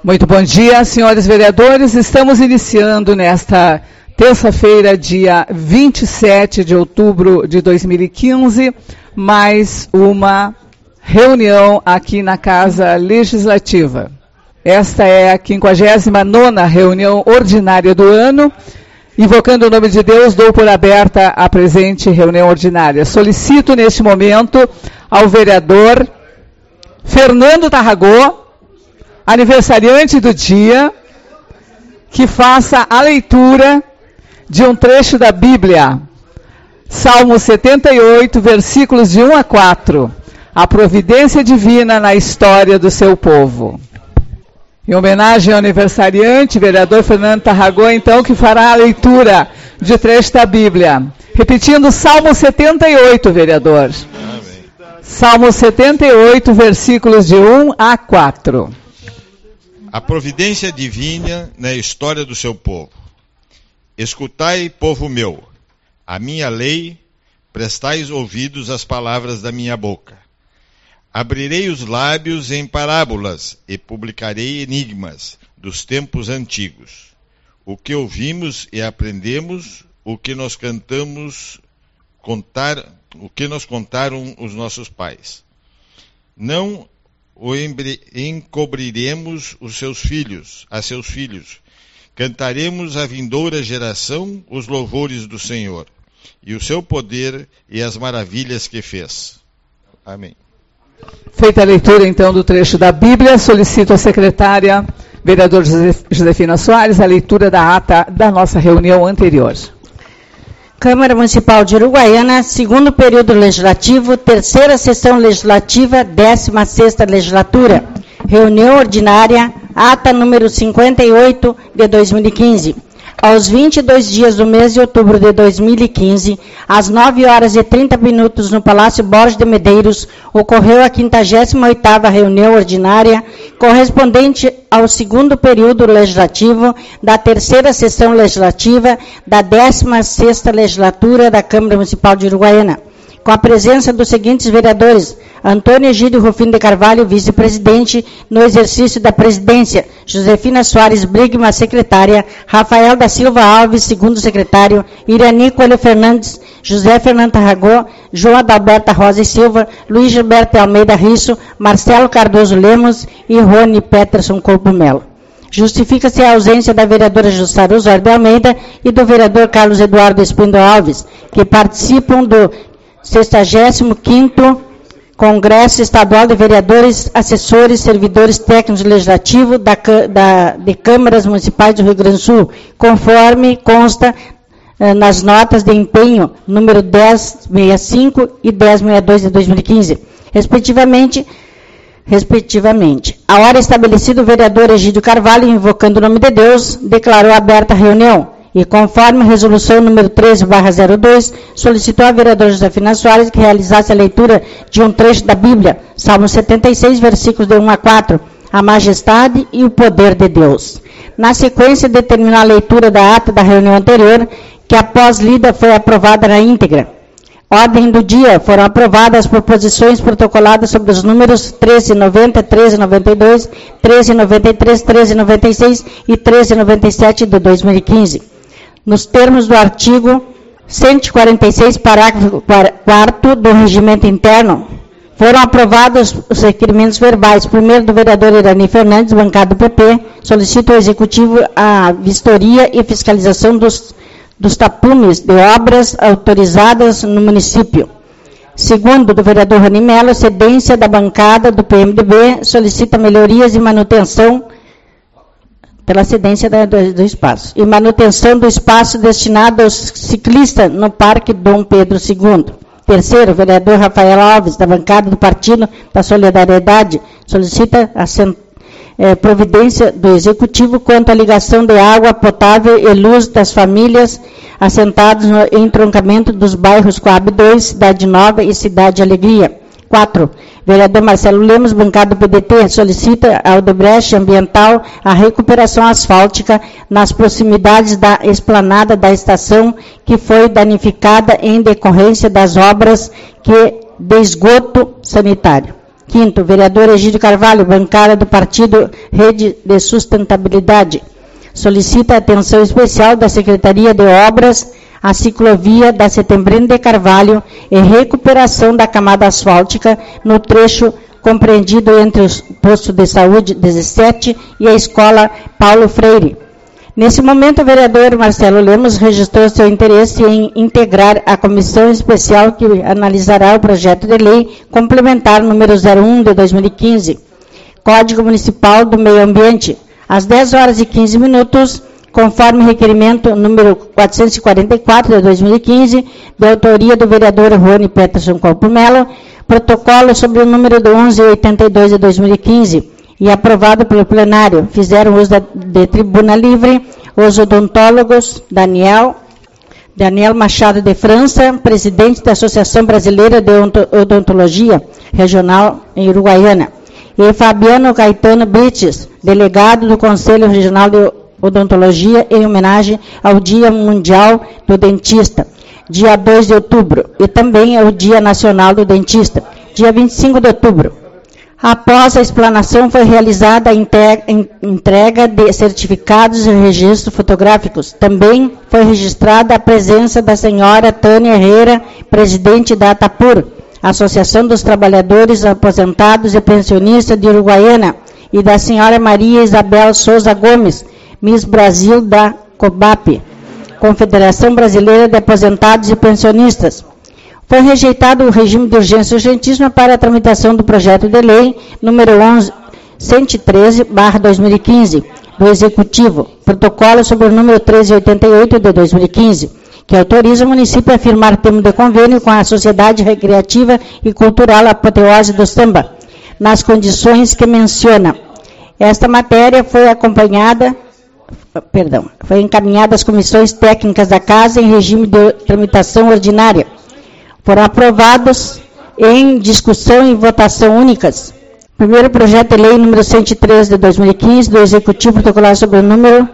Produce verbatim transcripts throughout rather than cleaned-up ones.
Muito bom dia, senhores vereadores. Estamos iniciando nesta terça-feira, dia vinte e sete de outubro de dois mil e quinze, mais uma reunião aqui na Casa Legislativa. Esta é a quinquagésima nona reunião ordinária do ano. Invocando o nome de Deus, dou por aberta a presente reunião ordinária. Solicito neste momento ao vereador Fernando Tarragó, aniversariante do dia, que faça a leitura de um trecho da Bíblia, Salmo setenta e oito, versículos de um a quatro, a providência divina na história do seu povo. Em homenagem ao aniversariante, vereador Fernando Tarragó, então, que fará a leitura de trecho da Bíblia. Repetindo, Salmo setenta e oito, vereador. Amém. Salmo setenta e oito, versículos de um a quatro. A providência divina na história do seu povo. Escutai, povo meu, a minha lei, prestais ouvidos às palavras da minha boca. Abrirei os lábios em parábolas e publicarei enigmas dos tempos antigos. O que ouvimos e aprendemos, o que nós cantamos, contar, o que nos contaram os nossos pais. Não o encobriremos os seus filhos, a seus filhos. Cantaremos à vindoura geração os louvores do Senhor, e o seu poder e as maravilhas que fez. Amém. Feita a leitura, então, do trecho da Bíblia, solicito à secretária, vereador Josefina Soares, a leitura da ata da nossa reunião anterior. Câmara Municipal de Uruguaiana, segundo período legislativo, terceira sessão legislativa, décima sexta legislatura. Reunião ordinária, ata número cinquenta e oito de dois mil e quinze. Aos vinte e dois dias do mês de outubro de dois mil e quinze, às nove horas e trinta minutos, no Palácio Borges de Medeiros, ocorreu a quinquagésima oitava reunião ordinária, correspondente ao segundo período legislativo da terceira sessão legislativa da décima sexta legislatura da Câmara Municipal de Uruguaiana, com a presença dos seguintes vereadores: Antônio Egídio Rufino de Carvalho, vice-presidente no exercício da presidência; Josefina Soares Brigma, secretária; Rafael da Silva Alves, segundo secretário; Irani Coelho Fernandes, José Fernando Tarragó, João Adalberta Rosa e Silva, Luiz Gilberto Almeida Risso, Marcelo Cardoso Lemos e Rony Peterson Corpo Melo. Justifica-se a ausência da vereadora Jussara Osório de Almeida e do vereador Carlos Eduardo Espíndola Alves, que participam do sexagésimo quinto Congresso Estadual de Vereadores, Assessores, Servidores Técnicos Legislativos da, da, de Câmaras Municipais do Rio Grande do Sul, conforme consta eh, nas notas de empenho número dez sessenta e cinco e dez sessenta e dois de dois mil e quinze, respectivamente, respectivamente. A hora estabelecida, o vereador Egídio Carvalho, invocando o nome de Deus, declarou aberta a reunião. E conforme a resolução número treze barra zero dois, solicitou à vereadora Josefina Soares que realizasse a leitura de um trecho da Bíblia, Salmo setenta e seis, versículos de um a quatro, a majestade e o poder de Deus. Na sequência, determinar a leitura da ata da reunião anterior, que após lida foi aprovada na íntegra. Ordem do dia: foram aprovadas as proposições protocoladas sobre os números treze noventa, treze noventa e dois, treze noventa e três, treze noventa e seis e treze noventa e sete de dois mil e quinze. Nos termos do artigo cento e quarenta e seis, parágrafo quarto do Regimento Interno, foram aprovados os requerimentos verbais. Primeiro, do vereador Irani Fernandes, bancada do P P, solicita ao Executivo a vistoria e fiscalização dos, dos tapumes de obras autorizadas no município. Segundo, do vereador Rony Melo, cedência da bancada do P M D B, solicita melhorias e manutenção pela cedência da, do, do espaço, e manutenção do espaço destinado aos ciclistas no Parque Dom Pedro segundo. Terceiro, o vereador Rafael Alves, da bancada do Partido da Solidariedade, solicita a é, providência do Executivo quanto à ligação de água potável e luz das famílias assentadas no entroncamento dos bairros Coab dois, Cidade Nova e Cidade Alegria. Quatro, vereador Marcelo Lemos, bancada do P D T, solicita ao Odebrecht Ambiental a recuperação asfáltica nas proximidades da esplanada da estação que foi danificada em decorrência das obras que, de esgoto sanitário. Quinto, vereador Egídio Carvalho, bancada do Partido Rede de Sustentabilidade, solicita atenção especial da Secretaria de Obras à ciclovia da Setembrino de Carvalho e recuperação da camada asfáltica no trecho compreendido entre o posto de saúde dezessete e a escola Paulo Freire. Nesse momento, o vereador Marcelo Lemos registrou seu interesse em integrar a comissão especial que analisará o projeto de lei complementar número zero um de dois mil e quinze, Código Municipal do Meio Ambiente, às dez horas e quinze minutos, conforme requerimento número quatrocentos e quarenta e quatro de dois mil e quinze, de autoria do vereador Rony Peterson Corpo Melo, protocolo sobre o número do onze oitenta e dois de dois mil e quinze, e aprovado pelo plenário. Fizeram uso da, de tribuna livre os odontólogos Daniel, Daniel Machado de França, presidente da Associação Brasileira de Odontologia Regional em Uruguaiana, e Fabiano Caetano Brites, delegado do Conselho Regional de Odontologia, em homenagem ao Dia Mundial do Dentista, dia dois de outubro, e também ao Dia Nacional do Dentista, dia vinte e cinco de outubro. Após a explanação, foi realizada a entrega de certificados e registros fotográficos. Também foi registrada a presença da senhora Tânia Herrera, presidente da ATAPUR, Associação dos Trabalhadores Aposentados e Pensionistas de Uruguaiana, e da senhora Maria Isabel Souza Gomes, Miss Brasil da COBAP, Confederação Brasileira de Aposentados e Pensionistas. Foi rejeitado o regime de urgência urgentíssima para a tramitação do projeto de lei número cento e treze barra dois mil e quinze, do Executivo, protocolo sobre o número trezentos e oitenta e oito de dois mil e quinze, que autoriza o município a firmar termo de convênio com a Sociedade Recreativa e Cultural Apoteose do Samba, nas condições que menciona. Esta matéria foi acompanhada, perdão, foi encaminhada às comissões técnicas da Casa em regime de tramitação ordinária. Foram aprovados em discussão e votação únicas. Primeiro, projeto de lei número cento e treze de dois mil e quinze, do Executivo protocolar sobre o número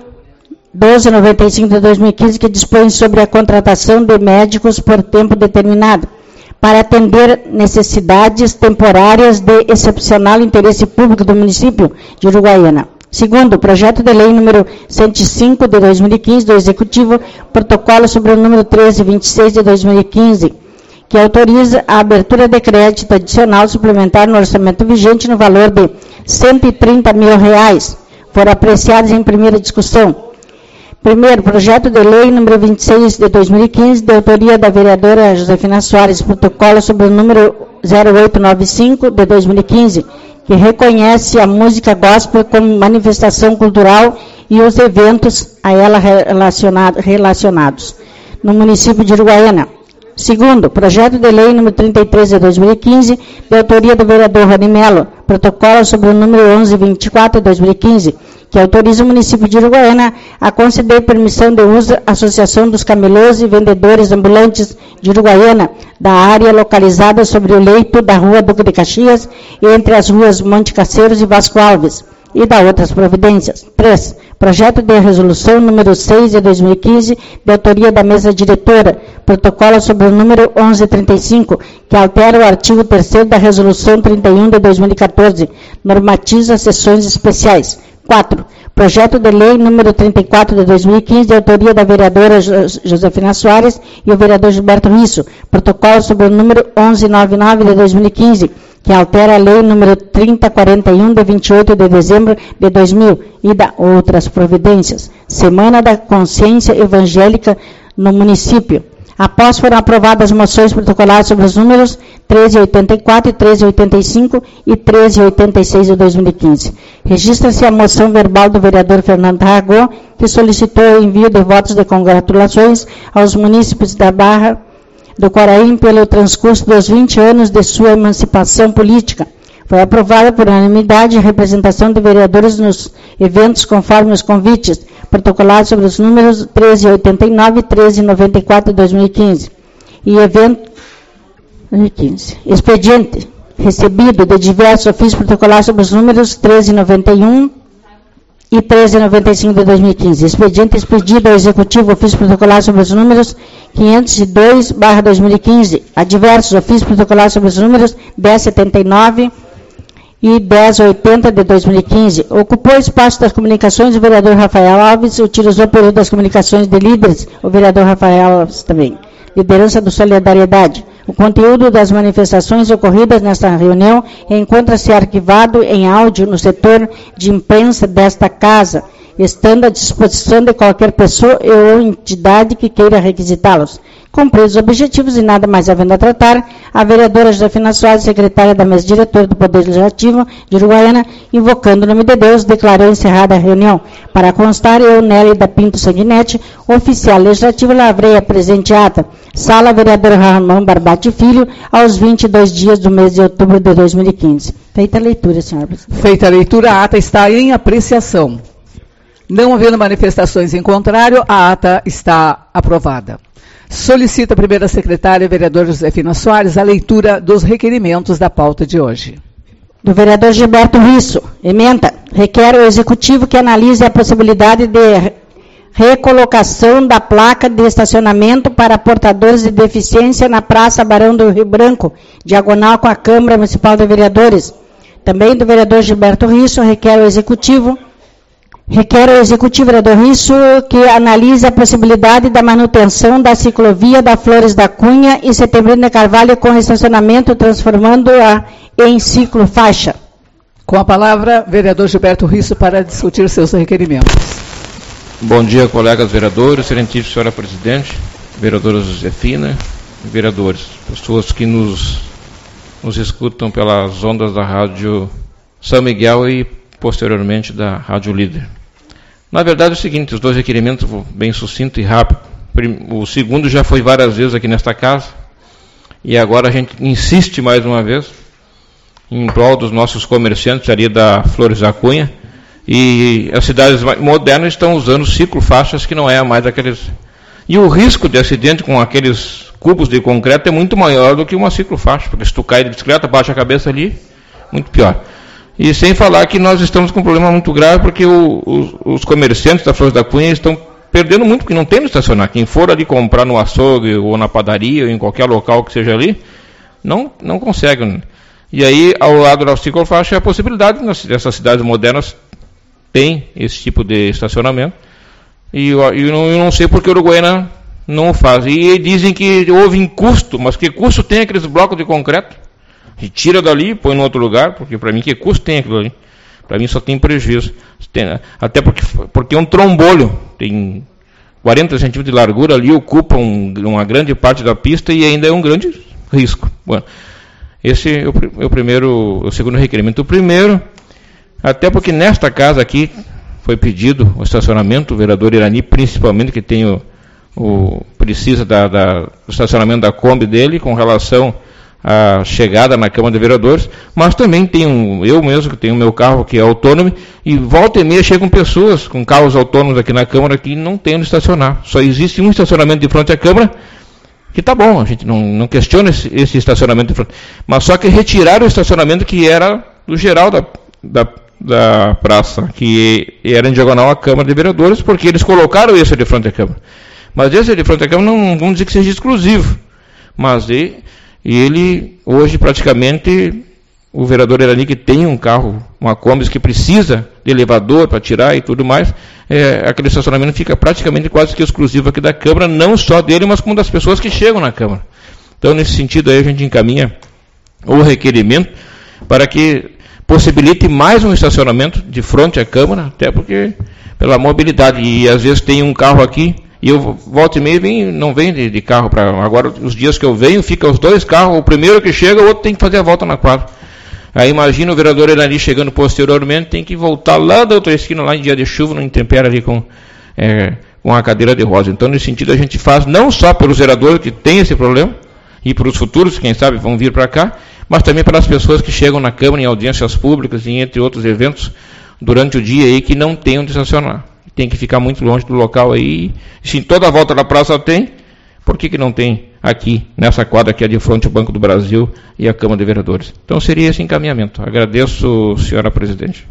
doze noventa e cinco de dois mil e quinze, que dispõe sobre a contratação de médicos por tempo determinado, para atender necessidades temporárias de excepcional interesse público do município de Uruguaiana. Segundo, projeto de lei número cento e cinco de dois mil e quinze, do Executivo, protocolo sobre o número treze vinte e seis de dois mil e quinze, que autoriza a abertura de crédito adicional suplementar no orçamento vigente no valor de cento e trinta mil reais. Foram apreciados em primeira discussão. Primeiro, projeto de lei número vinte e seis de dois mil e quinze, de autoria da vereadora Josefina Soares, protocolo sobre o número zero oito nove cinco de dois mil e quinze, que reconhece a música gospel como manifestação cultural e os eventos a ela relacionado, relacionados no município de Uruguaiana. Segundo, projeto de lei número trinta e três de dois mil e quinze, de autoria do vereador Rony Melo, protocolo sobre o número onze vinte e quatro de dois mil e quinze, que autoriza o município de Uruguaiana a conceder permissão de uso à Associação dos Camelôs e Vendedores Ambulantes de Uruguaiana, da área localizada sobre o leito da Rua Duque de Caxias, entre as ruas Monte Caceiros e Vasco Alves, e da outras providências. Três. Projeto de resolução número seis de dois mil e quinze, de autoria da mesa diretora, protocolo sobre o número onze trinta e cinco, que altera o artigo terceiro da resolução trinta e um de dois mil e quatorze, normatiza sessões especiais. Quatro. Projeto de lei número trinta e quatro de dois mil e quinze, de autoria da vereadora Josefina Soares e o vereador Gilberto Risso, protocolo sobre o número onze noventa e nove de dois mil e quinze, que altera a lei número trinta quarenta e um, de vinte e oito de dezembro de dois mil, e da outras providências. Semana da Consciência Evangélica no município. Após foram aprovadas moções protocolares sobre os números treze oitenta e quatro, treze oitenta e cinco e treze oitenta e seis de dois mil e quinze. Registra-se a moção verbal do vereador Fernando Tarragó, que solicitou o envio de votos de congratulações aos munícipes da Barra do Quaraim pelo transcurso dos vinte anos de sua emancipação política. Foi aprovada por unanimidade a representação de vereadores nos eventos conforme os convites protocolados sobre os números treze oitenta e nove e treze noventa e quatro de dois mil e quinze. E evento dois mil e quinze. Expediente recebido de diversos ofícios protocolados sobre os números treze noventa e um e treze noventa e cinco de dois mil e quinze. Expediente expedido ao Executivo, ofício protocolar sobre os números quinhentos e dois barra dois mil e quinze. A diversos ofícios protocolares sobre os números dez setenta e nove e dez oitenta de dois mil e quinze. Ocupou o espaço das comunicações o vereador Rafael Alves, utilizou o período das comunicações de líderes, o vereador Rafael Alves também. Liderança do Solidariedade. O conteúdo das manifestações ocorridas nesta reunião encontra-se arquivado em áudio no setor de imprensa desta casa, estando à disposição de qualquer pessoa ou entidade que queira requisitá-los. Cumpridos os objetivos e nada mais havendo a tratar, a vereadora Josefina Soares, secretária da mesa diretora do Poder Legislativo de Uruguaiana, invocando o nome de Deus, declarou encerrada a reunião. Para constar, eu, Nélida Pinto Sanguinetti, oficial legislativo, lavrei a presente ata. Sala vereador Ramon Barbati Filho, aos vinte e dois dias do mês de outubro de dois mil e quinze. Feita a leitura, senhora presidente. Feita a leitura, a ata está em apreciação. Não havendo manifestações em contrário, a ata está aprovada. Solicita a primeira secretária, vereadora Josefina Soares, a leitura dos requerimentos da pauta de hoje. Do vereador Gilberto Risso, ementa, requer o executivo que analise a possibilidade de recolocação da placa de estacionamento para portadores de deficiência na Praça Barão do Rio Branco, diagonal com a Câmara Municipal de Vereadores. Também do vereador Gilberto Risso, requer o executivo Requer o Executivo, vereador Risso, que analise a possibilidade da manutenção da ciclovia da Flores da Cunha e Setembrino de Carvalho com estacionamento, transformando-a em ciclofaixa. Com a palavra, vereador Gilberto Risso, para discutir seus requerimentos. Bom dia, colegas vereadores, excelentíssima senhora presidente, vereadora Josefina, vereadores, pessoas que nos, nos escutam pelas ondas da Rádio São Miguel e, posteriormente, da Rádio Líder. Na verdade é o seguinte, os dois requerimentos, bem sucinto e rápido. O segundo já foi várias vezes aqui nesta casa, e agora a gente insiste mais uma vez, em prol dos nossos comerciantes ali da Flores da Cunha, e as cidades modernas estão usando ciclofaixas que não é mais aqueles... E o risco de acidente com aqueles cubos de concreto é muito maior do que uma ciclofaixa, porque se tu cai de bicicleta, baixa a cabeça ali, muito pior. E sem falar que nós estamos com um problema muito grave, porque o, os, os comerciantes da Flores da Cunha estão perdendo muito, porque não tem onde estacionar. Quem for ali comprar no açougue, ou na padaria, ou em qualquer local que seja ali, não, não consegue. E aí, ao lado da ciclofaixa, é a possibilidade, essas cidades modernas têm esse tipo de estacionamento, e eu, eu, não, eu não sei porque a Uruguaiana não o faz. E dizem que houve custo, mas que custo tem aqueles blocos de concreto? Tira dali, põe em outro lugar, porque para mim que custo tem aquilo ali? Para mim só tem prejuízo. Tem, até porque, porque é um trombolho, tem quarenta centímetros de largura ali, ocupa um, uma grande parte da pista e ainda é um grande risco. Bom, esse é o, é o primeiro, o segundo requerimento. O primeiro, até porque nesta casa aqui foi pedido o estacionamento, o vereador Irani, principalmente, que tem o, o precisa da, da, do estacionamento da Kombi dele, com relação a chegada na Câmara de Vereadores, mas também tem um, eu mesmo que tenho o meu carro que é autônomo, e volta e meia chegam pessoas com carros autônomos aqui na Câmara que não tem onde estacionar. Só existe um estacionamento de frente à Câmara, que tá bom, a gente não, não questiona esse, esse estacionamento de frente, mas só que retiraram o estacionamento que era do geral da, da, da praça, que era em diagonal à Câmara de Vereadores, porque eles colocaram esse de frente à Câmara. Mas esse de frente à Câmara não vamos dizer que seja exclusivo, mas e E ele, hoje, praticamente, o vereador Irani, que tem um carro, uma Kombi, que precisa de elevador para tirar e tudo mais, é, aquele estacionamento fica praticamente quase que exclusivo aqui da Câmara, não só dele, mas como das pessoas que chegam na Câmara. Então, nesse sentido, aí a gente encaminha o requerimento para que possibilite mais um estacionamento de frente à Câmara, até porque, pela mobilidade, e às vezes tem um carro aqui, e eu volto e meia vem, não venho de, de carro para... Agora, os dias que eu venho, ficam os dois carros, o primeiro que chega, o outro tem que fazer a volta na quadra. Aí imagina o vereador Irani chegando posteriormente, tem que voltar lá da outra esquina, lá em dia de chuva, no intempério ali com, é, com a cadeira de rosa. Então, nesse sentido, a gente faz, não só pelos vereadores que têm esse problema, e para os futuros, quem sabe, vão vir para cá, mas também para as pessoas que chegam na Câmara, em audiências públicas e entre outros eventos, durante o dia aí, que não tem onde estacionar. Tem que ficar muito longe do local aí. Se toda a volta da praça tem, por que, que não tem aqui, nessa quadra que é de frente ao Banco do Brasil e a Câmara de Vereadores? Então seria esse encaminhamento. Agradeço, senhora presidente.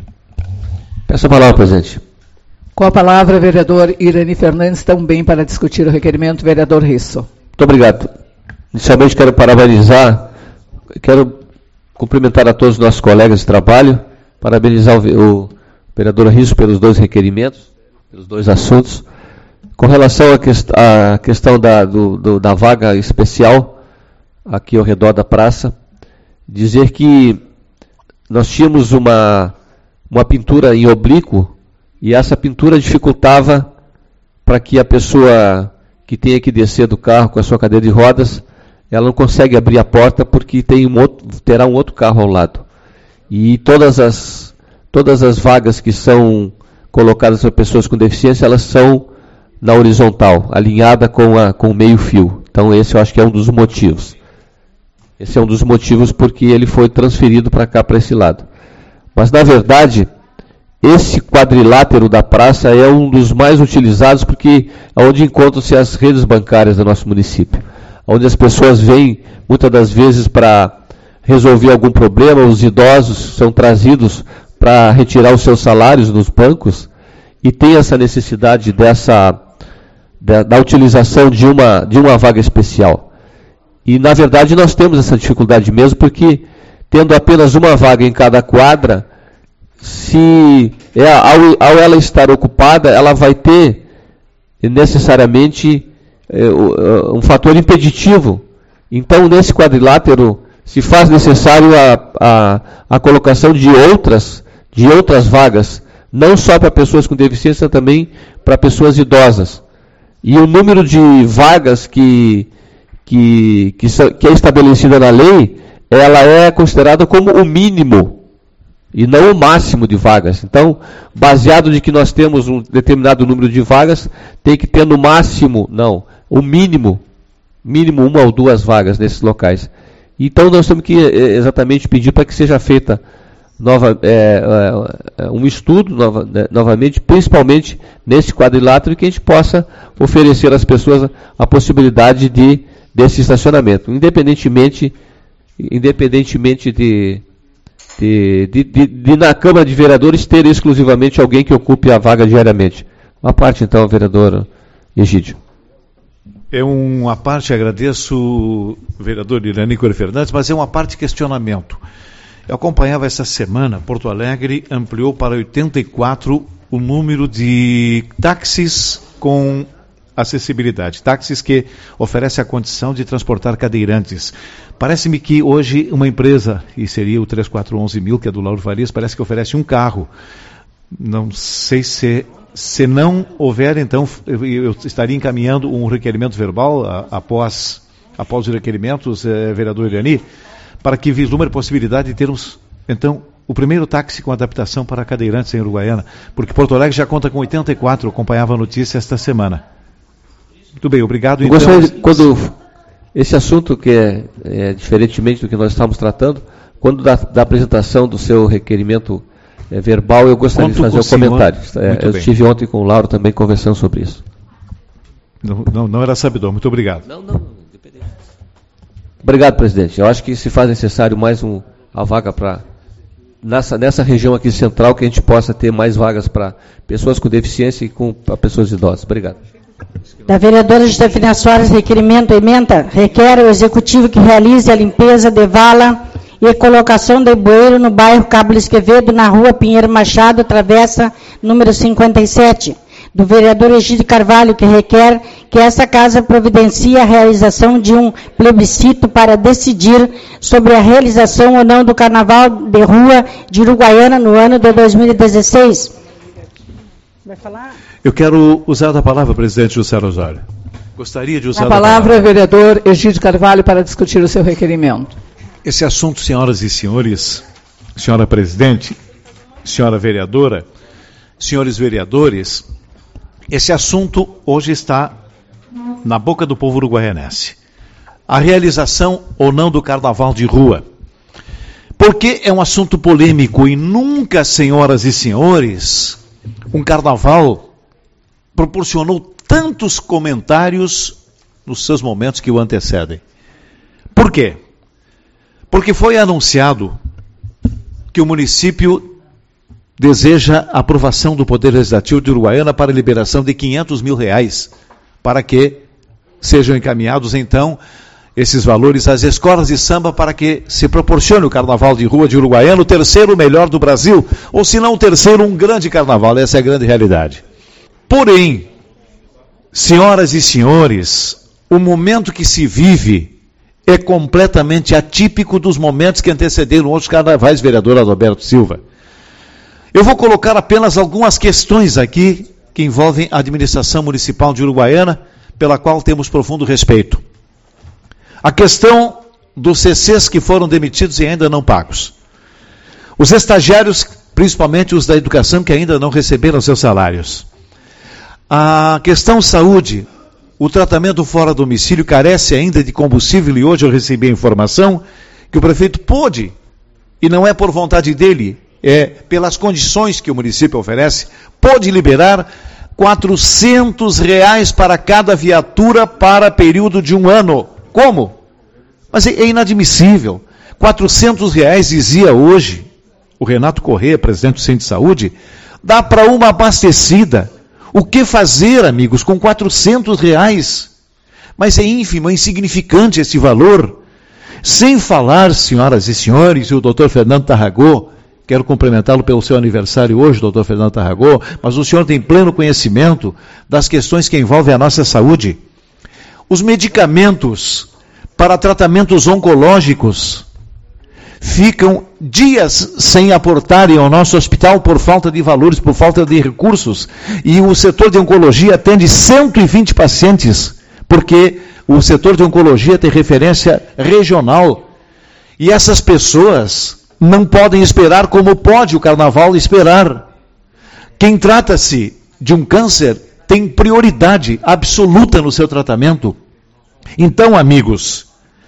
Peço a palavra, presidente. Com a palavra, vereador Irani Fernandes, também para discutir o requerimento, vereador Risso. Muito obrigado. Inicialmente quero parabenizar, quero cumprimentar a todos os nossos colegas de trabalho, parabenizar o, o vereador Risso pelos dois requerimentos, pelos dois assuntos. Com relação à quest questão da, do, do, da vaga especial aqui ao redor da praça, dizer que nós tínhamos uma, uma pintura em oblíquo e essa pintura dificultava para que a pessoa que tenha que descer do carro com a sua cadeira de rodas, ela não consegue abrir a porta porque tem um outro, terá um outro carro ao lado. E todas as, todas as vagas que são colocadas para pessoas com deficiência, elas são na horizontal, alinhada com, a, com o meio fio. Então esse eu acho que é um dos motivos. Esse é um dos motivos porque ele foi transferido para cá, para esse lado. Mas na verdade, esse quadrilátero da praça é um dos mais utilizados porque é onde encontram-se as redes bancárias do nosso município. Onde as pessoas vêm, muitas das vezes, para resolver algum problema, os idosos são trazidos para retirar os seus salários nos bancos e tem essa necessidade dessa, da, da utilização de uma, de uma vaga especial. E, na verdade, nós temos essa dificuldade mesmo porque, tendo apenas uma vaga em cada quadra, se é, ao, ao ela estar ocupada, ela vai ter necessariamente é, um fator impeditivo. Então, nesse quadrilátero, se faz necessário a, a, a colocação de outras, de outras vagas, não só para pessoas com deficiência, também para pessoas idosas. E o número de vagas que, que, que, que é estabelecida na lei, ela é considerada como o mínimo e não o máximo de vagas. Então, baseado de que nós temos um determinado número de vagas, tem que ter no máximo, não, o mínimo, mínimo uma ou duas vagas nesses locais. Então, nós temos que exatamente pedir para que seja feita nova, é, é, um estudo, nova, né, novamente, principalmente nesse quadrilátero, que a gente possa oferecer às pessoas a, a possibilidade de, desse estacionamento, independentemente, independentemente de De, de, de, de na Câmara de Vereadores ter exclusivamente alguém que ocupe a vaga diariamente. Uma parte, então, vereador Egídio. É uma parte, agradeço, vereador Irani Coelho Fernandes, mas é uma parte de questionamento. Eu acompanhava essa semana, Porto Alegre ampliou para oitenta e quatro o número de táxis com acessibilidade, táxis que oferecem a condição de transportar cadeirantes. Parece-me que hoje uma empresa, e seria o três quatro um um mil, que é do Lauro Farias, parece que oferece um carro. Não sei se, se não houver, então, eu, eu estaria encaminhando um requerimento verbal a, após, após os requerimentos, eh, vereador Irani, para que vislumbre a possibilidade de termos, então, o primeiro táxi com adaptação para cadeirantes em Uruguaiana, porque Porto Alegre já conta com oitenta e quatro, eu acompanhava a notícia esta semana. Muito bem, obrigado. Eu gostaria de, quando esse assunto que é, é diferentemente do que nós estamos tratando, quando da, da apresentação do seu requerimento é, verbal, eu gostaria Conto de fazer um comentário. É, eu bem. estive ontem com o Lauro também conversando sobre isso. Não, não, não era sabedor, muito obrigado. Não, não, independente. Obrigado, presidente. Eu acho que se faz necessário mais um, a vaga para nessa, nessa região aqui central, que a gente possa ter mais vagas para pessoas com deficiência e para pessoas idosas. Obrigado. Da vereadora Josefina Soares, requerimento ementa, requer o executivo que realize a limpeza de vala e colocação de bueiro no bairro Cabo Esquevedo, na rua Pinheiro Machado, travessa número cinquenta e sete. Do vereador Egídio Carvalho, que requer que esta casa providencie a realização de um plebiscito para decidir sobre a realização ou não do Carnaval de Rua de Uruguaiana no ano de dois mil e dezesseis. Vai falar? Eu quero usar a palavra, presidente José Rosário. Gostaria de usar a palavra. A palavra, vereador Egídio Carvalho, para discutir o seu requerimento. Esse assunto, senhoras e senhores, senhora presidente, senhora vereadora, senhores vereadores, esse assunto hoje está na boca do povo uruguaianense. A realização ou não do carnaval de rua. Porque é um assunto polêmico e nunca, senhoras e senhores, um carnaval proporcionou tantos comentários nos seus momentos que o antecedem. Por quê? Porque foi anunciado que o município deseja a aprovação do Poder Legislativo de Uruguaiana para a liberação de quinhentos mil reais, para que sejam encaminhados, então, esses valores às escolas de samba para que se proporcione o Carnaval de Rua de Uruguaiana, o terceiro melhor do Brasil, ou se não o terceiro, um grande carnaval. Essa é a grande realidade. Porém, senhoras e senhores, o momento que se vive é completamente atípico dos momentos que antecederam outros carnavais, vereador Adalberto Silva. Eu vou colocar apenas algumas questões aqui que envolvem a administração municipal de Uruguaiana, pela qual temos profundo respeito. A questão dos C Cs que foram demitidos e ainda não pagos. Os estagiários, principalmente os da educação, que ainda não receberam seus salários. A questão saúde, o tratamento fora domicílio carece ainda de combustível, e hoje eu recebi a informação que o prefeito pôde, e não é por vontade dele, é pelas condições que o município oferece, pôde liberar quatrocentos reais para cada viatura para período de um ano. Como? Mas é inadmissível. quatrocentos reais, dizia hoje o Renato Corrêa, presidente do Centro de Saúde, dá para uma abastecida. O que fazer, amigos, com quatrocentos reais? Mas é ínfimo, é insignificante esse valor. Sem falar, senhoras e senhores, e o doutor Fernando Tarragó, quero cumprimentá-lo pelo seu aniversário hoje, doutor Fernando Tarragó, mas o senhor tem pleno conhecimento das questões que envolvem a nossa saúde. Os medicamentos para tratamentos oncológicos ficam dias sem aportarem ao nosso hospital por falta de valores, por falta de recursos. E o setor de oncologia atende cento e vinte pacientes, porque o setor de oncologia tem referência regional. E essas pessoas não podem esperar como pode o carnaval esperar. Quem trata-se de um câncer tem prioridade absoluta no seu tratamento. Então, amigos,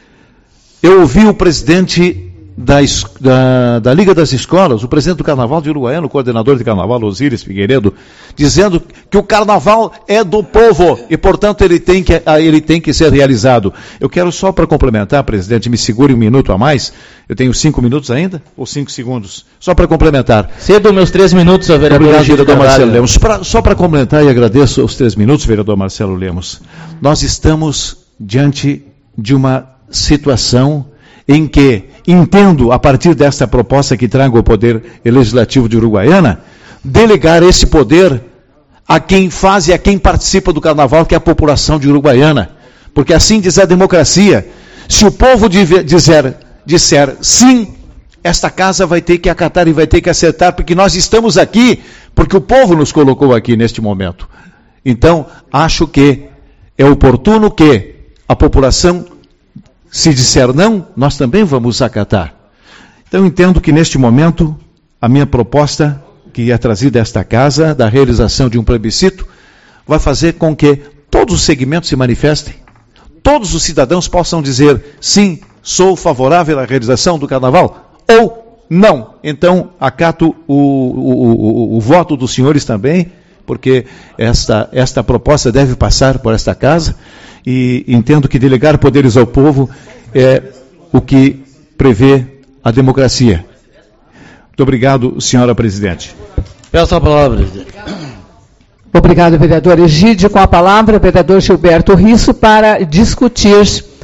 eu ouvi o presidente da, da, da Liga das Escolas, o presidente do Carnaval de Uruguaiana, o coordenador de Carnaval, Osíris Figueiredo, dizendo que o Carnaval é do povo e, portanto, ele tem que, ele tem que ser realizado. Eu quero só para complementar, presidente, me segure um minuto a mais. Eu tenho cinco minutos ainda? Ou cinco segundos? Só para complementar. Cedo meus três minutos, vereador. Obrigado, vereador Marcelo Lemos. Pra, só para complementar, e agradeço os três minutos, vereador Marcelo Lemos. Nós estamos diante de uma situação em que, entendo, a partir desta proposta que trago ao Poder Legislativo de Uruguaiana, delegar esse poder a quem faz e a quem participa do Carnaval, que é a população de Uruguaiana. Porque assim diz a democracia. Se o povo dizer, disser sim, esta casa vai ter que acatar e vai ter que acertar, porque nós estamos aqui, porque o povo nos colocou aqui neste momento. Então, acho que é oportuno que a população, se disser não, nós também vamos acatar. Então, entendo que neste momento, a minha proposta, que é trazida a esta casa, da realização de um plebiscito, vai fazer com que todos os segmentos se manifestem, todos os cidadãos possam dizer, sim, sou favorável à realização do Carnaval, ou não. Então, acato o, o, o, o voto dos senhores também, porque esta, esta proposta deve passar por esta casa, e entendo que delegar poderes ao povo é o que prevê a democracia. Muito obrigado, senhora presidente. Peço a palavra, presidente. Obrigado, vereador Egídio. Com a palavra, o vereador Gilberto Risso, para discutir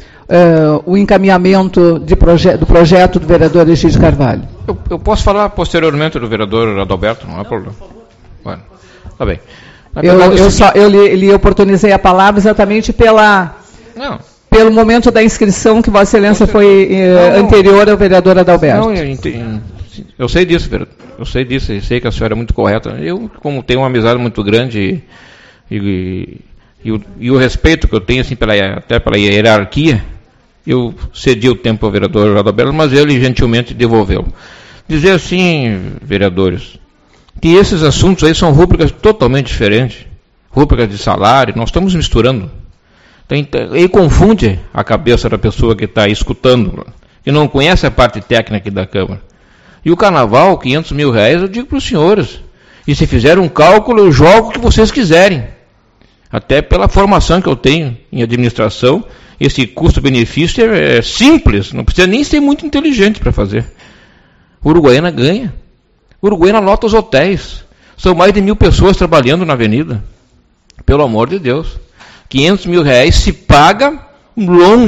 uh, o encaminhamento de proje- do projeto do vereador Egídio Carvalho. Eu, eu posso falar posteriormente do vereador Adalberto, não há problema. Bueno, tá bem. Eu, eu, só, eu lhe, lhe oportunizei a palavra exatamente pela, não. pelo momento da inscrição que Vossa Excelência foi eh, não, anterior ao vereador Adalberto. Não, eu, eu sei disso, eu sei disso, eu sei que a senhora é muito correta. Eu, como tenho uma amizade muito grande e, e, e, o, e o respeito que eu tenho assim, pela, até pela hierarquia, eu cedi o tempo ao vereador Adalberto, mas ele gentilmente devolveu. Dizer assim, vereadores, que esses assuntos aí são rúbricas totalmente diferentes, rúbricas de salário, nós estamos misturando. Tem, ele confunde a cabeça da pessoa que está escutando, que não conhece a parte técnica da Câmara. E o Carnaval, quinhentos mil reais, eu digo para os senhores, e se fizer um cálculo, eu jogo o que vocês quiserem. Até pela formação que eu tenho em administração, esse custo-benefício é, é simples, não precisa nem ser muito inteligente para fazer. Uruguaiana ganha. Uruguaiana lota os hotéis. São mais de mil pessoas trabalhando na avenida. Pelo amor de Deus. quinhentos mil reais se paga longe.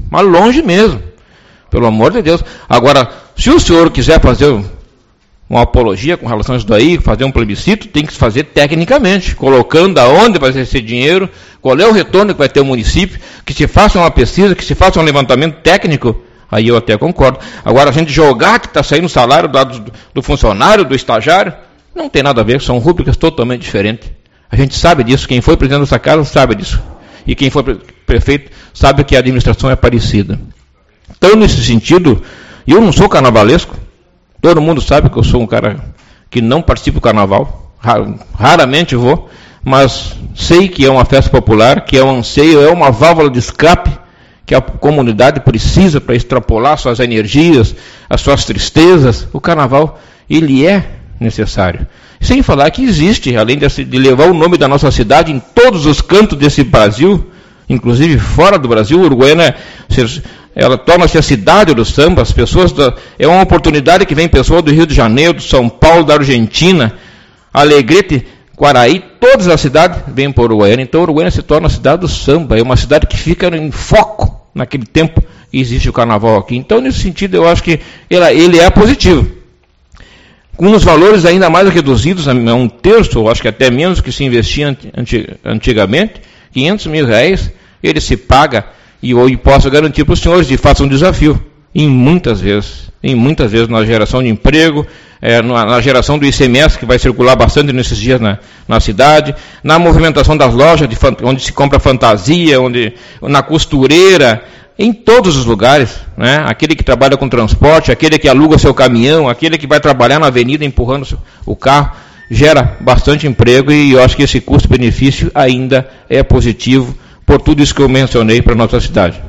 mas longe mesmo. Pelo amor de Deus. Agora, se o senhor quiser fazer uma apologia com relação a isso daí, fazer um plebiscito, tem que se fazer tecnicamente, colocando aonde vai ser esse dinheiro, qual é o retorno que vai ter o município, que se faça uma pesquisa, que se faça um levantamento técnico, aí eu até concordo. Agora, a gente jogar que está saindo o salário do, do, do funcionário, do estagiário, não tem nada a ver, são rúbricas totalmente diferentes. A gente sabe disso, quem foi presidente dessa casa sabe disso. E quem foi prefeito sabe que a administração é parecida. Então, nesse sentido, eu não sou carnavalesco, todo mundo sabe que eu sou um cara que não participo do carnaval, raramente vou, mas sei que é uma festa popular, que é um anseio, é uma válvula de escape que a comunidade precisa para extrapolar suas energias, as suas tristezas. O carnaval, ele é necessário. Sem falar que existe, além de levar o nome da nossa cidade em todos os cantos desse Brasil, inclusive fora do Brasil, Uruguaiana, ela torna-se a cidade do samba, as pessoas, da, é uma oportunidade que vem pessoas do Rio de Janeiro, do São Paulo, da Argentina, Alegrete, Quaraí, todas as cidades vêm para Uruguaiana, então Uruguaiana se torna a cidade do samba, é uma cidade que fica em foco naquele tempo que existe o carnaval aqui. Então, nesse sentido, eu acho que ele, ele é positivo. Com os valores ainda mais reduzidos, a um terço, ou acho que até menos que se investia antigamente, quinhentos mil reais, ele se paga, e eu posso garantir para os senhores, de fato, um desafio, em muitas vezes, em muitas vezes na geração de emprego, é, na, na geração do I C M S, que vai circular bastante nesses dias na, na cidade, na movimentação das lojas, de, onde se compra fantasia, onde, na costureira, em todos os lugares, né? Aquele que trabalha com transporte, aquele que aluga seu caminhão, aquele que vai trabalhar na avenida empurrando o carro, gera bastante emprego, e eu acho que esse custo-benefício ainda é positivo por tudo isso que eu mencionei para a nossa cidade.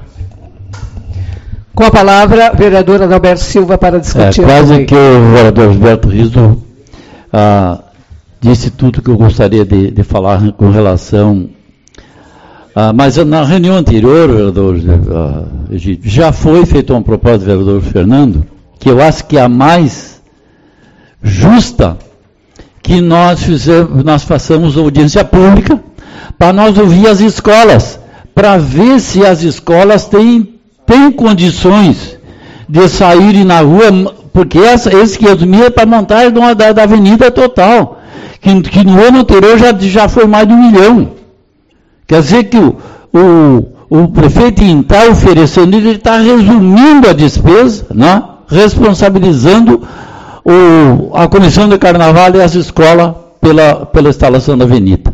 Com a palavra, vereadora Adalberto Silva, para discutir. É, quase que o vereador Gilberto Riso ah, disse tudo que eu gostaria de, de falar com relação... Ah, mas na reunião anterior, vereador, ah, já foi feita uma proposta do vereador Fernando, que eu acho que é a mais justa, que nós, fizemos, nós façamos audiência pública para nós ouvir as escolas, para ver se as escolas têm, têm condições de saírem na rua, porque essa, esse quinhentos mil é para montagem da, da avenida total, que, que no ano anterior já, já foi mais de um milhão. Quer dizer que o, o, o prefeito está oferecendo, ele está resumindo a despesa, né? Responsabilizando o, a comissão de carnaval e as escolas pela, pela instalação da avenida.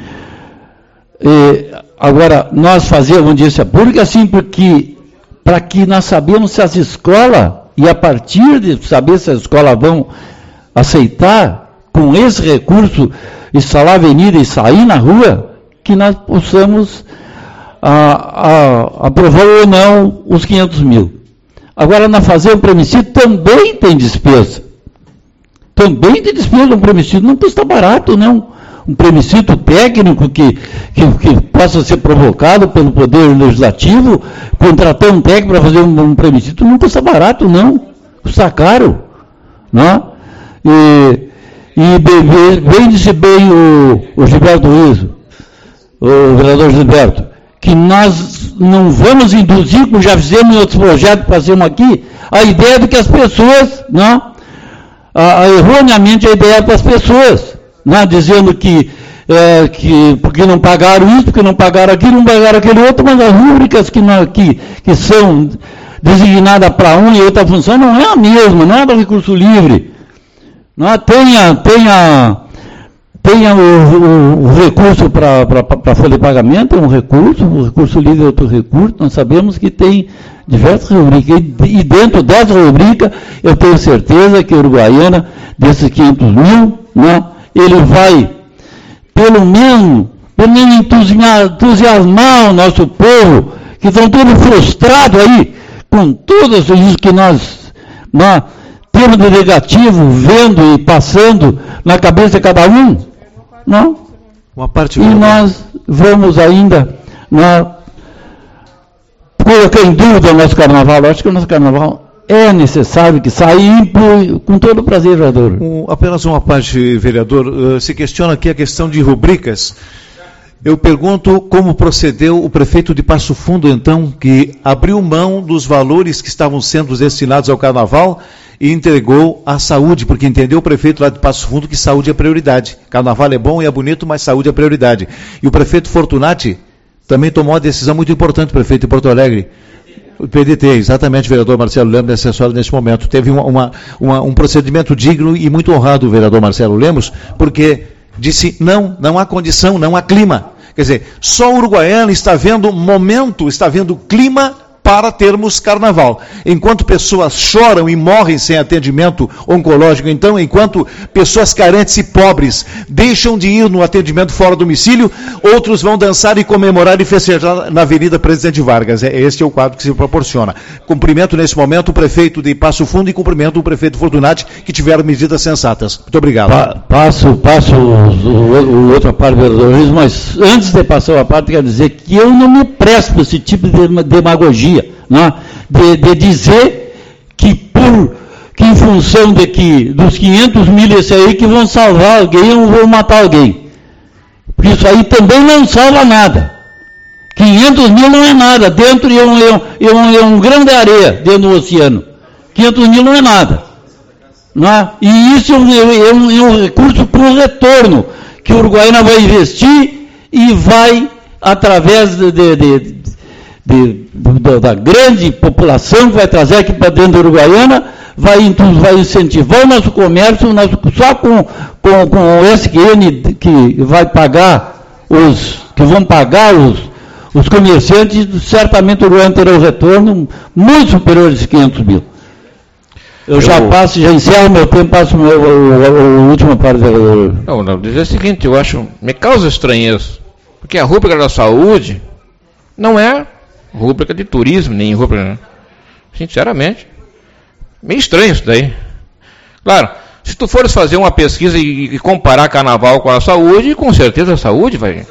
E, agora, nós fazemos audiência pública assim, porque para que nós sabemos se as escolas, e a partir de saber se as escolas vão aceitar, com esse recurso, instalar a avenida e sair na rua, que nós possamos ah, ah, aprovar ou não os quinhentos mil. Agora, na fazer um plebiscito também tem despesa. Também tem despesa, um plebiscito não custa barato, não. Um plebiscito técnico que, que, que possa ser provocado pelo Poder Legislativo, contratar um técnico para fazer um, um plebiscito, não custa barato, não. Custa caro. Não? E, e bem, bem disse bem o, o Gilberto Riso, o vereador Gilberto, que nós não vamos induzir, como já fizemos em outros projetos que fazemos aqui, a ideia de que as pessoas, não, a, a, erroneamente a ideia das pessoas, não, dizendo que, é, que porque não pagaram isso, porque não pagaram aquilo, não pagaram aquele outro, mas as rúbricas que, não, que, que são designadas para uma e outra função não é a mesma, não é do recurso livre. Não, tenha, tenha Tenha o, o, o recurso para a folha de pagamento, é um recurso, o recurso livre é outro recurso, nós sabemos que tem diversas rubricas, e, e dentro dessa rubrica, eu tenho certeza que a Uruguaiana, desses quinhentos mil, né, ele vai, pelo menos, pelo menos entusiasmar o nosso povo, que estão todos frustrados aí, com tudo isso que nós, nós temos de negativo, vendo e passando na cabeça de cada um. Não? Uma parte e nós vamos ainda na, colocar em dúvida o nosso carnaval. Eu acho que o nosso carnaval é necessário que saia com todo o prazer, vereador. Um, apenas uma parte, vereador. Uh, se questiona aqui a questão de rubricas Eu pergunto como procedeu o prefeito de Passo Fundo, então, que abriu mão dos valores que estavam sendo destinados ao carnaval e entregou à saúde, porque entendeu o prefeito lá de Passo Fundo que saúde é prioridade. Carnaval é bom e é bonito, mas saúde é prioridade. E o prefeito Fortunati também tomou uma decisão muito importante, prefeito de Porto Alegre. O P D T, exatamente, o vereador Marcelo Lemos, assessor nesse momento. Teve uma, uma, uma, um procedimento digno e muito honrado o vereador Marcelo Lemos, porque disse, não, não há condição, não há clima. Quer dizer, só o Uruguaiana está vendo momento, está vendo clima para termos carnaval. Enquanto pessoas choram e morrem sem atendimento oncológico, então, enquanto pessoas carentes e pobres deixam de ir no atendimento fora do domicílio, outros vão dançar e comemorar e festejar na Avenida Presidente Vargas. Este é o quadro que se proporciona. Cumprimento nesse momento o prefeito de Passo Fundo e cumprimento o prefeito Fortunati, que tiveram medidas sensatas. Muito obrigado. Pa, passo passo o, o, o outra parte do vereador Luiz, mas antes de passar a parte, quero dizer que eu não me presto para esse tipo de demagogia. Né? De, de dizer que, por, que em função de que dos quinhentos mil esse aí que vão salvar alguém ou vão matar alguém. Porque isso aí também não salva nada. quinhentos mil não é nada, dentro de um, é um, é um grão de areia dentro do oceano. quinhentos mil não é nada. Não é? E isso é um, é um, é um recurso para o retorno, que o Uruguaiana vai investir e vai, através de, de, de De, de, da grande população que vai trazer aqui para dentro da Uruguaiana, vai, vai incentivar o nosso comércio, nosso, só com, com, com o S Q N que vai pagar os, que vão pagar os, os comerciantes, certamente o Uruguaiana terá um retorno muito superior a esses quinhentos mil. Eu, eu já passo, já encerro meu tempo, passo meu, o, o último parte do... Não, não, dizer o seguinte, eu acho, me causa estranheza, porque a rúbrica da saúde não é rúbrica de turismo, nem rúbrica, né? Sinceramente, meio estranho isso daí. Claro, se tu fores fazer uma pesquisa e, e comparar carnaval com a saúde, com certeza a saúde vai.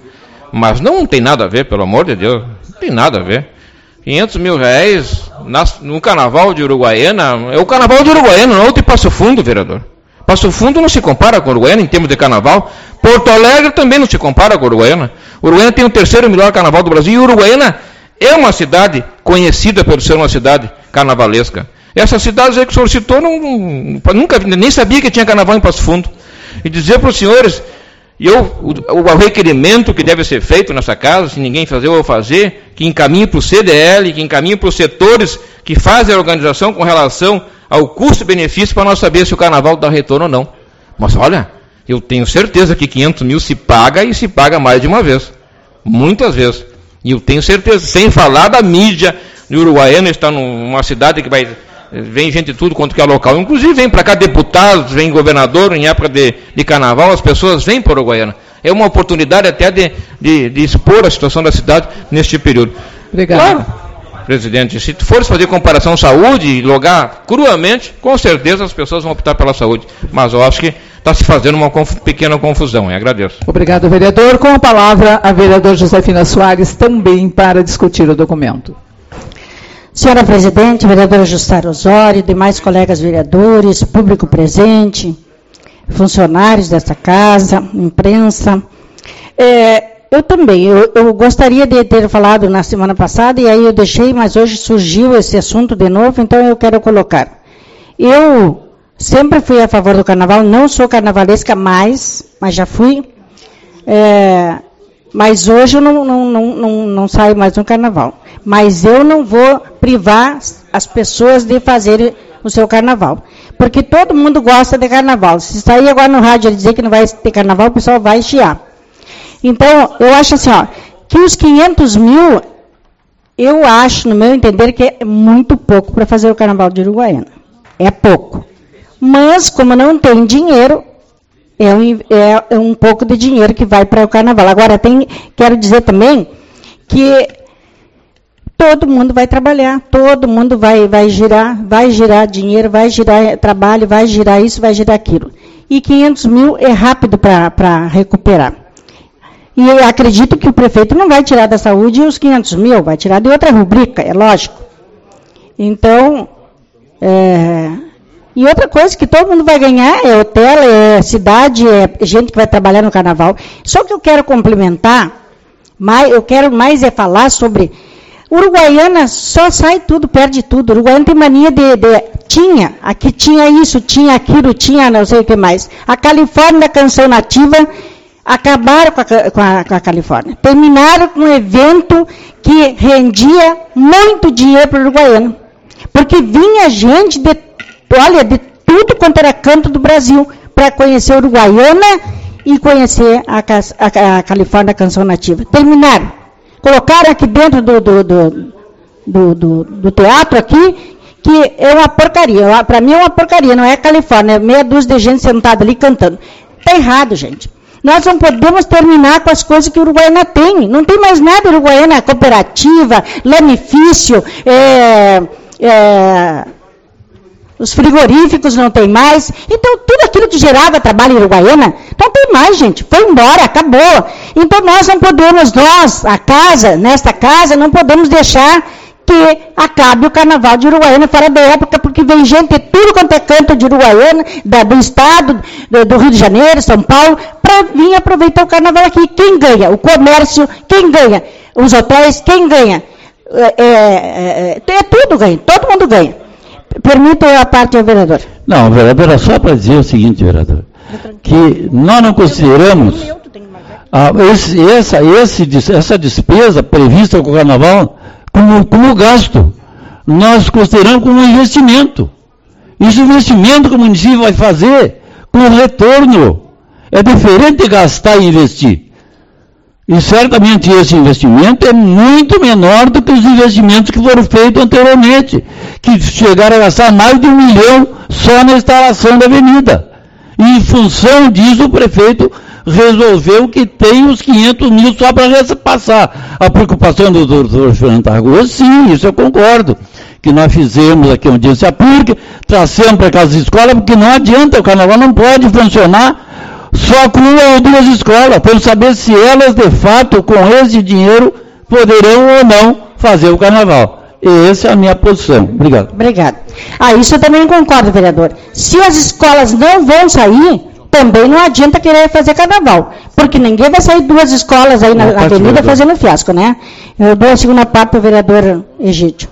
Mas não tem nada a ver, pelo amor de Deus, não tem nada a ver. quinhentos mil reais nas, no carnaval de Uruguaiana, é o carnaval de Uruguaiana, não é o de Passo Fundo, vereador. Passo Fundo não se compara com Uruguaiana em termos de carnaval. Porto Alegre também não se compara com Uruguaiana. Uruguaiana tem o terceiro melhor carnaval do Brasil e Uruguaiana é uma cidade conhecida por ser uma cidade carnavalesca. Essa cidade que o senhor citou, não, não, nunca, nem sabia que tinha carnaval em Passo Fundo. E dizer para os senhores, eu, o, o requerimento que deve ser feito nessa casa, se ninguém fazer, eu vou fazer, que encaminhe para o C D L, que encaminhe para os setores que fazem a organização com relação ao custo-benefício para nós saber se o carnaval dá retorno ou não. Mas olha, eu tenho certeza que quinhentos mil se paga e se paga mais de uma vez. Muitas vezes. E eu tenho certeza, sem falar da mídia de Uruguaiana, está numa cidade que vai, vem gente de tudo quanto que é local. Inclusive vem para cá deputados, vem governador, em época de, de carnaval, as pessoas vêm para Uruguaiana. É uma oportunidade até de, de, de expor a situação da cidade neste período. Obrigado. Claro, presidente, se tu fores fazer comparação saúde e logar cruamente, com certeza as pessoas vão optar pela saúde. Mas eu acho que está se fazendo uma conf- pequena confusão, eu agradeço. Obrigado, vereador. Com a palavra, a vereadora Josefina Soares, também para discutir o documento. Senhora presidente, vereadora Jussara Osório, demais colegas vereadores, público presente, funcionários desta casa, imprensa. É, eu também, eu, eu gostaria de ter falado na semana passada, e aí eu deixei, mas hoje surgiu esse assunto de novo, então eu quero colocar. Eu sempre fui a favor do carnaval, não sou carnavalesca mais, mas já fui. É, mas hoje eu não, não, não, não, não saio mais no carnaval. Mas eu não vou privar as pessoas de fazerem o seu carnaval. Porque todo mundo gosta de carnaval. Se sair agora no rádio e dizer que não vai ter carnaval, o pessoal vai chiar. Então, eu acho assim, ó, que os quinhentos mil, eu acho, no meu entender, que é muito pouco para fazer o carnaval de Uruguaiana. É pouco. Mas, como não tem dinheiro, é um, é, é um pouco de dinheiro que vai para o carnaval. Agora, tem, quero dizer também que todo mundo vai trabalhar, todo mundo vai, vai girar, vai girar dinheiro, vai girar trabalho, vai girar isso, vai girar aquilo. E quinhentos mil é rápido para recuperar. E eu acredito que o prefeito não vai tirar da saúde os quinhentos mil, vai tirar de outra rubrica, é lógico. Então, é... E outra coisa que todo mundo vai ganhar é hotel, é cidade, é gente que vai trabalhar no carnaval. Só que eu quero complementar, mais, eu quero mais é falar sobre... Uruguaiana só sai tudo, perde tudo. Uruguaiana tem mania de, de... Tinha, aqui tinha isso, tinha aquilo, tinha não sei o que mais. A Califórnia, a canção nativa, acabaram com a, com a, com a Califórnia. Terminaram com um evento que rendia muito dinheiro para o uruguaiano. Porque vinha gente de, olha, de tudo quanto era canto do Brasil para conhecer a Uruguaiana e conhecer a, a, a Califórnia, a canção nativa. Terminaram. Colocaram aqui dentro do, do, do, do, do, do teatro aqui, que é uma porcaria. Para mim é uma porcaria, não é Califórnia, é meia dúzia de gente sentada ali cantando. Está errado, gente. Nós não podemos terminar com as coisas que o Uruguaiana tem. Não tem mais nada Uruguaiana, cooperativa, lanifício, é, é, os frigoríficos não tem mais. Então, tudo aquilo que gerava trabalho em Uruguaiana, não tem mais, gente. Foi embora, acabou. Então, nós não podemos, nós, a casa, nesta casa, não podemos deixar que acabe o carnaval de Uruguaiana fora da época, porque vem gente de tudo quanto é canto de Uruguaiana, da, do estado, do, do Rio de Janeiro, São Paulo, para vir aproveitar o carnaval aqui. Quem ganha? O comércio, quem ganha? Os hotéis, quem ganha? É, é, é, é tudo ganha, todo mundo ganha. Permita a parte do vereador. Não, vereador, só para dizer o seguinte, vereador, que nós não consideramos a, esse, essa, esse, essa despesa prevista com o carnaval como, como gasto. Nós consideramos como investimento. Esse investimento que o município vai fazer com retorno. É diferente de gastar e investir. E certamente esse investimento é muito menor do que os investimentos que foram feitos anteriormente, que chegaram a gastar mais de um milhão só na instalação da avenida. E em função disso, o prefeito resolveu que tem os quinhentos mil só para passar. A preocupação do doutor Fernando Argoso, sim, isso eu concordo. Que nós fizemos aqui uma audiência pública, trouxemos para aquelas escolas, porque não adianta, o carnaval não pode funcionar só com uma ou duas escolas, para saber se elas, de fato, com esse dinheiro, poderão ou não fazer o carnaval. Essa é a minha posição. Obrigado. Obrigado. Ah, isso eu também concordo, vereador. Se as escolas não vão sair, também não adianta querer fazer carnaval, porque ninguém vai sair duas escolas aí na não, avenida fazendo fiasco, né? Eu dou a segunda parte para o vereador Egídio.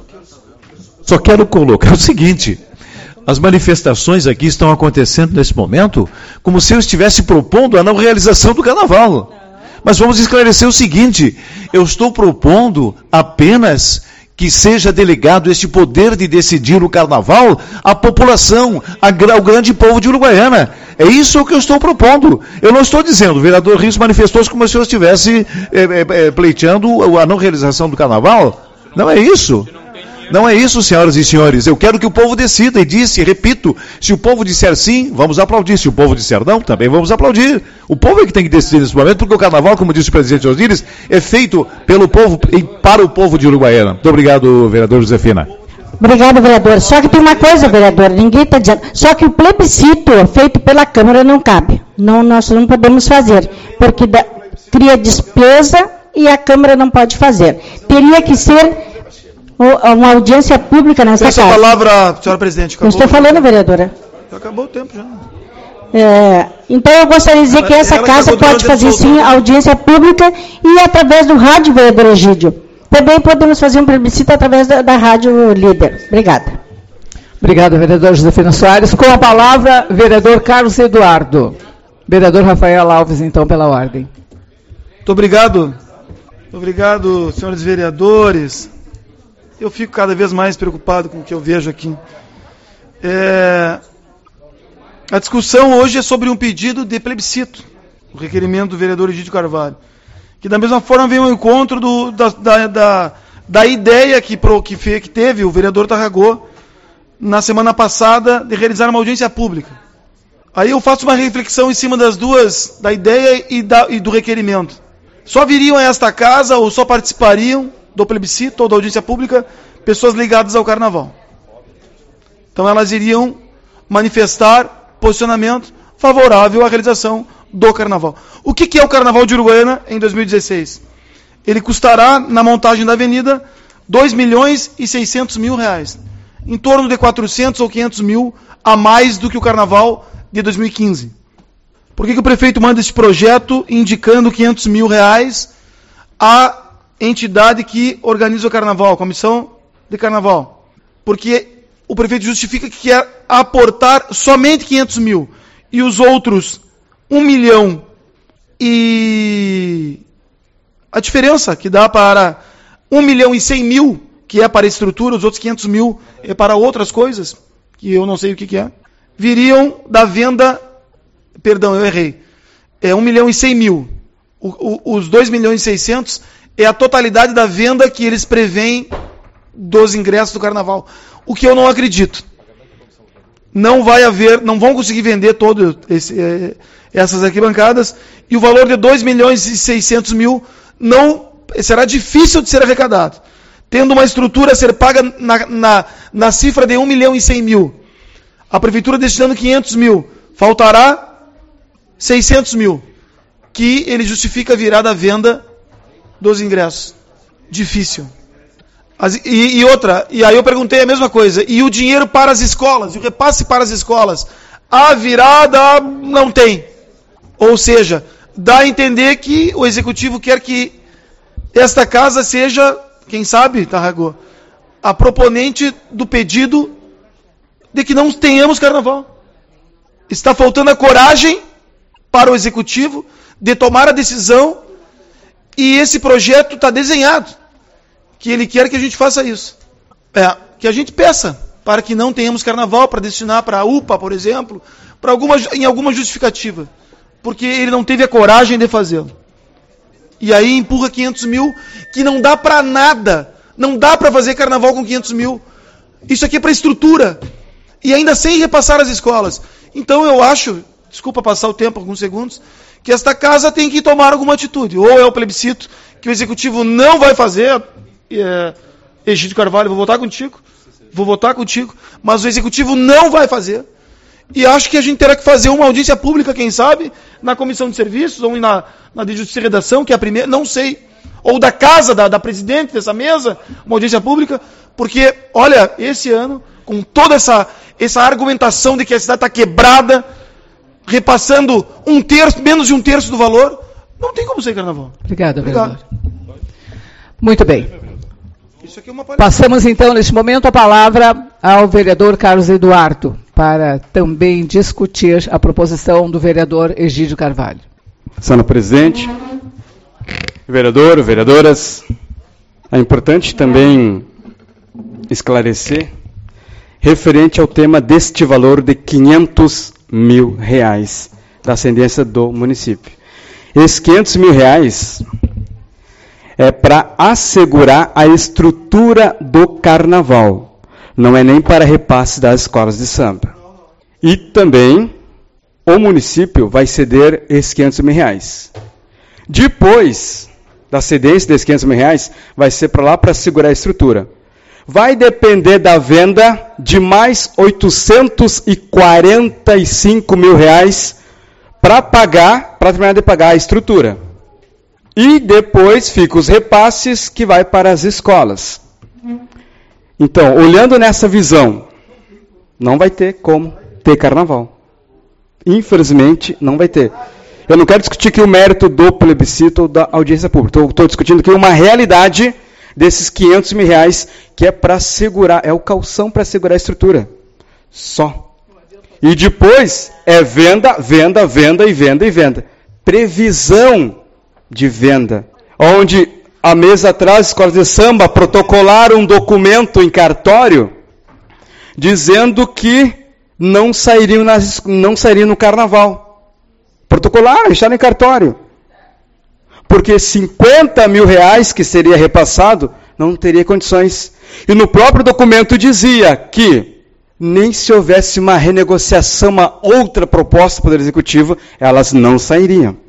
Só quero colocar o seguinte... As manifestações aqui estão acontecendo nesse momento como se eu estivesse propondo a não realização do carnaval. Mas vamos esclarecer o seguinte, eu estou propondo apenas que seja delegado este poder de decidir o carnaval à população, ao grande povo de Uruguaiana. É isso que eu estou propondo. Eu não estou dizendo, o vereador Rios manifestou-se como se eu estivesse é, é, pleiteando a não realização do carnaval. Não é isso. Não é isso, senhoras e senhores. Eu quero que o povo decida. E disse, repito, se o povo disser sim, vamos aplaudir. Se o povo disser não, também vamos aplaudir. O povo é que tem que decidir nesse momento, porque o carnaval, como disse o presidente Osíris, é feito pelo povo e para o povo de Uruguaiana. Muito obrigado, vereador Josefina. Obrigado, vereador. Só que tem uma coisa, vereador, ninguém está dizendo. Só que o plebiscito feito pela Câmara não cabe. Não, nós não podemos fazer, porque da, cria despesa e a Câmara não pode fazer. Teria que ser uma audiência pública nessa casa. Essa palavra, senhora presidente. Acabou. Eu estou falando, vereadora. Acabou o tempo já. É, então eu gostaria de dizer que essa casa pode fazer sim audiência pública e através do rádio, vereador Egídio. Também podemos fazer um plebiscito através da, da rádio líder. Obrigada. Obrigada, vereador Josefina Soares. Com a palavra, vereador Carlos Eduardo. Vereador Rafael Alves, então, pela ordem. Muito obrigado. Muito obrigado, senhores vereadores. Eu fico cada vez mais preocupado com o que eu vejo aqui. É... A discussão hoje é sobre um pedido de plebiscito, o requerimento do vereador Egídio Carvalho, que da mesma forma vem ao encontro do, da, da, da, da ideia que, pro, que, fe, que teve o vereador Tarragó na semana passada de realizar uma audiência pública. Aí eu faço uma reflexão em cima das duas, da ideia e, da, e do requerimento. Só viriam a esta casa ou só participariam do plebiscito ou da audiência pública pessoas ligadas ao carnaval. Então elas iriam manifestar posicionamento favorável à realização do carnaval. O que, que é o carnaval de Uruguaiana em dois mil e dezesseis? Ele custará, na montagem da avenida, dois milhões e seiscentos mil reais. em torno de quatrocentos ou quinhentos mil a mais do que o carnaval de dois mil e quinze. Por que, que o prefeito manda esse projeto indicando quinhentos mil reais à entidade que organiza o carnaval, a comissão de carnaval? Porque o prefeito justifica que quer aportar somente quinhentos mil e os outros um milhão e a diferença que dá para um milhão e cem mil, que é para a estrutura, os outros quinhentos mil é para outras coisas, que eu não sei o que, que é, viriam da venda, perdão, eu errei, é um milhão e cem mil. O, o, os dois milhões e seiscentos é a totalidade da venda que eles preveem dos ingressos do carnaval. O que eu não acredito. Não vai haver, não vão conseguir vender todas essas arquibancadas, e o valor de dois milhões e seiscentos mil não será difícil de ser arrecadado. Tendo uma estrutura a ser paga na, na, na cifra de um milhão e cem mil. A prefeitura destinando quinhentos mil. Faltará seiscentos mil. Que ele justifica virar da venda dos ingressos. Difícil. As, e, e outra, e aí eu perguntei a mesma coisa. E o dinheiro para as escolas? E o repasse para as escolas? A virada não tem. Ou seja, dá a entender que o executivo quer que esta casa seja, quem sabe, Tarragô, a proponente do pedido de que não tenhamos carnaval. Está faltando a coragem para o executivo de tomar a decisão, e esse projeto está desenhado, que ele quer que a gente faça isso. É, que a gente peça para que não tenhamos carnaval, para destinar para a U P A, por exemplo, para alguma, em alguma justificativa. Porque ele não teve a coragem de fazê-lo. E aí empurra quinhentos mil, que não dá para nada. Não dá para fazer carnaval com quinhentos mil. Isso aqui é para estrutura. E ainda sem repassar as escolas. Então eu acho, desculpa passar o tempo, alguns segundos, que esta casa tem que tomar alguma atitude. Ou é o plebiscito que o executivo não vai fazer. É, Egídio Carvalho, vou votar contigo. Vou votar contigo. Mas o executivo não vai fazer. E acho que a gente terá que fazer uma audiência pública, quem sabe, na comissão de serviços, ou na, na de justiça e redação, que é a primeira, não sei, ou da casa da, da presidente dessa mesa, uma audiência pública, porque, olha, esse ano, com toda essa, essa argumentação de que a cidade está quebrada, repassando um terço, menos de um terço do valor, não tem como ser carnaval. Obrigada, vereador. Muito bem. Isso aqui é uma Passamos então, neste momento, a palavra ao vereador Carlos Eduardo, para também discutir a proposição do vereador Egídio Carvalho. Senhor presidente, vereador, vereadoras, é importante também esclarecer referente ao tema deste valor de quinhentos mil reais da ascendência do município. Esses quinhentos mil reais é para assegurar a estrutura do carnaval. Não é nem para repasse das escolas de samba. E também o município vai ceder esses quinhentos mil reais. Depois da cedência desses quinhentos mil reais, vai ser para lá para segurar a estrutura. Vai depender da venda de mais oitocentos e quarenta e cinco mil reais para pagar, para terminar de pagar a estrutura. E depois ficam os repasses que vai para as escolas. Então, olhando nessa visão, não vai ter como ter carnaval. Infelizmente, não vai ter. Eu não quero discutir aqui o mérito do plebiscito ou da audiência pública. Estou discutindo aqui uma realidade desses quinhentos mil reais que é para segurar, é o calção para segurar a estrutura. Só. E depois é venda, venda, venda e venda e venda. Previsão de venda, onde há meses atrás, as escolas de samba protocolaram um documento em cartório dizendo que não sairiam, nas, não sairiam no carnaval. Protocolaram, deixaram em cartório. Porque cinquenta mil reais que seria repassado, não teria condições. E no próprio documento dizia que nem se houvesse uma renegociação, uma outra proposta do Poder Executivo, elas não sairiam.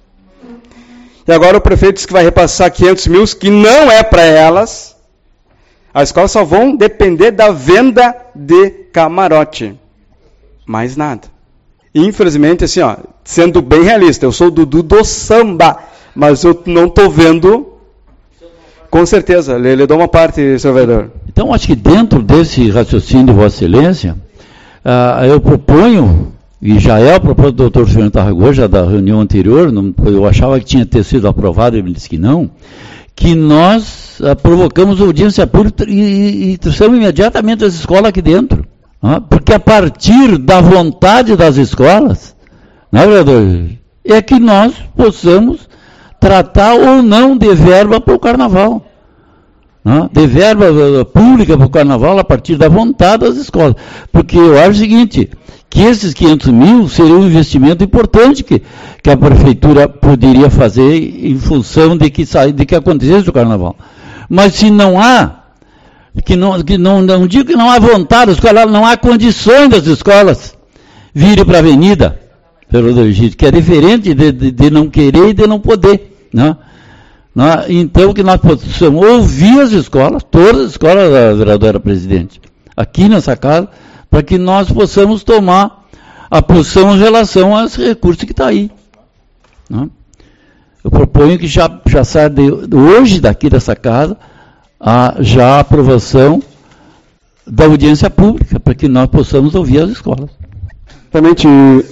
E agora o prefeito diz que vai repassar quinhentos mil, que não é para elas. As escolas só vão depender da venda de camarote. Mais nada. Infelizmente, assim, ó, sendo bem realista, eu sou o Dudu do samba, mas eu não estou vendo, com certeza, lhe, lhe dou uma parte, senhor vereador. Então, acho que dentro desse raciocínio de Vossa Excelência, uh, eu proponho, e já é o propósito do doutor Fernando Tarragona, já da reunião anterior, não, eu achava que tinha ter sido aprovado, ele disse que não, que nós uh, provocamos audiência pública e, e, e trouxemos imediatamente as escolas aqui dentro. Uh, porque a partir da vontade das escolas, né, vereador, é que nós possamos tratar ou não de verba para o carnaval. Né, de verba pública para o carnaval a partir da vontade das escolas. Porque eu acho o seguinte, que esses quinhentos mil seria um investimento importante que, que a prefeitura poderia fazer em função de que, de que acontecesse o carnaval. Mas se não há, que não, que não, não digo que não há vontade, escola, não há condições das escolas virem para a avenida, que é diferente de, de, de não querer e de não poder, né? Então, que nós possamos ouvir as escolas, todas as escolas da vereadora presidente, aqui nessa casa, para que nós possamos tomar a posição em relação aos recursos que está aí. Né? Eu proponho que já, já saia de, hoje daqui dessa casa a, já a aprovação da audiência pública, para que nós possamos ouvir as escolas. Exatamente,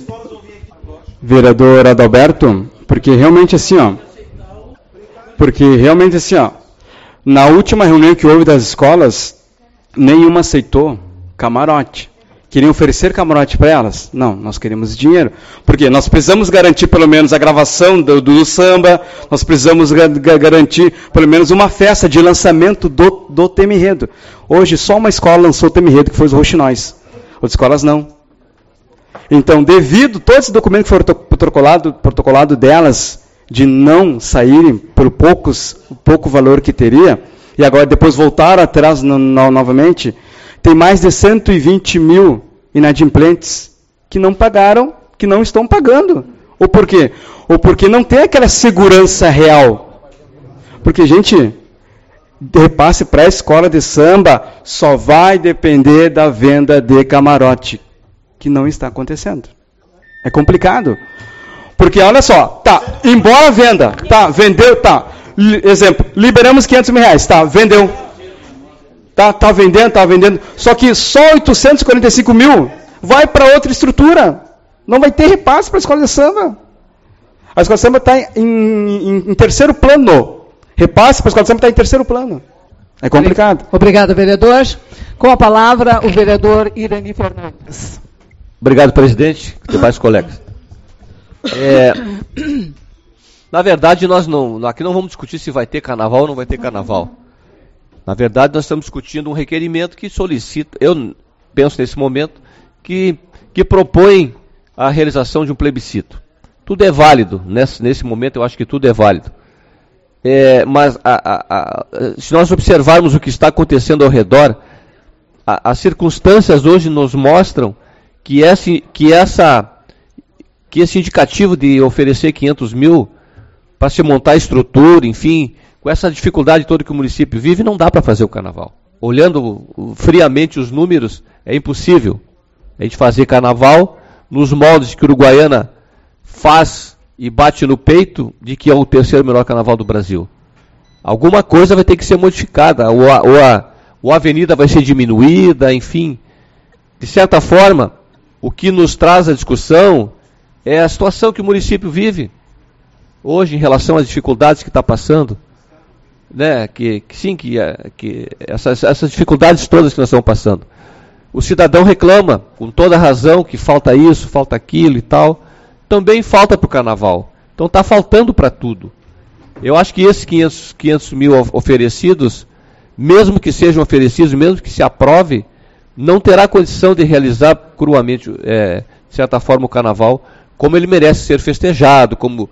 vereador Adalberto, porque realmente assim, ó, Porque realmente assim, ó, na última reunião que houve das escolas, nenhuma aceitou camarote. Queriam oferecer camarote para elas? Não, nós queremos dinheiro. Porque nós precisamos garantir pelo menos a gravação do, do samba, nós precisamos ga garantir pelo menos uma festa de lançamento do, do tema enredo. Hoje só uma escola lançou o tema enredo, que foi os Roxinóis. Outras escolas não. Então, devido a todo esse documento que foi protocolado, protocolado delas, de não saírem por poucos, pouco valor que teria, e agora depois voltaram atrás no, no, novamente, tem mais de cento e vinte mil inadimplentes que não pagaram, que não estão pagando. Ou por quê? Ou porque não tem aquela segurança real. Porque, gente, repasse para a escola de samba só vai depender da venda de camarote, que não está acontecendo. É complicado. Porque, olha só, tá, embora a venda, tá, vendeu, tá, exemplo, liberamos quinhentos mil reais, tá, vendeu, tá, tá vendendo, tá vendendo, só que só oitocentos e quarenta e cinco mil vai para outra estrutura, não vai ter repasse para a escola de samba. A escola de samba está em, em, em terceiro plano, repasse para a escola de samba está em terceiro plano, é complicado. Obrigado, vereador. Com a palavra, o vereador Irani Fernandes. Obrigado, presidente, demais colegas. É, na verdade, nós não, aqui não vamos discutir se vai ter carnaval ou não vai ter carnaval. Na verdade, nós estamos discutindo um requerimento que solicita, eu penso nesse momento, que, que propõe a realização de um plebiscito. Tudo é válido, nesse, nesse momento eu acho que tudo é válido. É, mas a, a, a, se nós observarmos o que está acontecendo ao redor, a, as circunstâncias hoje nos mostram que, esse, que essa... que esse indicativo de oferecer quinhentos mil para se montar a estrutura, enfim, com essa dificuldade toda que o município vive, não dá para fazer o carnaval. Olhando friamente os números, é impossível a gente fazer carnaval nos moldes que Uruguaiana faz e bate no peito de que é o terceiro melhor carnaval do Brasil. Alguma coisa vai ter que ser modificada, ou a, ou a, ou a avenida vai ser diminuída, enfim. De certa forma, o que nos traz a discussão é a situação que o município vive hoje em relação às dificuldades que está passando, né? Que, que sim, que, que essas, essas dificuldades todas que nós estamos passando. O cidadão reclama, com toda razão, que falta isso, falta aquilo e tal. Também falta para o carnaval. Então está faltando para tudo. Eu acho que esses quinhentos mil oferecidos, mesmo que sejam oferecidos, mesmo que se aprove, não terá condição de realizar cruamente, é, de certa forma, o carnaval, como ele merece ser festejado, como,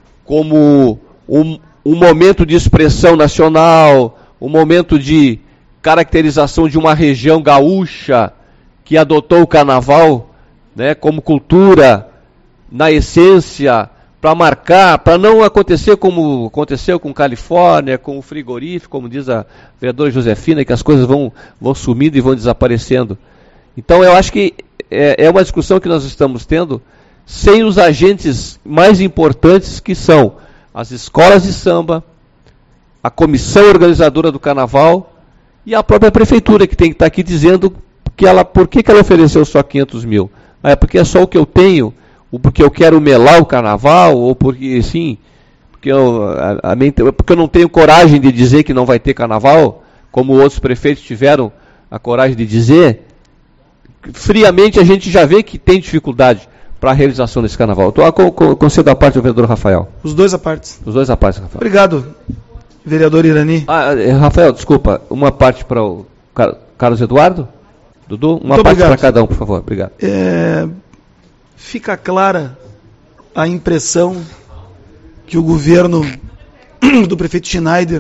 como um, um momento de expressão nacional, um momento de caracterização de uma região gaúcha que adotou o carnaval, né, como cultura, na essência, para marcar, para não acontecer como aconteceu com Califórnia, com o frigorífico, como diz a vereadora Josefina, que as coisas vão, vão sumindo e vão desaparecendo. Então eu acho que é, é uma discussão que nós estamos tendo sem os agentes mais importantes, que são as escolas de samba, a comissão organizadora do carnaval E a própria prefeitura que tem que estar aqui dizendo que ela, por que, que ela ofereceu só quinhentos mil. Ah, é porque é só o que eu tenho, ou porque eu quero melar o carnaval, ou porque, sim, porque eu, a, a, porque eu não tenho coragem de dizer que não vai ter carnaval, como outros prefeitos tiveram a coragem de dizer. Friamente a gente já vê que tem dificuldade para a realização desse carnaval. Então, concedo a parte do vereador Rafael. Os dois a parte. Os dois a parte, Rafael. Obrigado, vereador Irani. Ah, Rafael, desculpa, uma parte para o Carlos Eduardo? Dudu, uma Muito parte para obrigado. cada um, por favor. Obrigado. É, fica clara a impressão que o governo do prefeito Schneider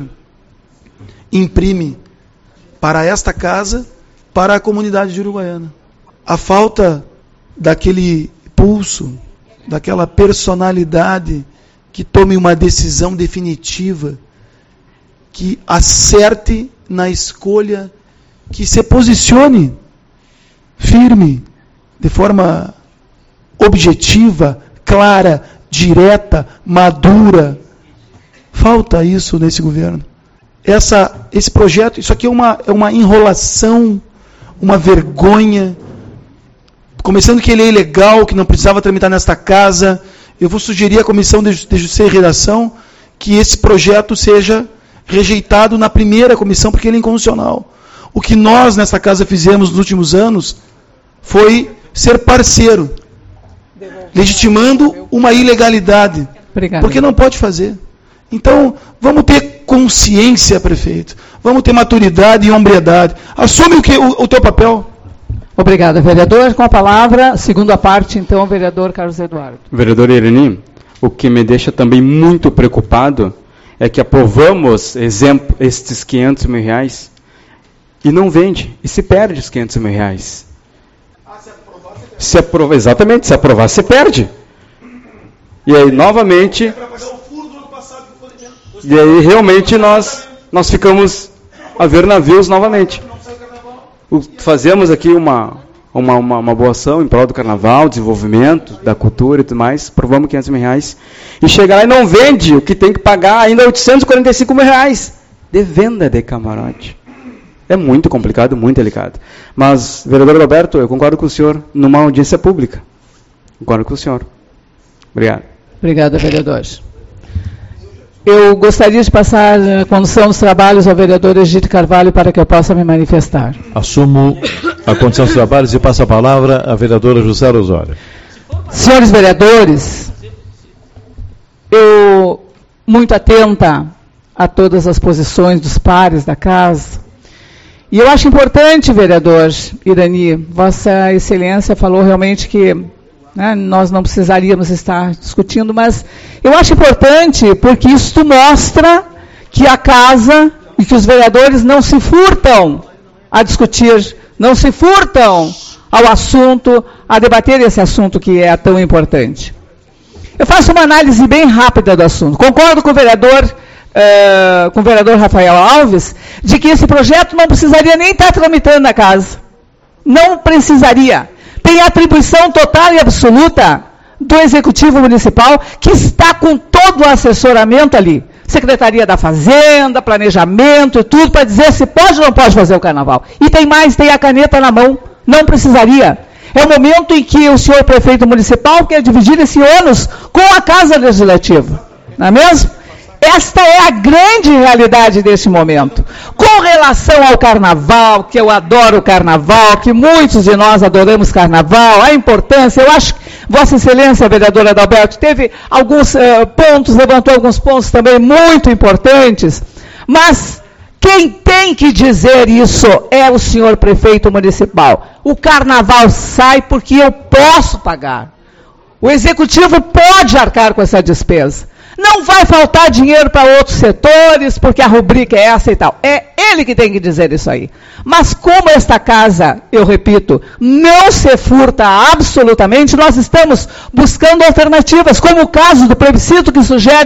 imprime para esta casa, para a comunidade de Uruguaiana. A falta daquele pulso, daquela personalidade que tome uma decisão definitiva, que acerte na escolha, que se posicione firme, de forma objetiva, clara, direta, madura. Falta isso nesse governo. Essa, esse projeto, isso aqui é uma, é uma enrolação, uma vergonha. Começando que ele é ilegal, que não precisava tramitar nesta casa. Eu vou sugerir à Comissão de Justiça e Redação que esse projeto seja rejeitado na primeira comissão, porque ele é inconstitucional. O que nós, nesta casa, fizemos nos últimos anos foi ser parceiro, legitimando uma ilegalidade. Obrigado. Porque não pode fazer. Então, vamos ter consciência, prefeito. Vamos ter maturidade e hombridade. Assume o, que, o, o teu papel. Obrigada, vereador. Com a palavra, segunda parte, então, o vereador Carlos Eduardo. Vereador Irani, o que me deixa também muito preocupado é que aprovamos, exemplo, estes quinhentos mil reais e não vende, e se perde os quinhentos mil reais. Ah, se aprovar, se, se aprovar, exatamente, se aprovar, se perde. E aí, novamente, e aí realmente nós, nós ficamos a ver navios novamente. O, fazemos aqui uma, uma, uma, uma boa ação em prol do carnaval, desenvolvimento da cultura e tudo mais, provamos quinhentos mil reais, e chega lá e não vende, o que tem que pagar ainda oitocentos e quarenta e cinco mil reais de venda de camarote. É muito complicado, muito delicado. Mas, vereador Roberto, eu concordo com o senhor numa audiência pública. Concordo com o senhor. Obrigado. Obrigada, vereador. Eu gostaria de passar a condução dos trabalhos ao vereador Egídio Carvalho para que eu possa me manifestar. Assumo a condução dos trabalhos e passo a palavra à vereadora Jussara Osório. Senhores vereadores, eu, muito atenta a todas as posições dos pares da casa, e eu acho importante, vereador Irani, Vossa Excelência falou realmente que né, nós não precisaríamos estar discutindo, mas eu acho importante porque isto mostra que a casa e que os vereadores não se furtam a discutir, não se furtam ao assunto, a debater esse assunto que é tão importante. Eu faço uma análise bem rápida do assunto. Concordo com o vereador, uh, com o vereador Rafael Alves, de que esse projeto não precisaria nem estar tramitando na casa. Não precisaria. Tem atribuição total e absoluta do Executivo Municipal, que está com todo o assessoramento ali. Secretaria da Fazenda, Planejamento e tudo, para dizer se pode ou não pode fazer o carnaval. E tem mais, tem a caneta na mão. Não precisaria. É o momento em que o senhor prefeito municipal quer dividir esse ônus com a Casa Legislativa. Não é mesmo? Esta é a grande realidade desse momento. Com relação ao carnaval, que eu adoro o carnaval, que muitos de nós adoramos carnaval, a importância, eu acho que Vossa Excelência, a vereadora Adalberto, teve alguns uh, pontos, levantou alguns pontos também muito importantes, mas quem tem que dizer isso é o senhor prefeito municipal. O carnaval sai porque eu posso pagar. O executivo pode arcar com essa despesa. Não vai faltar dinheiro para outros setores, porque a rubrica é essa e tal. É ele que tem que dizer isso aí. Mas como esta casa, eu repito, não se furta absolutamente, nós estamos buscando alternativas, como o caso do plebiscito que sugere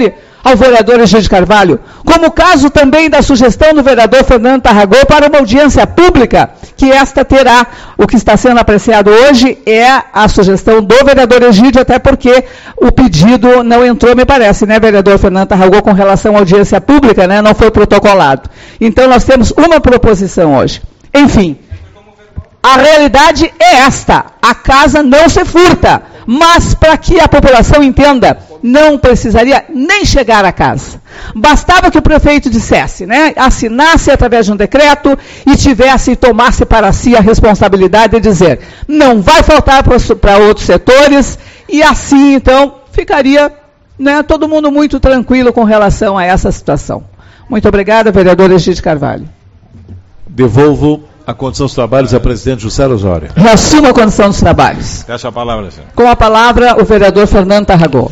ao vereador Egídio Carvalho, como o caso também da sugestão do vereador Fernando Tarragó para uma audiência pública, que esta terá. O que está sendo apreciado hoje é a sugestão do vereador Egídio, até porque o pedido não entrou, me parece, né, vereador Fernando Tarragó, com relação à audiência pública, né, não foi protocolado. Então, nós temos uma proposição hoje. Enfim, a realidade é esta: a casa não se furta, mas para que a população entenda, não precisaria nem chegar à casa. Bastava que o prefeito dissesse, né, assinasse através de um decreto e tivesse e tomasse para si a responsabilidade de dizer, não vai faltar para outros setores, e assim, então, ficaria, né, todo mundo muito tranquilo com relação a essa situação. Muito obrigada, vereador Egídio Carvalho. Devolvo a condição dos trabalhos à presidente Juscelia Osório. Reassumo a condição dos trabalhos. Peço a palavra, senhor. Com a palavra, o vereador Fernando Tarragó.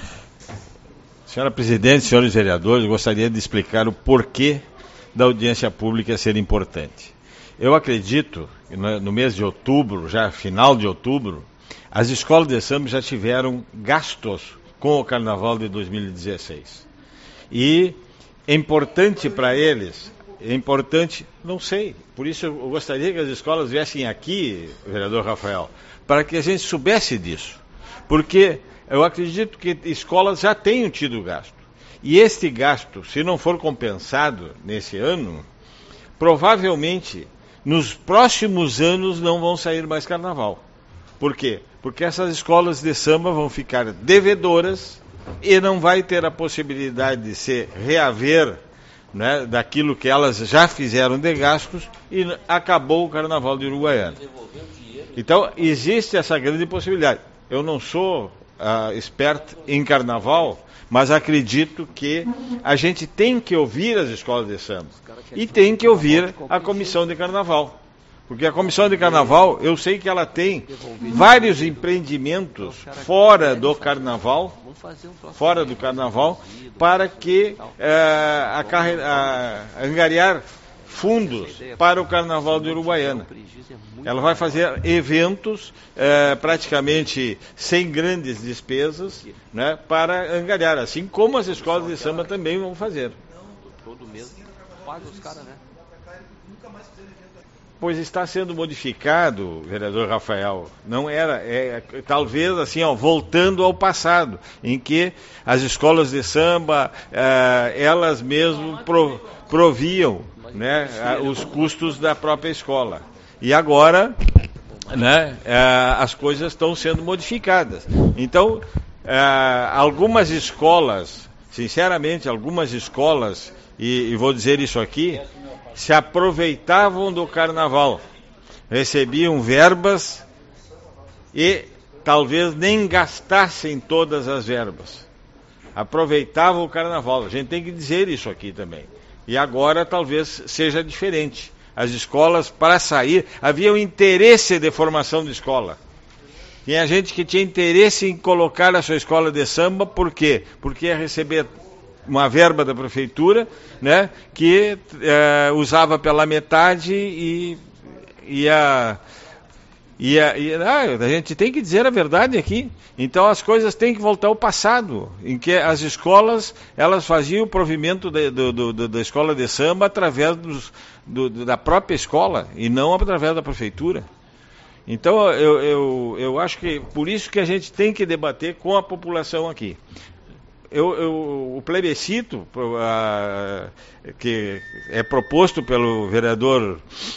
Senhora presidente, senhores vereadores, gostaria de explicar o porquê da audiência pública ser importante. Eu acredito que no mês de outubro, já final de outubro, as escolas de samba já tiveram gastos com o Carnaval de dois mil e dezesseis. E é importante para eles, é importante, não sei, por isso eu gostaria que as escolas viessem aqui, vereador Rafael, para que a gente soubesse disso. Porque eu acredito que escolas já tenham tido gasto. E este gasto, se não for compensado nesse ano, provavelmente nos próximos anos não vão sair mais carnaval. Por quê? Porque essas escolas de samba vão ficar devedoras e não vai ter a possibilidade de se reaver, né, daquilo que elas já fizeram de gastos e acabou o Carnaval de Uruguaiana. Então, existe essa grande possibilidade. Eu não sou Uh, esperto em carnaval, mas acredito que a gente tem que ouvir as escolas de samba e tem que ouvir a comissão de carnaval, porque a comissão de carnaval, eu sei que ela tem vários empreendimentos fora do carnaval, fora do carnaval, para que uh, a, a, angariar fundos para o Carnaval de Uruguaiana. Ela vai fazer eventos eh, praticamente sem grandes despesas, né, para angariar, assim como as escolas de samba também vão fazer. Pois está sendo modificado, vereador Rafael, não era, é, talvez assim, ó, voltando ao passado, em que as escolas de samba, eh, elas mesmo pro, proviam, né, os custos da própria escola. E agora, né, as coisas estão sendo modificadas. Então, algumas escolas, sinceramente, algumas escolas, e, e vou dizer isso aqui, se aproveitavam do carnaval, recebiam verbas e talvez nem gastassem todas as verbas. Aproveitavam o carnaval. A gente tem que dizer isso aqui também. E agora talvez seja diferente. As escolas, para sair, havia um interesse de formação de escola. Tinha gente que tinha interesse em colocar a sua escola de samba, por quê? Porque ia receber uma verba da prefeitura, né, que é, usava pela metade e ia... E a, e a, a gente tem que dizer a verdade aqui. Então as coisas têm que voltar ao passado, em que as escolas, elas faziam o provimento de, do, do, da escola de samba através dos, do, da própria escola e não através da prefeitura. Então eu, eu, eu acho que por isso que a gente tem que debater com a população aqui. Eu, eu, o plebiscito uh, que é proposto pelo vereador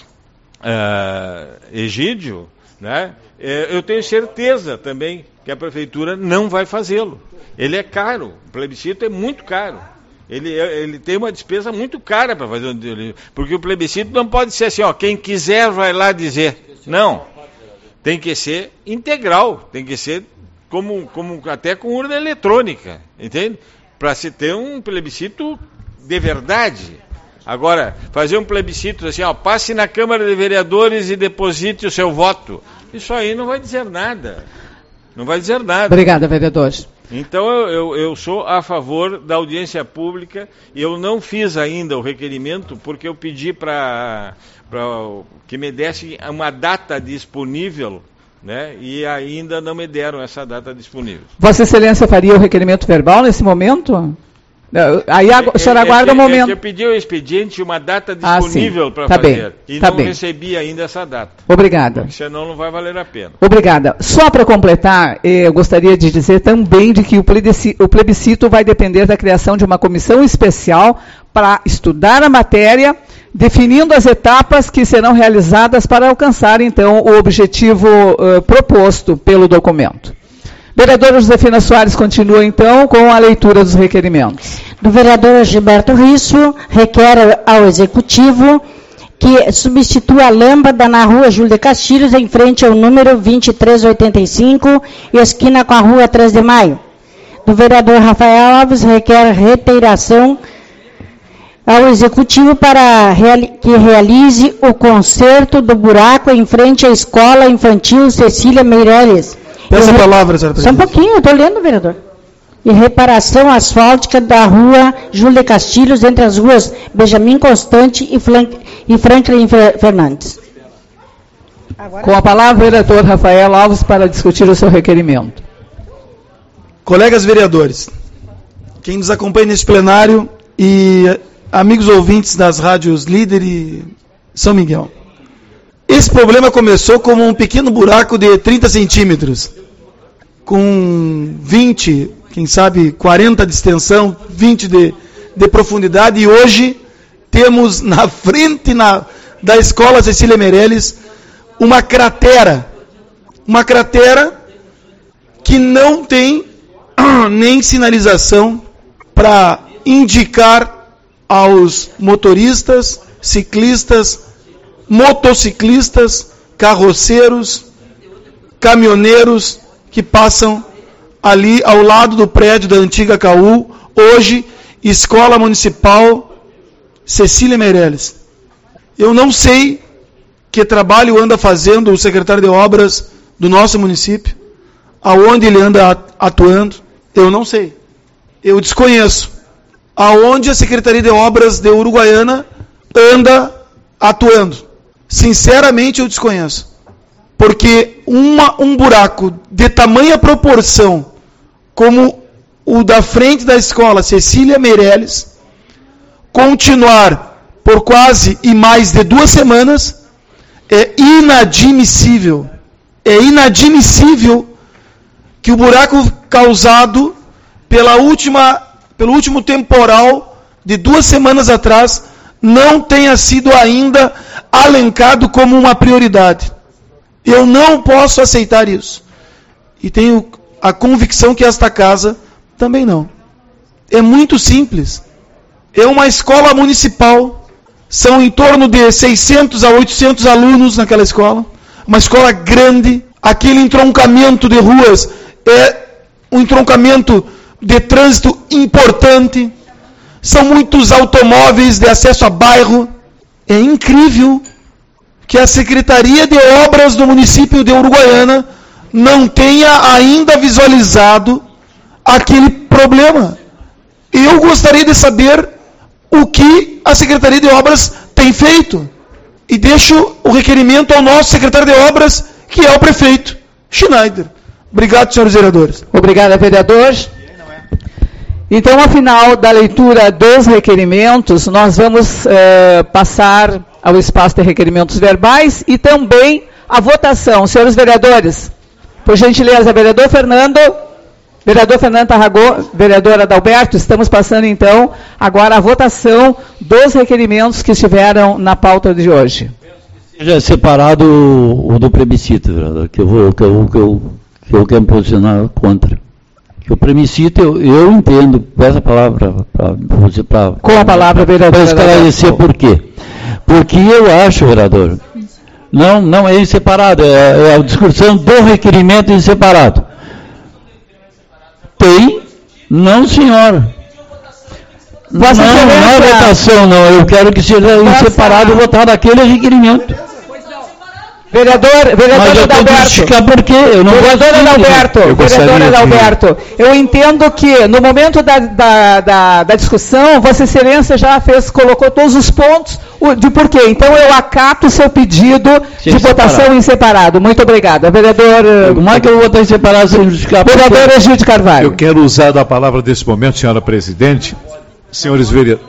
uh, Egídio, né? Eu tenho certeza também que a prefeitura não vai fazê-lo. Ele é caro, o plebiscito é muito caro. Ele, ele tem uma despesa muito cara para fazer, porque o plebiscito não pode ser assim, ó, quem quiser vai lá dizer. Não, tem que ser integral, tem que ser como, como até com urna eletrônica, entende? Para se ter um plebiscito de verdade. Agora, fazer um plebiscito assim, ó, passe na Câmara de Vereadores e deposite o seu voto. Isso aí não vai dizer nada. Não vai dizer nada. Obrigada, vereador. Então, eu, eu, eu sou a favor da audiência pública. Eu não fiz ainda o requerimento, porque eu pedi para que me dessem uma data disponível, né? E ainda não me deram essa data disponível. Vossa Excelência faria o requerimento verbal nesse momento? Aí a, o senhor aguarda é, um momento. É que eu pedi ao expediente uma data disponível ah, para tá fazer. Bem, e tá não bem. recebi ainda essa data. Obrigada. Porque senão não vai valer a pena. Obrigada. Só para completar, eu gostaria de dizer também de que o plebiscito, o plebiscito vai depender da criação de uma comissão especial para estudar a matéria, definindo as etapas que serão realizadas para alcançar, então, o objetivo uh, proposto pelo documento. Vereadora Josefina Soares continua, então, com a leitura dos requerimentos. Do vereador Gilberto Risso, requer ao Executivo que substitua a lâmpada na rua Júlio de Castilhos, em frente ao número vinte e três oitenta e cinco, esquina com a rua três de maio. Do vereador Rafael Alves, requer reiteração ao Executivo para que realize o conserto do buraco em frente à Escola Infantil Cecília Meireles. Peça a palavra, senhora presidente. Só um pouquinho, eu estou lendo, vereador. E reparação asfáltica da rua Júlia Castilhos, entre as ruas Benjamin Constante e, Frank, e Franklin Fernandes. Agora... Com a palavra, o vereador Rafael Alves, para discutir o seu requerimento. Colegas vereadores, quem nos acompanha neste plenário e amigos ouvintes das rádios Líder e São Miguel. Esse problema começou como um pequeno buraco de trinta centímetros, com vinte, quem sabe quarenta de extensão, vinte de, de profundidade, e hoje temos na frente na, da Escola Cecília Meireles uma cratera, uma cratera que não tem nem sinalização para indicar aos motoristas, ciclistas, motociclistas, carroceiros, caminhoneiros que passam ali ao lado do prédio da antiga C A U, hoje Escola Municipal Cecília Meireles. Eu não sei que trabalho anda fazendo o secretário de obras do nosso município, aonde ele anda atuando, eu não sei. Eu desconheço aonde a Secretaria de Obras de Uruguaiana anda atuando. Sinceramente, eu desconheço. Porque uma, um buraco de tamanha proporção como o da frente da escola Cecília Meireles continuar por quase e mais de duas semanas é inadmissível. É inadmissível que o buraco causado pela última, pelo último temporal de duas semanas atrás não tenha sido ainda alencado como uma prioridade. Eu não posso aceitar isso. E tenho a convicção que esta casa também não. É muito simples. É uma escola municipal. São em torno de seiscentos a oitocentos alunos naquela escola. Uma escola grande. Aquele entroncamento de ruas é um entroncamento de trânsito importante. São muitos automóveis de acesso a bairro. É incrível que a Secretaria de Obras do município de Uruguaiana não tenha ainda visualizado aquele problema. Eu gostaria de saber o que a Secretaria de Obras tem feito. E deixo o requerimento ao nosso secretário de Obras, que é o prefeito Schneider. Obrigado, senhores vereadores. Obrigado, vereador. Então, ao final da leitura dos requerimentos, nós vamos uh, passar ao espaço de requerimentos verbais e também a votação. Senhores vereadores, por gentileza, vereador Fernando, vereador Fernando Tarragó, vereadora Adalberto, estamos passando então agora a votação dos requerimentos que estiveram na pauta de hoje. Seja separado o, o do plebiscito, vereador, que eu vou, que eu, que eu, que eu quero me posicionar contra. Que o plebiscito, eu, eu entendo, peço a palavra para... Com a palavra, vereador. Para esclarecer por quê. Porque eu acho, vereador, não, não é em separado, é, é a discussão do requerimento em separado. Tem? Não, senhor. Não, não é votação, não. Eu quero que seja em separado votado aquele requerimento. Vereador, vereador Adalberto, por quê? Eu não vereador Adalberto, eu vereador Adalberto, eu entendo que no momento da, da, da, da discussão, Vossa Excelência já fez, colocou todos os pontos de porquê. Então eu acato o seu pedido Sim, de votação separado. em separado. Muito obrigado. Vereador. Como é que eu vou votar em separado sem justificar? Vereador Egídio Carvalho. Eu quero usar da palavra desse momento, senhora presidente, senhores vereadores.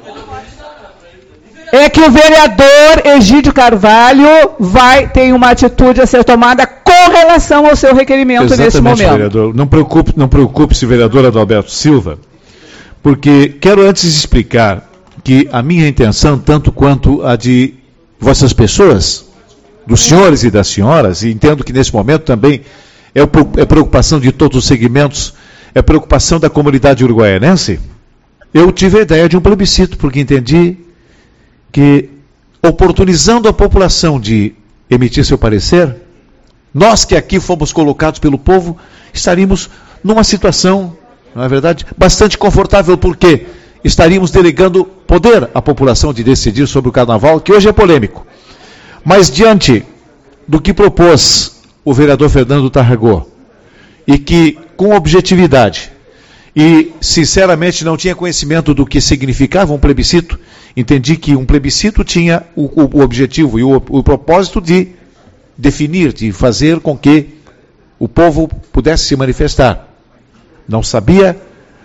É que o vereador Egídio Carvalho vai ter uma atitude a ser tomada com relação ao seu requerimento. Exatamente, neste momento. Vereador. Não preocupe, não preocupe-se, vereador Adalberto Silva, porque quero antes explicar que a minha intenção, tanto quanto a de vossas pessoas, dos senhores e das senhoras, e entendo que nesse momento também é, é preocupação de todos os segmentos, é preocupação da comunidade uruguaianense, eu tive a ideia de um plebiscito, porque entendi que, oportunizando a população de emitir seu parecer, nós que aqui fomos colocados pelo povo, estaríamos numa situação, não é verdade, bastante confortável, porque estaríamos delegando poder à população de decidir sobre o carnaval, que hoje é polêmico. Mas diante do que propôs o vereador Fernando Tarragó, e que, com objetividade, e sinceramente não tinha conhecimento do que significava um plebiscito, entendi que um plebiscito tinha o, o, o objetivo e o, o propósito de definir, de fazer com que o povo pudesse se manifestar. Não sabia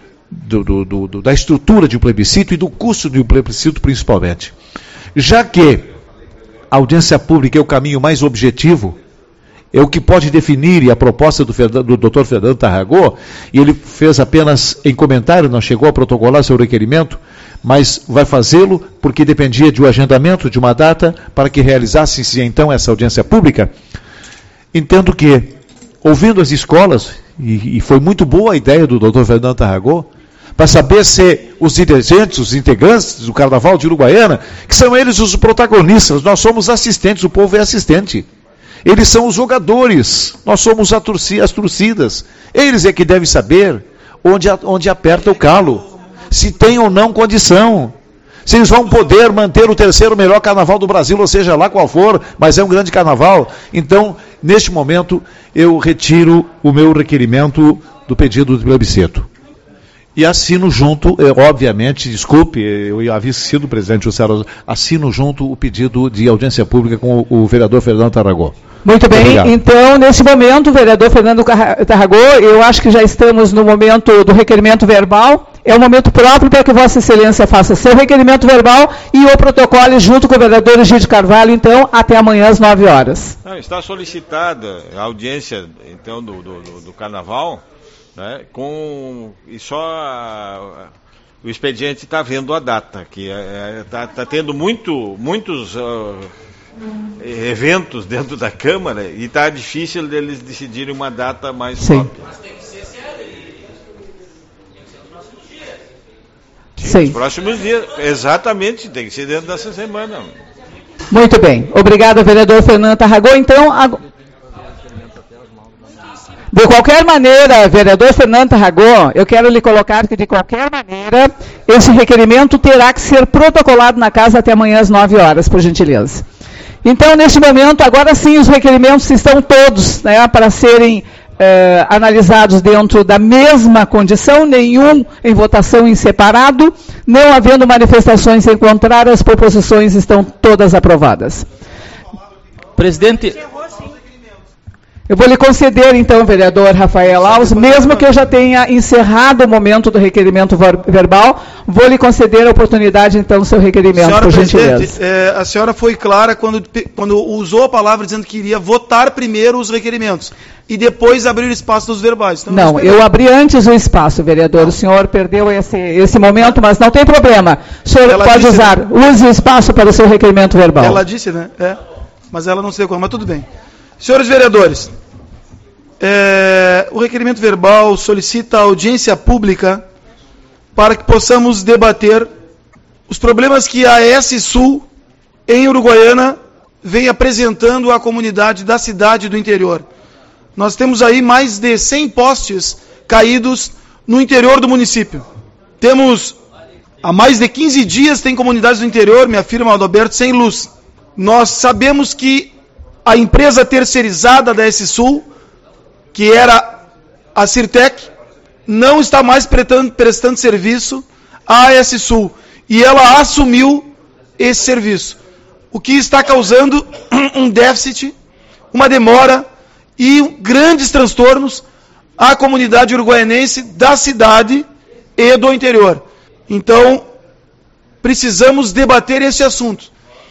do, do, do, da estrutura de um plebiscito e do custo de um plebiscito principalmente. Já que a audiência pública é o caminho mais objetivo, é o que pode definir, e a proposta do, do doutor Fernando Tarragó, e ele fez apenas em comentário, não chegou a protocolar seu requerimento, mas vai fazê-lo porque dependia de um agendamento, de uma data, para que realizasse-se então essa audiência pública. Entendo que, ouvindo as escolas, e, e foi muito boa a ideia do doutor Fernando Tarragó, para saber se os dirigentes, os integrantes do Carnaval de Uruguaiana, que são eles os protagonistas, nós somos assistentes, o povo é assistente. Eles são os jogadores, nós somos as torcidas. Eles é que devem saber onde, onde aperta o calo, se tem ou não condição, se eles vão poder manter o terceiro melhor carnaval do Brasil, ou seja lá qual for, mas é um grande carnaval. Então, neste momento, eu retiro o meu requerimento do pedido de plebiscito. E assino junto, eu, obviamente, desculpe, eu havia sido presidente do Ceará, assino junto o pedido de audiência pública com o, o vereador Fernando Tarragó. Muito bem, obrigado. Então, nesse momento, o vereador Fernando Tarragó, eu acho que já estamos no momento do requerimento verbal, é o momento próprio para que Vossa Excelência faça seu requerimento verbal e o protocole junto com o vereador Egídio Carvalho, então, até amanhã às nove horas. Não, está solicitada a audiência, então, do, do, do, do Carnaval, né, com, e só a, o expediente está vendo a data, que está é, tá tendo muito, muitos uh, eventos dentro da Câmara e está difícil deles decidirem uma data mais Sim. própria. Sim. Nos próximos dias, exatamente, tem que ser dentro dessa semana. Muito bem, obrigado, vereador Fernando Tarragó. Então, ag... de qualquer maneira, vereador Fernando Tarragó, eu quero lhe colocar que, de qualquer maneira, esse requerimento terá que ser protocolado na casa até amanhã às nove horas, por gentileza. Então, neste momento, agora sim, os requerimentos estão todos, né, para serem eh, analisados dentro da mesma condição, nenhum em votação em separado, não havendo manifestações em contrário, as proposições estão todas aprovadas. Presidente... Eu vou lhe conceder, então, vereador Rafael Alves, mesmo que eu já tenha encerrado o momento do requerimento verbal, vou lhe conceder a oportunidade, então, do seu requerimento, senhora por gentileza. É, a senhora foi clara quando, quando usou a palavra dizendo que iria votar primeiro os requerimentos e depois abrir espaço dos verbais. Então, não, eu abri antes o espaço, vereador. O senhor perdeu esse, esse momento, mas não tem problema. O senhor ela pode disse, usar, né? Use o espaço para o seu requerimento verbal. Ela disse, né? É, mas ela não sei como, mas tudo bem. Senhores vereadores, é, o requerimento verbal solicita audiência pública para que possamos debater os problemas que a S-Sul, em Uruguaiana, vem apresentando à comunidade da cidade do interior. Nós temos aí mais de cem postes caídos no interior do município. Temos, há mais de quinze dias, tem comunidades do interior, me afirma Adalberto, sem luz. Nós sabemos que a empresa terceirizada da S-Sul, que era a Cirtec, não está mais prestando, prestando serviço à S-Sul. E ela assumiu esse serviço. O que está causando um déficit, uma demora e grandes transtornos à comunidade uruguaianense da cidade e do interior. Então, precisamos debater esse assunto.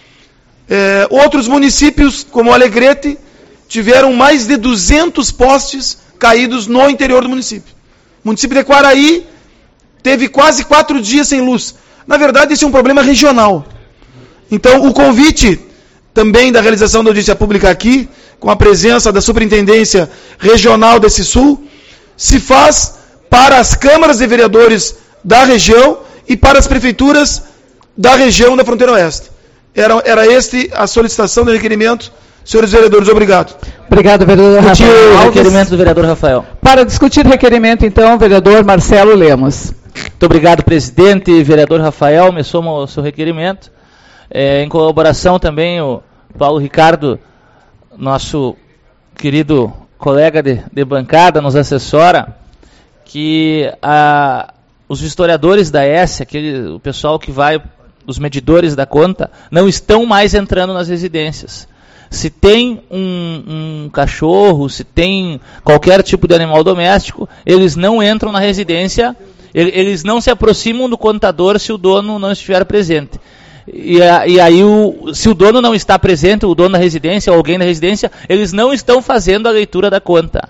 É, outros municípios, como Alegrete, tiveram mais de duzentos postes caídos no interior do município. O município de Quaraí teve quase quatro dias sem luz. Na verdade, esse é um problema regional. Então, o convite também da realização da audiência pública aqui, com a presença da Superintendência Regional desse Sul, se faz para as câmaras de vereadores da região e para as prefeituras da região da fronteira oeste. Era, era este a solicitação do requerimento. Senhores vereadores, obrigado. Obrigado, vereador Discutir Rafael. o requerimento do vereador Rafael. Para discutir o requerimento, então, vereador Marcelo Lemos. Muito obrigado, presidente. Vereador Rafael, me somo ao seu requerimento. É, em colaboração também o Paulo Ricardo, nosso querido colega de, de bancada, nos assessora, que a, os historiadores da S, aquele, o pessoal que vai, os medidores da conta, não estão mais entrando nas residências. Se tem um, um cachorro, se tem qualquer tipo de animal doméstico, eles não entram na residência, eles não se aproximam do contador se o dono não estiver presente. E, a, e aí, o, se o dono não está presente, o dono da residência ou alguém da residência, eles não estão fazendo a leitura da conta.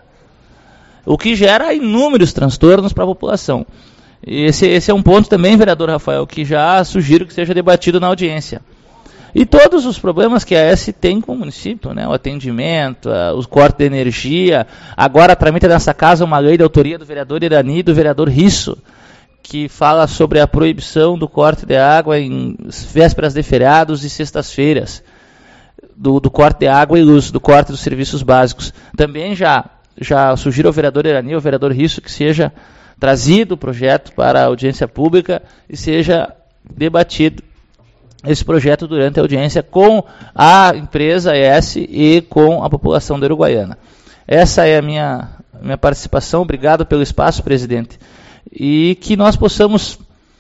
O que gera inúmeros transtornos para a população. E esse, esse é um ponto também, vereador Rafael, que já sugiro que seja debatido na audiência. E todos os problemas que a S tem com o município, né? O atendimento, a, os cortes de energia. Agora tramita nessa casa uma lei de autoria do vereador Irani e do vereador Risso, que fala sobre a proibição do corte de água em vésperas de feriados e sextas-feiras, do, do corte de água e luz, do corte dos serviços básicos. Também já, já sugiro ao vereador Irani, ao vereador Risso, que seja trazido o projeto para a audiência pública e seja debatido esse projeto durante a audiência com a empresa S e com a população da Uruguaiana. Essa é a minha, minha participação. Obrigado pelo espaço, presidente. E que nós possamos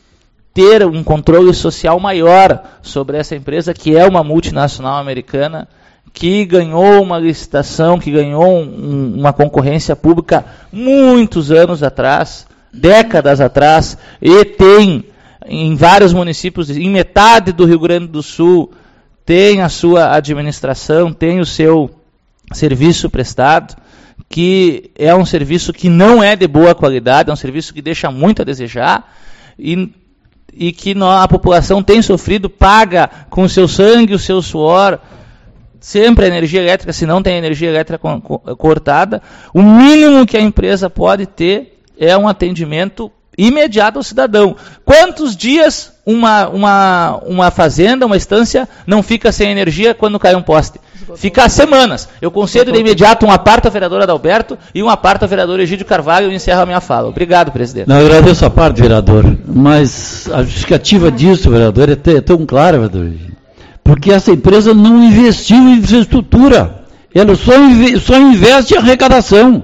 ter um controle social maior sobre essa empresa, que é uma multinacional americana, que ganhou uma licitação, que ganhou um, uma concorrência pública muitos anos atrás, décadas atrás, e tem em vários municípios, em metade do Rio Grande do Sul, tem a sua administração, tem o seu serviço prestado, que é um serviço que não é de boa qualidade, é um serviço que deixa muito a desejar, e, e que nós, a população tem sofrido, paga com o seu sangue, o seu suor, sempre a energia elétrica, se não tem energia elétrica cortada. O mínimo que a empresa pode ter é um atendimento imediato ao cidadão. Quantos dias uma, uma, uma fazenda, uma estância, não fica sem energia quando cai um poste? Fica semanas. Eu concedo de imediato uma parte ao vereador Adalberto e uma parte ao vereador Egídio Carvalho e encerro a minha fala. Obrigado, presidente. Não, eu agradeço a parte, vereador, mas a justificativa disso, vereador, é, t- é tão clara, vereador, porque essa empresa não investiu em infraestrutura. Ela só, inve- só investe em arrecadação.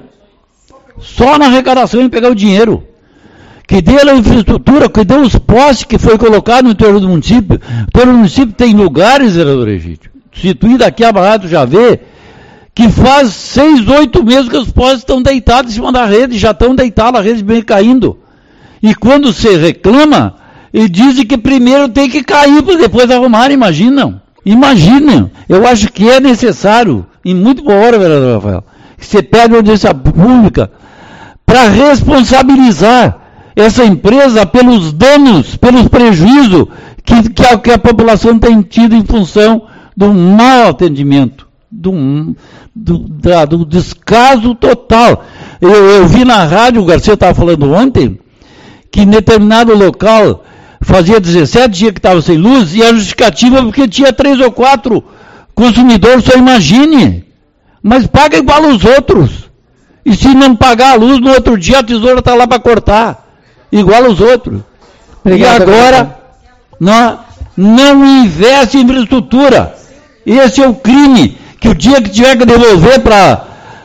Só na arrecadação em pegar o dinheiro. Que dê a infraestrutura, que dê os postes que foi colocado no interior do município. O interior do município tem lugares, vereador Egídio, situído aqui a Barra do Javé, que faz seis, oito meses que os postes estão deitados em cima da rede, já estão deitados, a rede vem caindo. E quando se reclama, eles dizem que primeiro tem que cair para depois arrumar, imaginam? Imaginem. Eu acho que é necessário, e muito boa hora, vereador Rafael, que você pegue a audiência pública para responsabilizar essa empresa pelos danos, pelos prejuízos que, que, a, que a população tem tido em função do mau atendimento, do, do, da, do descaso total. Eu, eu vi na rádio, o Garcia estava falando ontem, que em determinado local fazia dezessete dias que estava sem luz, e a justificativa porque tinha três ou quatro consumidores, só imagine. Mas paga igual aos outros. E se não pagar a luz, no outro dia a tesoura está lá para cortar. Igual aos outros. Obrigado, e agora, não, não investe em infraestrutura. Esse é o crime, que o dia que tiver que devolver para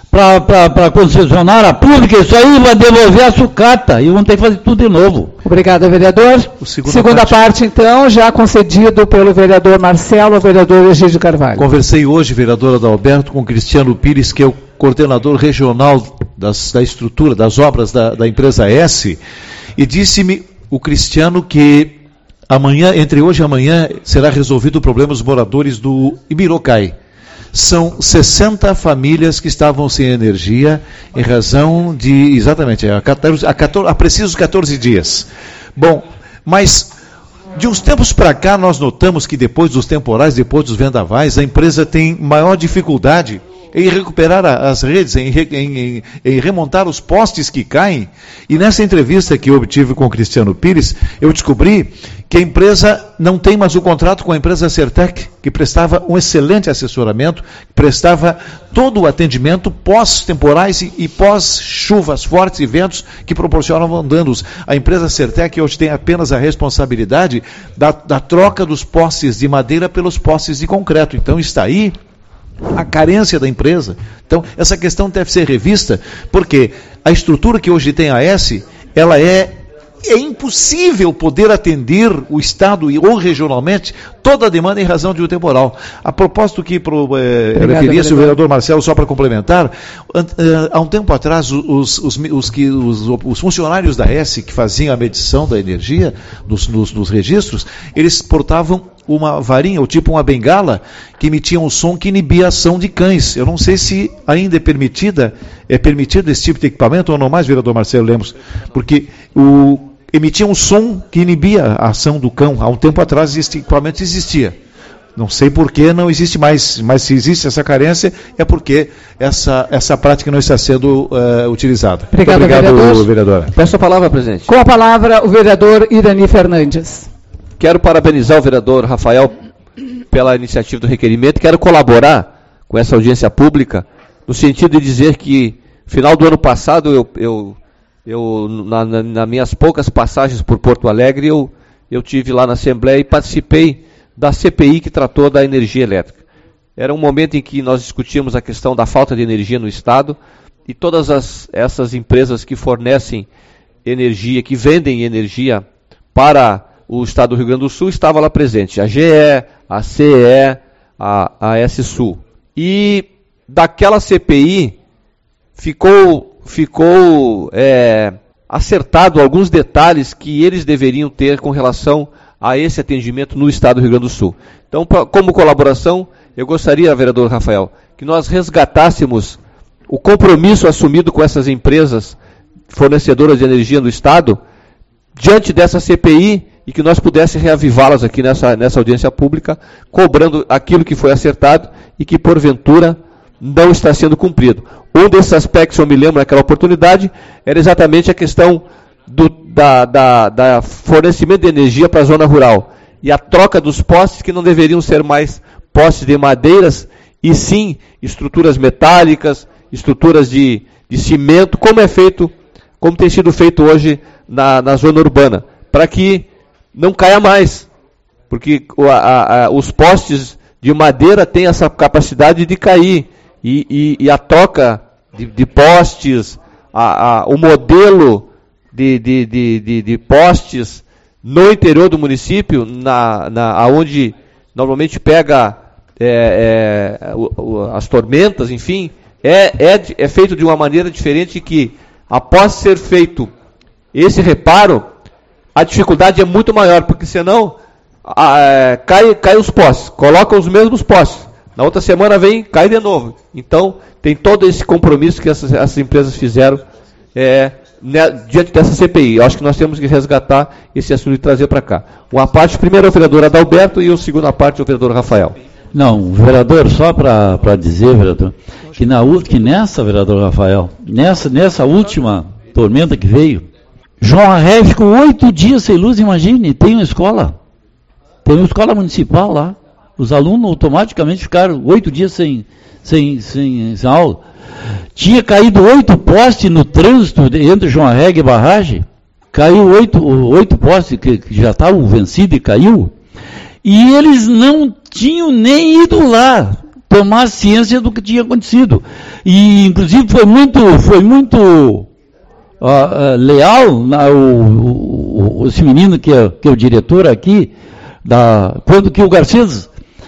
a concessionária pública, isso aí vai devolver a sucata, e vão ter que fazer tudo de novo. Obrigado, vereador. Segunda, Segunda parte. parte, então, já concedido pelo vereador Marcelo ao vereador Egídio Carvalho. Conversei hoje, vereador Adalberto, com o Cristiano Pires, que é o coordenador regional das, da estrutura, das obras da, da empresa S, e disse-me, o Cristiano, que amanhã, entre hoje e amanhã, será resolvido o problema dos moradores do Ibirocai. São sessenta famílias que estavam sem energia em razão de, exatamente, há, quatorze, há, quatorze, há precisos quatorze dias. Bom, mas de uns tempos para cá nós notamos que depois dos temporais, depois dos vendavais, a empresa tem maior dificuldade em recuperar as redes, em, em, em remontar os postes que caem. E nessa entrevista que eu obtive com o Cristiano Pires, eu descobri que a empresa não tem mais o contrato com a empresa Certec, que prestava um excelente assessoramento, prestava todo o atendimento pós-temporais e, e pós-chuvas fortes e ventos que proporcionavam danos. A empresa Certec hoje tem apenas a responsabilidade da, da troca dos postes de madeira pelos postes de concreto. Então está aí a carência da empresa. Então, essa questão deve ser revista, porque a estrutura que hoje tem a AES, ela é, é impossível poder atender o Estado ou regionalmente toda a demanda em razão de um temporal. A propósito que eh, referia-se o vereador Marcelo, só para complementar, há um tempo atrás, os, os, os, que, os, os funcionários da AES que faziam a medição da energia nos, nos, nos registros, eles portavam uma varinha, ou tipo uma bengala, que emitia um som que inibia a ação de cães. Eu não sei se ainda é permitida, é permitido esse tipo de equipamento ou não mais, vereador Marcelo Lemos, porque o, emitia um som que inibia a ação do cão. Há um tempo atrás esse equipamento existia. Não sei por que não existe mais, mas se existe essa carência, é porque essa, essa prática não está sendo uh, utilizada. Obrigado, Muito obrigado, vereador. vereadora. Peço a palavra, presidente. Com a palavra, o vereador Irani Fernandes. Quero parabenizar o vereador Rafael pela iniciativa do requerimento. Quero colaborar com essa audiência pública no sentido de dizer que, final do ano passado, eu, eu, eu na, na, nas minhas poucas passagens por Porto Alegre, eu, eu tive lá na Assembleia e participei da C P I que tratou da energia elétrica. Era um momento em que nós discutíamos a questão da falta de energia no Estado e todas as, essas empresas que fornecem energia, que vendem energia para o Estado do Rio Grande do Sul estava lá presente, a G E, a C E, a, a S-Sul. E daquela C P I ficou, ficou é, acertado alguns detalhes que eles deveriam ter com relação a esse atendimento no Estado do Rio Grande do Sul. Então, pra, como colaboração, eu gostaria, vereador Rafael, que nós resgatássemos o compromisso assumido com essas empresas fornecedoras de energia do Estado, diante dessa C P I, e que nós pudéssemos reavivá-las aqui nessa, nessa audiência pública, cobrando aquilo que foi acertado e que, porventura, não está sendo cumprido. Um desses aspectos, eu me lembro naquela oportunidade, era exatamente a questão do da, da, da fornecimento de energia para a zona rural e a troca dos postes, que não deveriam ser mais postes de madeiras, e sim estruturas metálicas, estruturas de, de cimento, como é feito, como tem sido feito hoje na, na zona urbana, para que não caia mais, porque a, a, os postes de madeira têm essa capacidade de cair, e, e, e a troca de, de postes, a, a, o modelo de, de, de, de, de postes no interior do município, na, na, onde normalmente pega é, é, o, o, as tormentas, enfim, é, é, é feito de uma maneira diferente, que após ser feito esse reparo, a dificuldade é muito maior, porque senão a, a, cai, cai os postes, colocam os mesmos postes, na outra semana vem, cai de novo. Então, tem todo esse compromisso que essas, essas empresas fizeram é, né, diante dessa C P I. Eu acho que nós temos que resgatar esse assunto e trazer para cá. Uma parte, primeiro é o vereador Adalberto, e a segunda parte é o vereador Rafael. Não, vereador, só para dizer, vereador, que, na, que nessa, vereador Rafael, nessa, nessa última tormenta que veio, João Arré ficou oito dias sem luz, imagine, tem uma escola, tem uma escola municipal lá, os alunos automaticamente ficaram oito dias sem, sem, sem, sem aula. Tinha caído oito postes no trânsito entre João Arré e Barragem, caiu oito, oito postes que, que já estavam vencidos e caiu, e eles não tinham nem ido lá tomar ciência do que tinha acontecido. E, inclusive, foi muito, foi muito uh, uh, leal na, o, o, esse menino que é, que é o diretor aqui, da, quando que o Garcês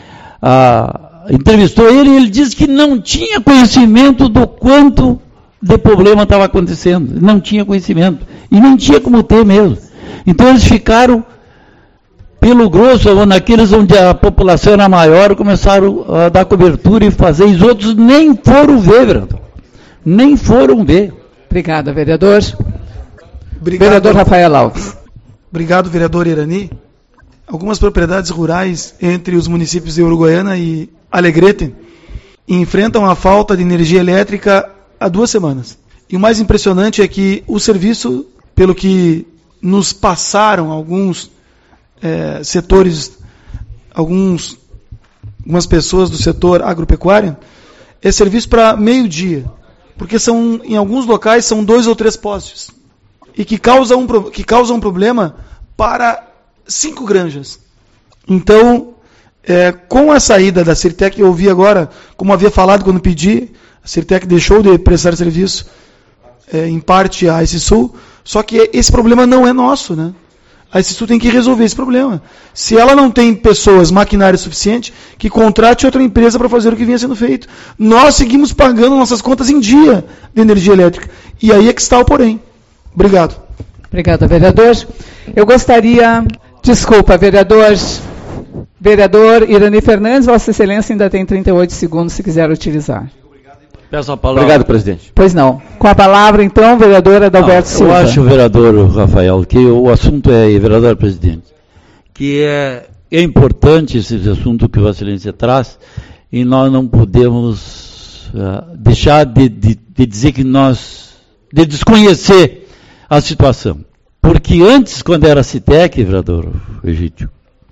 uh, entrevistou ele, ele disse que não tinha conhecimento do quanto de problema estava acontecendo. Não tinha conhecimento. E nem tinha como ter mesmo. Então, eles ficaram Pelo Grosso, ou naqueles onde a população era maior, começaram a dar cobertura e fazer, e os outros nem foram ver, vereador. Nem foram ver. Obrigada, vereador. Obrigado, vereador Rafael Alves. Obrigado, vereador Irani. Algumas propriedades rurais entre os municípios de Uruguaiana e Alegrete enfrentam a falta de energia elétrica há duas semanas. E o mais impressionante é que o serviço, pelo que nos passaram alguns é, setores, alguns, algumas pessoas do setor agropecuário, é serviço para meio-dia. Porque são, em alguns locais são dois ou três postes. E que causam um, que causam um problema para cinco granjas. Então, é, com a saída da Cirtec, eu ouvi agora, como havia falado quando pedi, a Cirtec deixou de prestar serviço, é, em parte, a S Sul, só que esse problema não é nosso, né? A S Sul tem que resolver esse problema. Se ela não tem pessoas, maquinário suficiente, que contrate outra empresa para fazer o que vinha sendo feito. Nós seguimos pagando nossas contas em dia de energia elétrica. E aí é que está o porém. Obrigado. Obrigada, vereador. Eu gostaria... Desculpa, vereador. Vereador Irani Fernandes, Vossa Excelência ainda tem trinta e oito segundos se quiser utilizar. Peço a palavra. Obrigado, presidente. Pois não. Com a palavra, então, vereador Adalberto Não, Silva. Eu acho, vereador Rafael, que o assunto é, vereador presidente, que é, é importante esse assunto que Vossa Excelência traz, e nós não podemos uh, deixar de, de, de dizer que nós, de desconhecer a situação. Porque antes, quando era a Citec, vereador Egídio,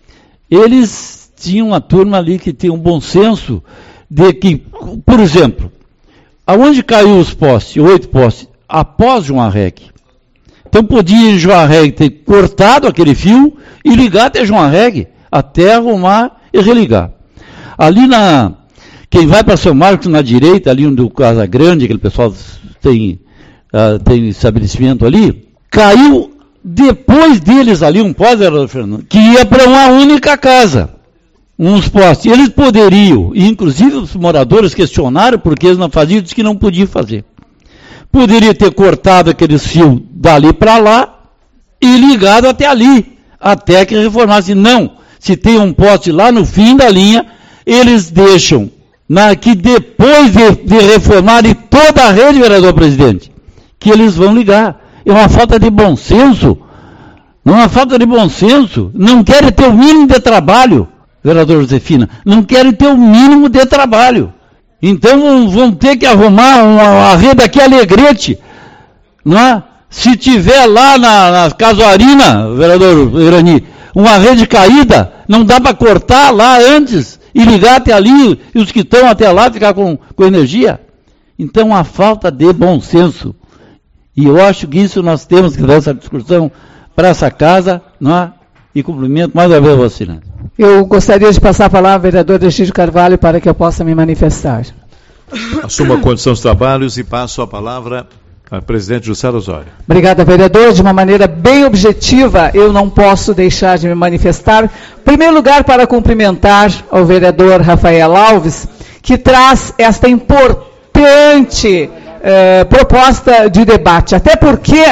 eles tinham uma turma ali que tinha um bom senso de que, por exemplo, aonde caiu os postes, oito postes, após João Arregue. Então podia em João Arregue ter cortado aquele fio e ligar até João Arregue, até arrumar e religar. Ali na, quem vai para São Marcos na direita, ali onde o Casa Grande, aquele pessoal tem, uh, tem estabelecimento ali, caiu depois deles ali um poste, Fernando, que ia para uma única casa. Uns postes. Eles poderiam, e inclusive os moradores questionaram porque eles não faziam, disse que não podiam fazer. Poderia ter cortado aqueles fios dali para lá e ligado até ali, até que reformasse. Não, se tem um poste lá no fim da linha, eles deixam na, que depois de, de reformarem toda a rede, vereador presidente, que eles vão ligar. É uma falta de bom senso. Não é uma falta de bom senso. Não querem ter o mínimo de trabalho, vereador Josefina. Não querem ter o mínimo de trabalho. Então vão ter que arrumar uma, uma rede aqui Alegrete. Não é? Se tiver lá na, na Casuarina, vereador Irani, uma rede caída, não dá para cortar lá antes e ligar até ali, e os que estão até lá ficar com, com energia. Então uma falta de bom senso. E eu acho que isso nós temos que dar essa discussão para essa casa, não é? E cumprimento mais uma vez a Vossa Excelência. Eu gostaria de passar a palavra ao vereador Egídio Carvalho para que eu possa me manifestar. Assumo a condição dos trabalhos e passo a palavra ao presidente Jussara Osório. Obrigada, vereador. De uma maneira bem objetiva, eu não posso deixar de me manifestar. Em primeiro lugar, para cumprimentar ao vereador Rafael Alves, que traz esta importante eh, proposta de debate. Até porque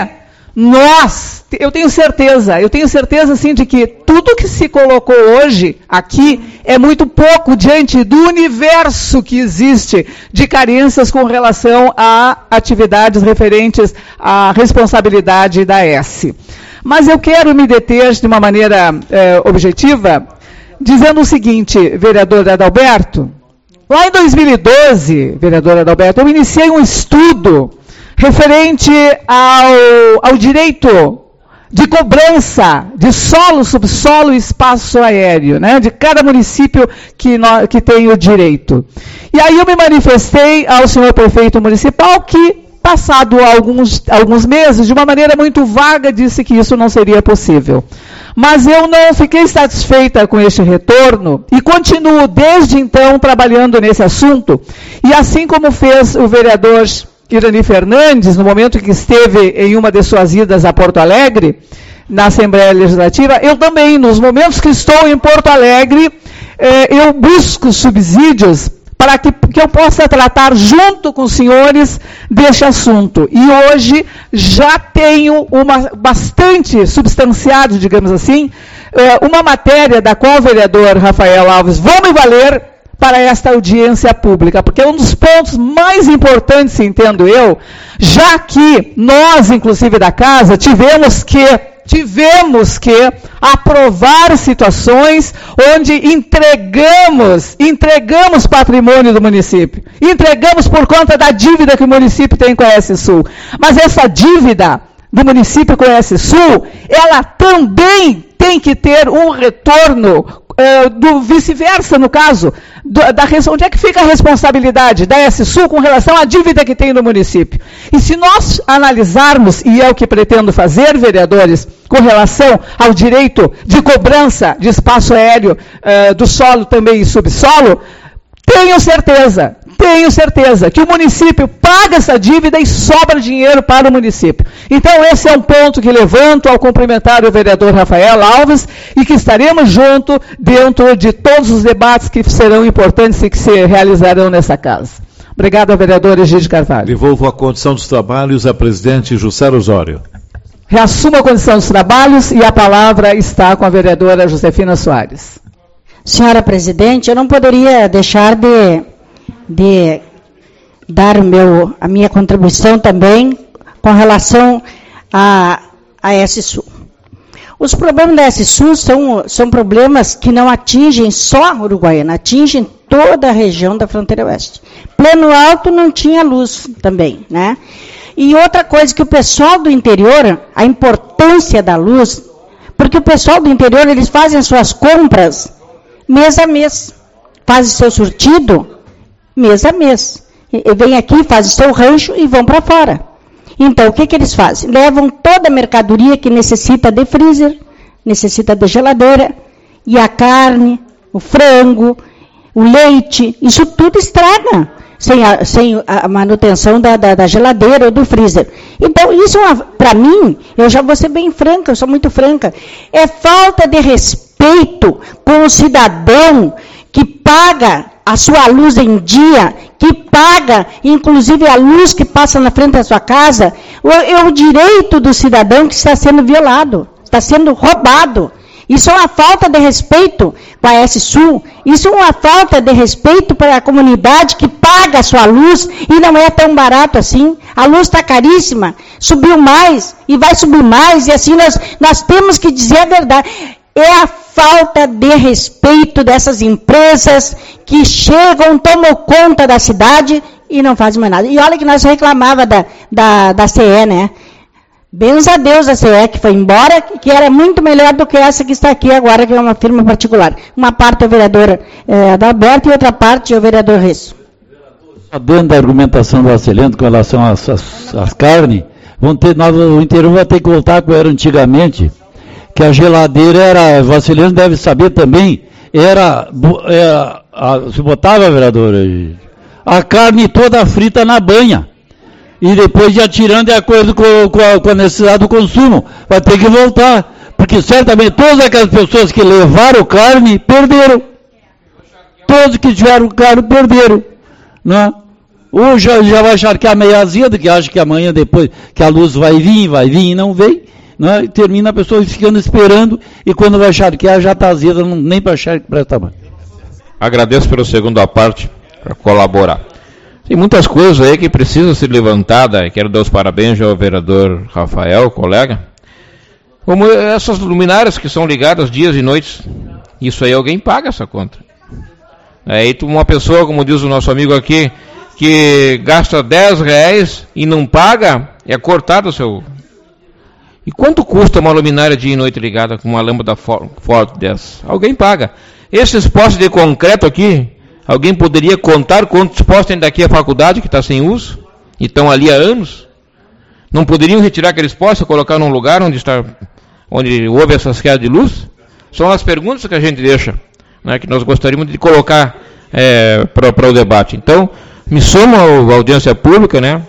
nós, eu tenho certeza, eu tenho certeza sim de que tudo que se colocou hoje aqui é muito pouco diante do universo que existe de carências com relação a atividades referentes à responsabilidade da S. Mas eu quero me deter de uma maneira eh, objetiva, dizendo o seguinte, vereador Adalberto, lá em dois mil e doze, vereador Adalberto, eu iniciei um estudo referente ao, ao direito de cobrança de solo, subsolo e espaço aéreo, né, de cada município que, no, que tem o direito. E aí eu me manifestei ao senhor prefeito municipal que, passado alguns, alguns meses, de uma maneira muito vaga, disse que isso não seria possível. Mas eu não fiquei satisfeita com este retorno e continuo desde então trabalhando nesse assunto. E assim como fez o vereador Irani Fernandes, no momento que esteve em uma de suas idas a Porto Alegre, na Assembleia Legislativa, eu também, nos momentos que estou em Porto Alegre, eh, eu busco subsídios para que, que eu possa tratar junto com os senhores deste assunto. E hoje já tenho uma bastante substanciado, digamos assim, uma matéria da qual o vereador Rafael Alves vai me valer para esta audiência pública, porque é um dos pontos mais importantes, entendo eu, já que nós, inclusive da casa, tivemos que tivemos que aprovar situações onde entregamos, entregamos patrimônio do município. Entregamos por conta da dívida que o município tem com a S Sul. Mas essa dívida do município com a S Sul, ela também tem que ter um retorno uh, do vice-versa, no caso, do, da, onde é que fica a responsabilidade da S Sul com relação à dívida que tem no município. E se nós analisarmos, e é o que pretendo fazer, vereadores, com relação ao direito de cobrança de espaço aéreo uh, do solo também e subsolo, tenho certeza, tenho certeza que o município paga essa dívida e sobra dinheiro para o município. Então esse é um ponto que levanto ao cumprimentar o vereador Rafael Alves e que estaremos juntos dentro de todos os debates que serão importantes e que se realizarão nessa casa. Obrigado ao vereador Egídio Carvalho. Devolvo a condição dos trabalhos à presidente Jussara Osório. Reassumo a condição dos trabalhos e a palavra está com a vereadora Josefina Soares. Senhora presidente, eu não poderia deixar de, de dar o meu, a minha contribuição também com relação a, a S Sul. Os problemas da S Sul são, são problemas que não atingem só a Uruguaiana, atingem toda a região da fronteira oeste. Plano Alto não tinha luz também, né? E outra coisa que o pessoal do interior, a importância da luz, porque o pessoal do interior, eles fazem as suas compras mês a mês, fazem seu surtido mês a mês. E vem aqui, fazem seu rancho e vão para fora. Então, o que, que eles fazem? Levam toda a mercadoria que necessita de freezer, necessita de geladeira, e a carne, o frango, o leite, isso tudo estraga, sem a, sem a manutenção da, da, da geladeira ou do freezer. Então, isso, para mim, eu já vou ser bem franca, eu sou muito franca, é falta de respeito com o cidadão que paga a sua luz em dia, que paga, inclusive, a luz que passa na frente da sua casa, é o direito do cidadão que está sendo violado, está sendo roubado. Isso é uma falta de respeito para a S Sul, isso é uma falta de respeito para a comunidade que paga a sua luz e não é tão barato assim. A luz está caríssima, subiu mais e vai subir mais, e assim nós, nós temos que dizer a verdade. É a falta de respeito dessas empresas que chegam, tomam conta da cidade e não fazem mais nada. E olha que nós reclamava da, da, da C E, né? Benza a Deus a C E que foi embora, que era muito melhor do que essa que está aqui agora, que é uma firma particular. Uma parte é o vereador é, Adalberto e outra parte é o vereador Resso. Sabendo da argumentação do Marcelino com relação às, às, às carnes, vão ter, nós, o interior vai ter que voltar como era antigamente, que a geladeira era, o Marcelino deve saber também, era, era a, se botava, vereador, a carne toda frita na banha. E depois já tirando de acordo com, com, a, com a necessidade do consumo. Vai ter que voltar. Porque certamente todas aquelas pessoas que levaram carne, perderam. Todos que tiveram carne, perderam. Né? Hoje já, já vai charquear meio azedo, que acha que amanhã depois, que a luz vai vir, vai vir e não vem. Né? E termina a pessoa ficando esperando, e quando vai charquear já está azeda, não, nem para charque presta mais. Agradeço pela segunda parte, para colaborar. Tem muitas coisas aí que precisam ser levantadas. Quero dar os parabéns ao vereador Rafael, colega. Como essas luminárias que são ligadas dias e noites. Isso aí alguém paga essa conta. Aí uma pessoa, como diz o nosso amigo aqui, que gasta dez reais e não paga, é cortado o seu... E quanto custa uma luminária dia e noite ligada com uma lâmpada forte dessa? Alguém paga. Esses postes de concreto aqui, alguém poderia contar quantos postes tem daqui à faculdade que está sem uso? E estão ali há anos? Não poderiam retirar aqueles postes e colocar num lugar onde, está, onde houve essas quedas de luz? São as perguntas que a gente deixa, né, que nós gostaríamos de colocar é, para o debate. Então, me somo à audiência pública, né,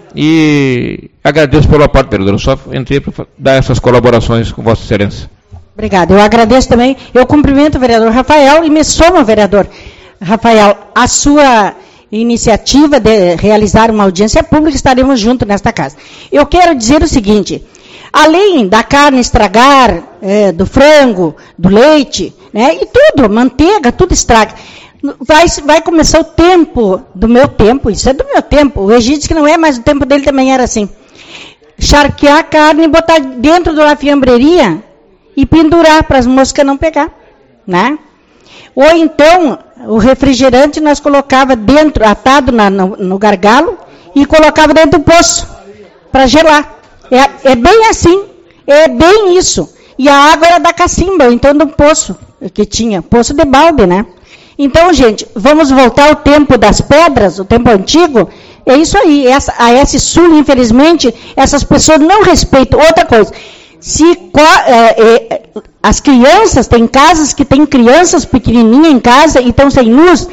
e agradeço pela parte, vereador. Só entrei para dar essas colaborações com Vossa Excelência. Obrigada. Eu agradeço também. Eu cumprimento o vereador Rafael e me somo ao vereador Rafael, a sua, iniciativa de realizar uma audiência pública, estaremos juntos nesta casa. Eu quero dizer o seguinte, além da carne estragar, é, do frango, do leite, né, e tudo, manteiga, tudo estraga. Vai, vai começar o tempo, do meu tempo, isso é do meu tempo, o Egídio que não é, mas o tempo dele também era assim. Charquear a carne e botar dentro da fiambreria e pendurar para as moscas não pegar, né? Ou então, o refrigerante nós colocava dentro, atado na, no, no gargalo, e colocava dentro do poço, para gelar. É, é bem assim, é bem isso. E a água era da cacimba, então do poço, que tinha, poço de balde, né? Então, gente, vamos voltar ao tempo das pedras, o tempo antigo. É isso aí, essa, a S Sul, infelizmente, essas pessoas não respeitam. Outra coisa, se é, é, as crianças, tem casas que tem crianças pequenininhas em casa e estão sem luz,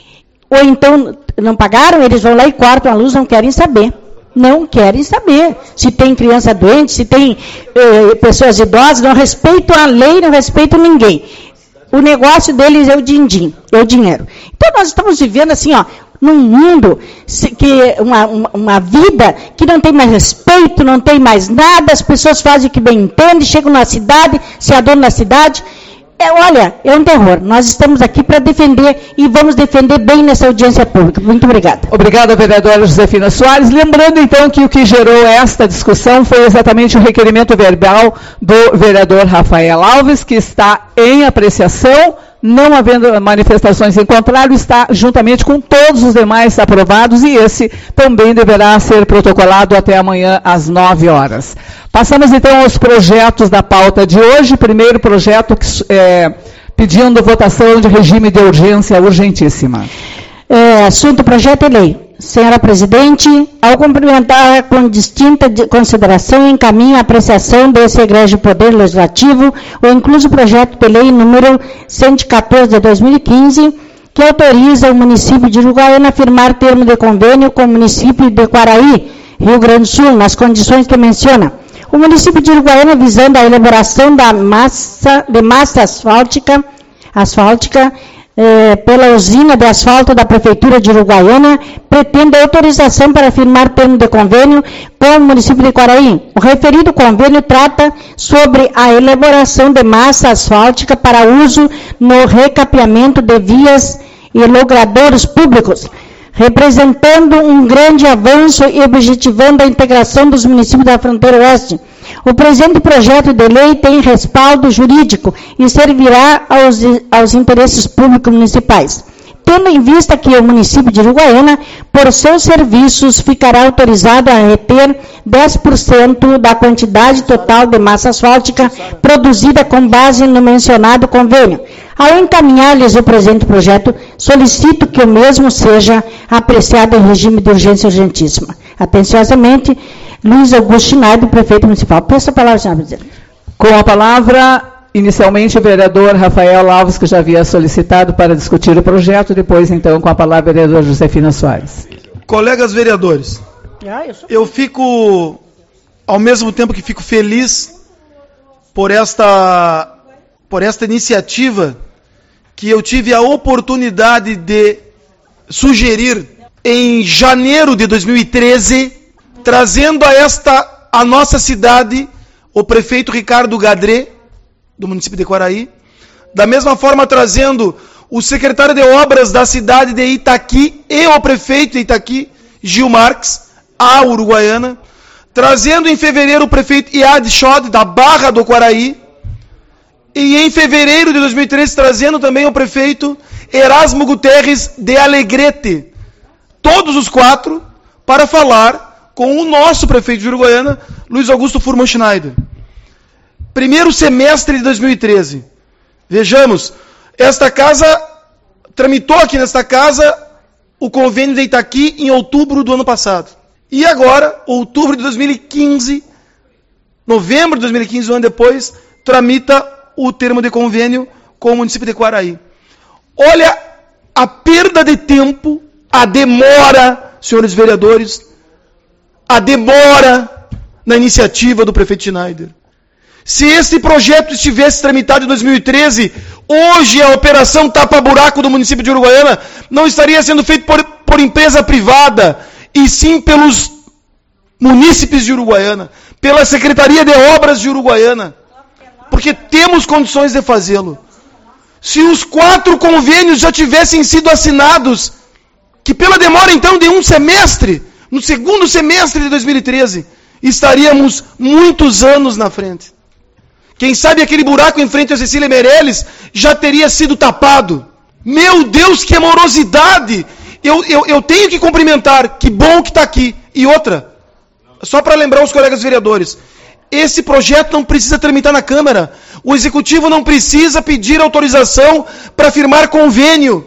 ou então não pagaram, eles vão lá e cortam a luz, não querem saber. Não querem saber. Se tem criança doente, se tem é, pessoas idosas, não respeitam a lei, não respeitam ninguém. O negócio deles é o din-din, é o dinheiro. Então nós estamos vivendo assim, ó, num mundo, que uma, uma, uma vida que não tem mais respeito, não tem mais nada, as pessoas fazem o que bem entendem, chegam na cidade, se adonam na cidade. É, olha, é um terror. Nós estamos aqui para defender e vamos defender bem nessa audiência pública. Muito obrigada. Obrigada, vereadora Josefina Soares. Lembrando, então, que o que gerou esta discussão foi exatamente o requerimento verbal do vereador Rafael Alves, que está em apreciação, não havendo manifestações em contrário, está juntamente com todos os demais aprovados e esse também deverá ser protocolado até amanhã às nove horas. Passamos então aos projetos da pauta de hoje. Primeiro projeto que, é, pedindo votação de regime de urgência urgentíssima. É, assunto projeto de lei. Senhora Presidente, ao cumprimentar com distinta consideração, encaminho a apreciação desse egrégio Poder Legislativo o incluso projeto de lei número cento e quatorze de dois mil e quinze, que autoriza o município de Uruguaiana a firmar termo de convênio com o município de Quaraí, Rio Grande do Sul, nas condições que menciona. O município de Uruguaiana, visando a elaboração da massa, de massa asfáltica, asfáltica Eh, pela usina de asfalto da Prefeitura de Uruguaiana, pretende autorização para firmar termo de convênio com o município de Quaraí. O referido convênio trata sobre a elaboração de massa asfáltica para uso no recapeamento de vias e logradouros públicos, representando um grande avanço e objetivando a integração dos municípios da fronteira oeste. O presente projeto de lei tem respaldo jurídico e servirá aos, aos interesses públicos municipais. Tendo em vista que o município de Uruguaiana, por seus serviços, ficará autorizado a reter dez por cento da quantidade total de massa asfáltica produzida com base no mencionado convênio. Ao encaminhar-lhes o presente projeto, solicito que o mesmo seja apreciado em regime de urgência urgentíssima. Atenciosamente, Luiz Augusto Schneider, prefeito municipal. Peço a palavra, senhora presidente. Com a palavra, inicialmente, o vereador Rafael Alves, que já havia solicitado para discutir o projeto, depois, então, com a palavra, a vereadora Josefina Soares. Colegas vereadores, eu fico, ao mesmo tempo que fico feliz por esta, por esta iniciativa que eu tive a oportunidade de sugerir em janeiro de dois mil e treze, trazendo a esta, a nossa cidade, o prefeito Ricardo Gadré, do município de Quaraí, da mesma forma trazendo o secretário de obras da cidade de Itaqui e o prefeito de Itaqui, Gil Marques, a Uruguaiana, trazendo em fevereiro o prefeito Iad Schod, da Barra do Quaraí, e em fevereiro de dois mil e treze trazendo também o prefeito Erasmo Guterres de Alegrete, todos os quatro, para falar com o nosso prefeito de Uruguaiana, Luiz Augusto Furman Schneider. Primeiro semestre de dois mil e treze. Vejamos, esta casa, tramitou aqui nesta casa o convênio de Itaqui em outubro do ano passado. E agora, outubro de dois mil e quinze, novembro de dois mil e quinze, um ano depois, tramita o termo de convênio com o município de Quaraí. Olha a perda de tempo, a demora, senhores vereadores, a demora na iniciativa do prefeito Schneider. Se esse projeto estivesse tramitado em dois mil e treze, hoje a operação tapa-buraco do município de Uruguaiana não estaria sendo feita por, por empresa privada, e sim pelos munícipes de Uruguaiana, pela Secretaria de Obras de Uruguaiana, porque temos condições de fazê-lo. Se os quatro convênios já tivessem sido assinados, que pela demora então de um semestre, no segundo semestre de dois mil e treze, estaríamos muitos anos na frente. Quem sabe aquele buraco em frente a Cecília Meirelles já teria sido tapado. Meu Deus, que amorosidade! Eu, eu, eu tenho que cumprimentar, que bom que está aqui. E outra, só para lembrar os colegas vereadores, esse projeto não precisa tramitar na Câmara. O Executivo não precisa pedir autorização para firmar convênio.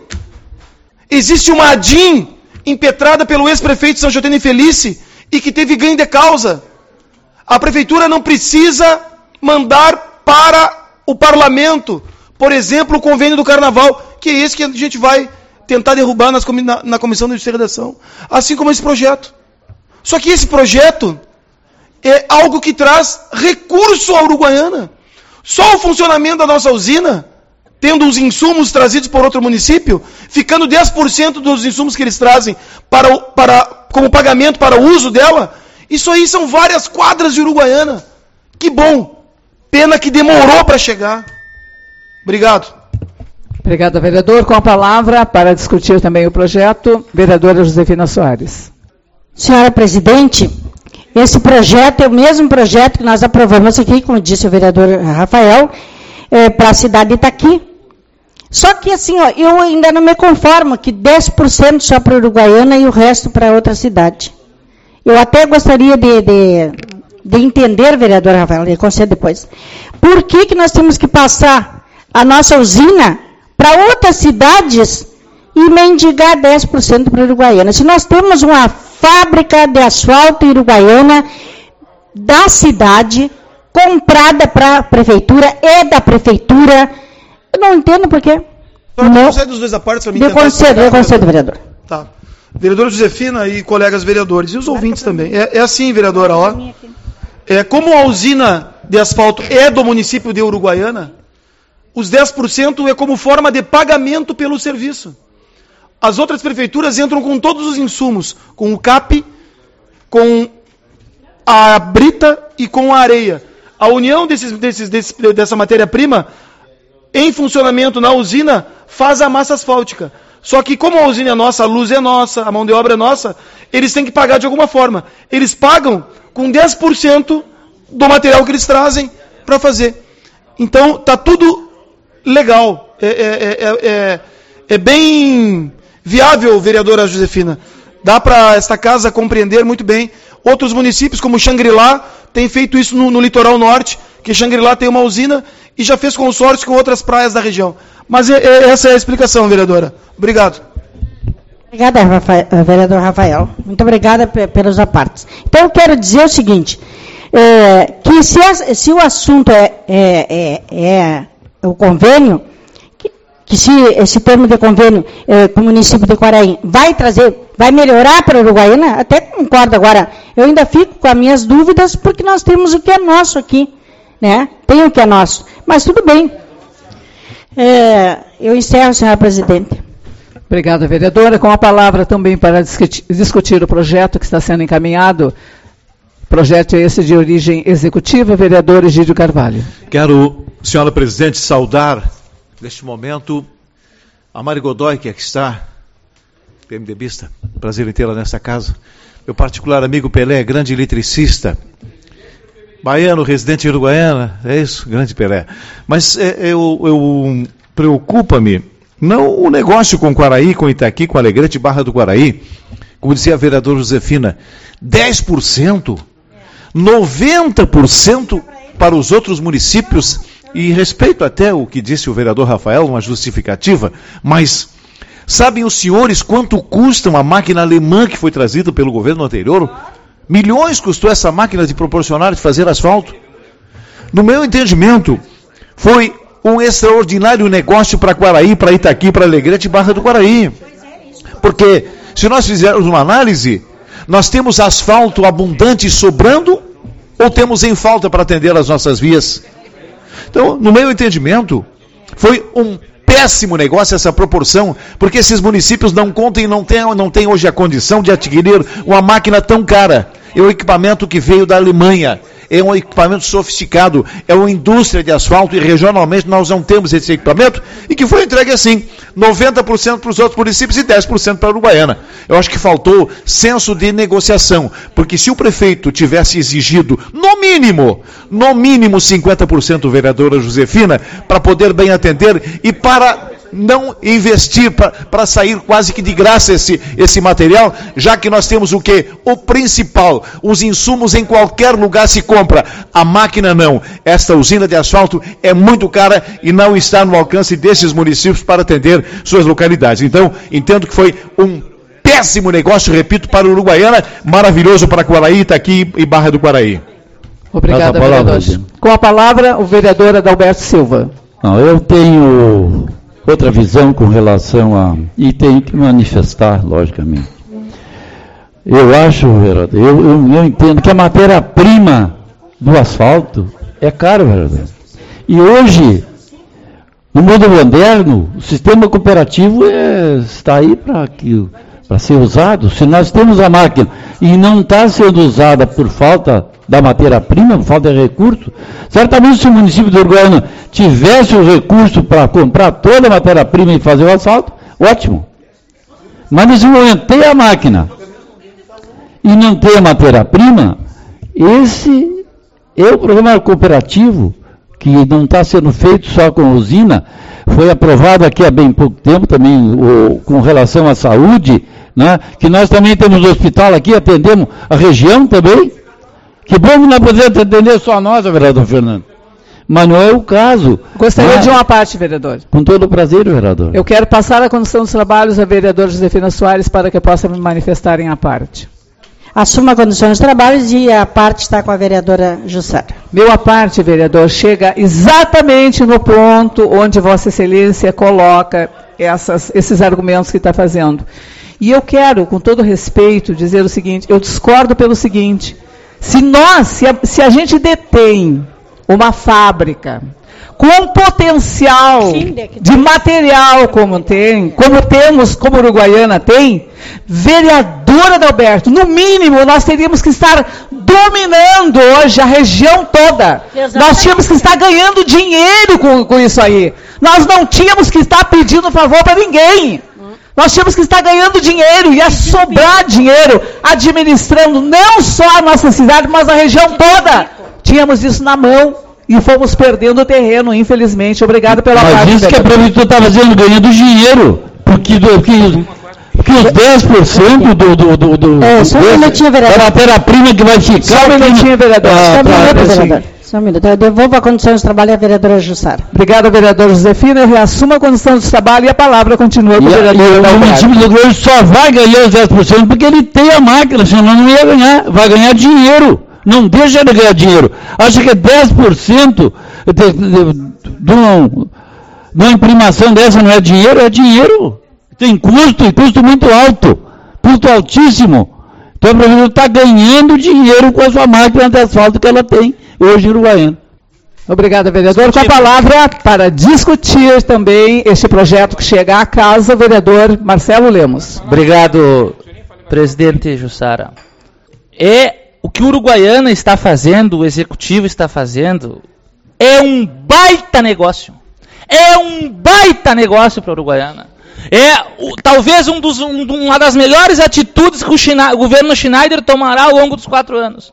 Existe uma A D I M impetrada pelo ex-prefeito São Jotene Felice e que teve ganho de causa. A Prefeitura não precisa mandar para o Parlamento, por exemplo, o convênio do Carnaval, que é esse que a gente vai tentar derrubar nas, na, na Comissão de Justiça e Redação. Assim como esse projeto. Só que esse projeto é algo que traz recurso à Uruguaiana. Só o funcionamento da nossa usina, tendo os insumos trazidos por outro município, ficando dez por cento dos insumos que eles trazem para, o, para, como pagamento para o uso dela, isso aí são várias quadras de Uruguaiana. Que bom. Pena que demorou para chegar. Obrigado. Obrigada, vereador. Com a palavra, para discutir também o projeto, vereadora Josefina Soares. Senhora presidente, esse projeto é o mesmo projeto que nós aprovamos aqui, como disse o vereador Rafael, é, para a cidade de Itaqui. Só que assim, ó, eu ainda não me conformo que dez por cento só para Uruguaiana e o resto para outra cidade. Eu até gostaria de, de, de entender, vereador Rafael, ele concede depois, por que, que nós temos que passar a nossa usina para outras cidades e mendigar dez por cento para Uruguaiana. Se nós temos uma fábrica de asfalto em Uruguaiana da cidade, comprada para a prefeitura, é da prefeitura, eu não entendo por quê. Não concede os dois a parte para mim. Eu concedo, eu concedo, vereador. Tá. Vereadora Josefina e colegas vereadores, e os ouvintes também. É, é assim, vereadora, ó. É, como a usina de asfalto é do município de Uruguaiana, os dez por cento é como forma de pagamento pelo serviço. As outras prefeituras entram com todos os insumos, com o C A P, com a brita e com a areia. A união desses, desses, desse, dessa matéria-prima, em funcionamento na usina, faz a massa asfáltica. Só que como a usina é nossa, a luz é nossa, a mão de obra é nossa, eles têm que pagar de alguma forma. Eles pagam com dez por cento do material que eles trazem para fazer. Então, está tudo legal. É, é, é, é, é bem viável, vereadora Josefina. Dá para esta casa compreender muito bem. Outros municípios, como Xangri-Lá, têm feito isso no, no litoral norte, que Xangri-Lá tem uma usina e já fez consórcio com outras praias da região. Mas é, é, essa é a explicação, vereadora. Obrigado. Obrigada, Rafael, vereador Rafael. Muito obrigada pelos apartes. Então, eu quero dizer o seguinte, é, que se, a, se o assunto é, é, é, é o convênio, que, que se esse termo de convênio é, com o município de Quaraí vai trazer, vai melhorar para a Uruguaiana, até concordo agora, eu ainda fico com as minhas dúvidas, porque nós temos o que é nosso aqui, né? Tem o que é nosso, mas tudo bem. É, eu encerro, senhora presidente. Obrigada, vereadora. Com a palavra também para discutir, discutir o projeto que está sendo encaminhado. Projeto esse de origem executiva, vereador Egídio Carvalho. Quero, senhora presidente, saudar, neste momento, a Mari Godoy, que aqui está, PMDBista, prazer em tê-la nesta casa. Meu particular amigo Pelé, grande eletricista, baiano, residente em Uruguaiana, é isso? Grande Pelé. Mas é, eu, eu preocupa-me, não o negócio com Quaraí, com Itaqui, com Alegrete, Barra do Quaraí, como dizia a vereadora Josefina, dez por cento, noventa por cento para os outros municípios, e respeito até o que disse o vereador Rafael, uma justificativa, mas sabem os senhores quanto custa uma máquina alemã que foi trazida pelo governo anterior? Milhões custou essa máquina de proporcionar, de fazer asfalto. No meu entendimento, foi um extraordinário negócio para Quaraí, para Itaqui, para Alegrete e Barra do Quaraí. Porque, se nós fizermos uma análise, nós temos asfalto abundante sobrando, ou temos em falta para atender as nossas vias? Então, no meu entendimento, foi um péssimo negócio essa proporção, porque esses municípios não contam e não têm, não têm hoje a condição de adquirir uma máquina tão cara. É um equipamento que veio da Alemanha, é um equipamento sofisticado, é uma indústria de asfalto e regionalmente nós não temos esse equipamento e que foi entregue assim, noventa por cento para os outros municípios e dez por cento para a Uruguaiana. Eu acho que faltou senso de negociação, porque se o prefeito tivesse exigido, no mínimo, no mínimo cinquenta por cento, vereadora Josefina, para poder bem atender e para não investir, para sair quase que de graça esse, esse material, já que nós temos o quê? O principal, os insumos em qualquer lugar se compra, a máquina não. Esta usina de asfalto é muito cara e não está no alcance desses municípios para atender suas localidades. Então, entendo que foi um péssimo negócio, repito, para a Uruguaiana, maravilhoso para Quaraí, Itaqui e Barra do Quaraí. Obrigada, vereador. Com a palavra, o vereador Adalberto Silva. Não, eu tenho outra visão com relação a... E tenho que manifestar, logicamente. Eu acho, vereador, eu, eu, eu entendo que a matéria-prima do asfalto é caro, vereador. E hoje, no mundo moderno, o sistema cooperativo é, está aí para que... para ser usado. Se nós temos a máquina e não está sendo usada por falta da matéria-prima, por falta de recurso, certamente se o município de Uruguaiana tivesse o recurso para comprar toda a matéria-prima e fazer o asfalto, ótimo. Mas nesse momento tem a máquina e não tem a matéria-prima, esse é o programa cooperativo que não está sendo feito só com a usina, foi aprovado aqui há bem pouco tempo também o, com relação à saúde, né, que nós também temos o hospital aqui, atendemos a região também. Que bom que nós podemos atender só nós, vereador Fernando. Mas não é o caso. Gostaria né? de uma parte, vereador. Com todo o prazer, vereador. Eu quero passar a condução dos trabalhos à vereadora Josefina Soares para que possa me manifestar em a parte. Assuma a condução dos trabalhos e a parte está com a vereadora Jussara. Meu a parte, vereador, chega exatamente no ponto onde Vossa Excelência coloca essas, esses argumentos que está fazendo. E eu quero, com todo respeito, dizer o seguinte, eu discordo pelo seguinte, se nós, se a, se a gente detém uma fábrica com potencial Sim, de material como tem, como temos, como Uruguaiana tem, vereadora Adalberto, no mínimo nós teríamos que estar dominando hoje a região toda. Exatamente. Nós tínhamos que estar ganhando dinheiro com, com isso aí. Nós não tínhamos que estar pedindo favor para ninguém. Nós tínhamos que estar ganhando dinheiro, ia sobrar dinheiro, administrando não só a nossa cidade, mas a região toda. Tínhamos isso na mão e fomos perdendo o terreno, infelizmente. Obrigado pela mas parte. Mas isso que a prefeitura está fazendo, ganhando dinheiro, porque, porque, porque os dez por cento do, do, do, do, é, só um minutinho, vereador. da matéria-prima que vai ficar... Só um minutinho, vereador. Ah, só um minuto, vereador. Só um minuto. Eu devolvo a condição de trabalho à vereadora Jussara. Obrigada, vereadora Josefina. Eu reassumo a condição de trabalho e a palavra continua com o vereador. E o município do Rio Grande só vai ganhar os dez por cento porque ele tem a máquina, senão não ia ganhar. Vai ganhar dinheiro. Não deixa ele ganhar dinheiro. Acha que dez por cento de, de, de, uma, de uma imprimação dessa não é dinheiro? É dinheiro. Tem custo, e custo muito alto. Custo altíssimo. Então a prefeitura está ganhando dinheiro com a sua máquina de asfalto que ela tem hoje em Uruguaiana. Obrigada, vereador. Com a palavra para discutir também este projeto que chega à casa, o vereador Marcelo Lemos. Obrigado, presidente Jussara. É o que o Uruguaiana está fazendo, o executivo está fazendo, é um baita negócio. É um baita negócio para a Uruguaiana. É o, talvez um dos, um, uma das melhores atitudes que o, China, o governo Schneider tomará ao longo dos quatro anos.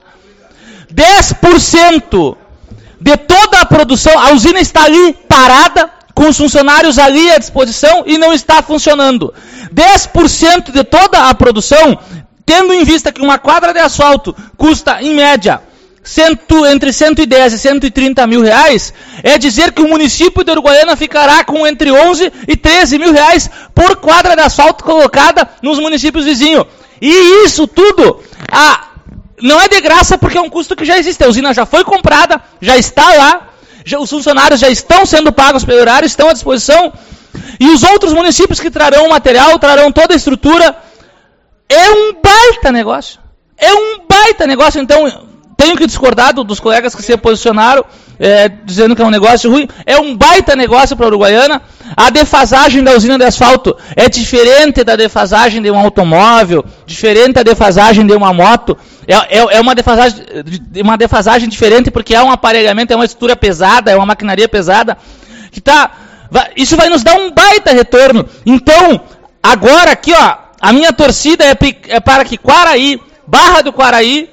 dez por cento de toda a produção, a usina está ali parada, com os funcionários ali à disposição e não está funcionando. dez por cento de toda a produção, tendo em vista que uma quadra de asfalto custa, em média, cento, entre cento e dez e cento e trinta mil reais, é dizer que o município de Uruguaiana ficará com entre onze e treze mil reais por quadra de asfalto colocada nos municípios vizinhos. E isso tudo... A, não é de graça porque é um custo que já existe. A usina já foi comprada, já está lá, já, os funcionários já estão sendo pagos pelo horário, estão à disposição. E os outros municípios que trarão o material, trarão toda a estrutura. É um baita negócio. É um baita negócio. Então, tenho que discordar do, dos colegas que se posicionaram, é, dizendo que é um negócio ruim. É um baita negócio para a Uruguaiana. A defasagem da usina de asfalto é diferente da defasagem de um automóvel, diferente da defasagem de uma moto. É, é, é uma, defasagem, uma defasagem diferente porque é um aparelhamento, é uma estrutura pesada, é uma maquinaria pesada. Que tá, isso vai nos dar um baita retorno. Então, agora aqui, ó, a minha torcida é, é para que Quaraí, Barra do Quaraí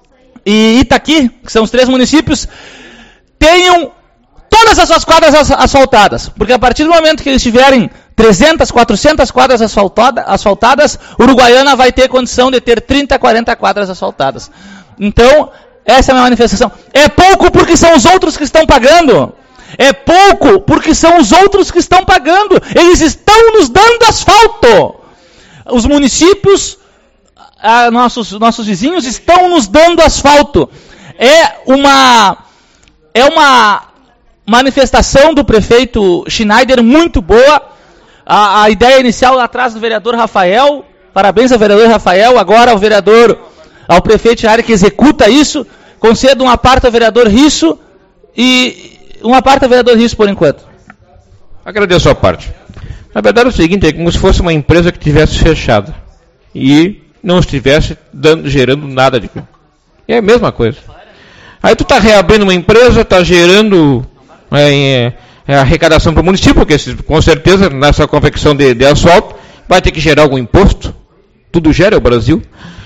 e Itaqui, que são os três municípios, tenham todas as suas quadras asfaltadas. Porque a partir do momento que eles tiverem trezentas, quatrocentas quadras asfaltada, asfaltadas, Uruguaiana vai ter condição de ter trinta, quarenta quadras asfaltadas. Então, essa é a minha manifestação. É pouco porque são os outros que estão pagando. É pouco porque são os outros que estão pagando. Eles estão nos dando asfalto. Os municípios, ah, nossos, nossos vizinhos, estão nos dando asfalto. É uma, é uma manifestação do prefeito Schneider muito boa. A, a ideia inicial lá atrás do vereador Rafael. Parabéns ao vereador Rafael. Agora ao vereador, ao prefeito Schneider que executa isso. Concedo uma parte ao vereador Risso e uma parte ao vereador Risso por enquanto. Agradeço a parte. Na verdade é o seguinte, é como se fosse uma empresa que tivesse fechada e não estivesse dando, gerando nada de coisa. É a mesma coisa. Aí tu está reabrindo uma empresa, está gerando é, é, arrecadação para o município, porque com certeza nessa confecção de, de asfalto vai ter que gerar algum imposto. Tudo gera, é o Brasil.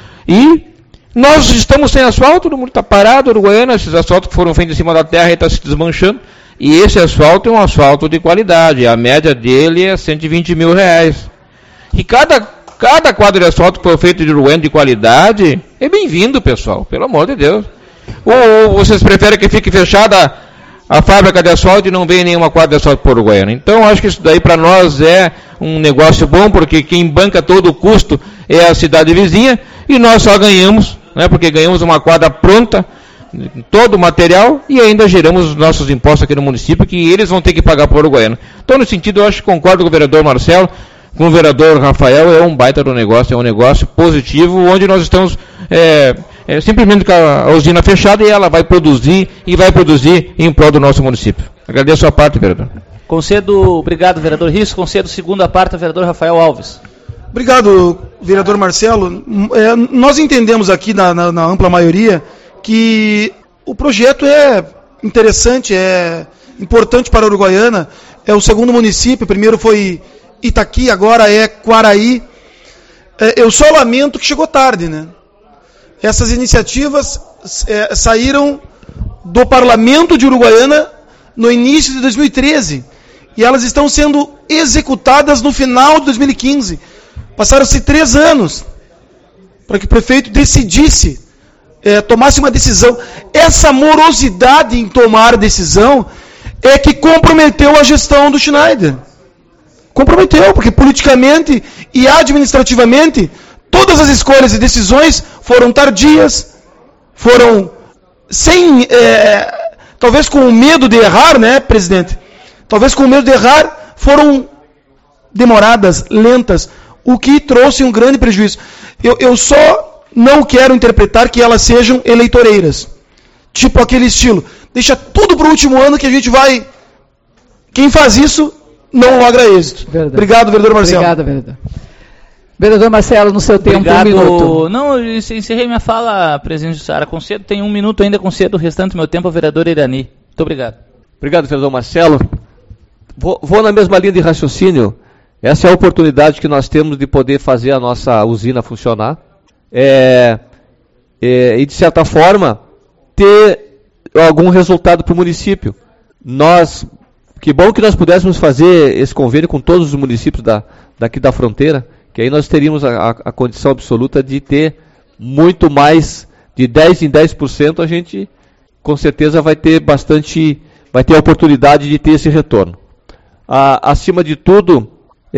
E nós estamos sem asfalto, todo mundo está parado, Uruguaiana, esses asfaltos que foram feitos em cima da terra e está se desmanchando. E esse asfalto é um asfalto de qualidade, a média dele é cento e vinte mil reais. E cada, cada quadro de asfalto que for feito de Uruguaiana de qualidade é bem-vindo, pessoal, pelo amor de Deus. Ou, ou vocês preferem que fique fechada a fábrica de asfalto e não venha nenhuma quadra de asfalto para Uruguaiana? Então, acho que isso daí para nós é um negócio bom, porque quem banca todo o custo é a cidade vizinha e nós só ganhamos, né, porque ganhamos uma quadra pronta, todo o material, e ainda geramos os nossos impostos aqui no município, que eles vão ter que pagar para o Uruguaiana. Então, nesse sentido, eu acho que concordo com o vereador Marcelo, com o vereador Rafael, é um baita do negócio, é um negócio positivo, onde nós estamos é, é, simplesmente com a usina fechada e ela vai produzir, e vai produzir em prol do nosso município. Agradeço a parte, vereador. Concedo, obrigado, vereador Risso, concedo segunda parte ao vereador Rafael Alves. Obrigado, vereador Marcelo. É, nós entendemos aqui na, na, na ampla maioria que o projeto é interessante, é importante para a Uruguaiana, é o segundo município, primeiro foi Itaqui, agora é Quaraí. É, eu só lamento que chegou tarde, né? Essas iniciativas é, saíram do Parlamento de Uruguaiana no início de dois mil e treze, e elas estão sendo executadas no final de dois mil e quinze. Passaram-se três anos para que o prefeito decidisse É, tomasse uma decisão. Essa morosidade em tomar decisão é que comprometeu a gestão do Schneider. Comprometeu, porque politicamente e administrativamente todas as escolhas e decisões foram tardias, foram sem, é, talvez com o medo de errar, né, presidente? Talvez com o medo de errar, foram demoradas, lentas, o que trouxe um grande prejuízo. Eu, eu só não quero interpretar que elas sejam eleitoreiras. Tipo aquele estilo. Deixa tudo para o último ano que a gente vai... Quem faz isso não logra êxito. Verdade. Obrigado, vereador Marcelo. Obrigado, vereador. Vereador Marcelo, no seu tempo, Obrigado. um minuto. Não, eu encerrei minha fala, presidente Jussara. Concedo, tem um minuto ainda, concedo o restante do meu tempo ao vereador Irani. Muito obrigado. Obrigado, vereador Marcelo. Vou, vou na mesma linha de raciocínio. Essa é a oportunidade que nós temos de poder fazer a nossa usina funcionar. É, é, e de certa forma ter algum resultado para o município. Nós, que bom que nós pudéssemos fazer esse convênio com todos os municípios da, daqui da fronteira, que aí nós teríamos a, a, a condição absoluta de ter muito mais, de dez em dez por cento, a gente com certeza vai ter bastante, vai ter a oportunidade de ter esse retorno. A, acima de tudo,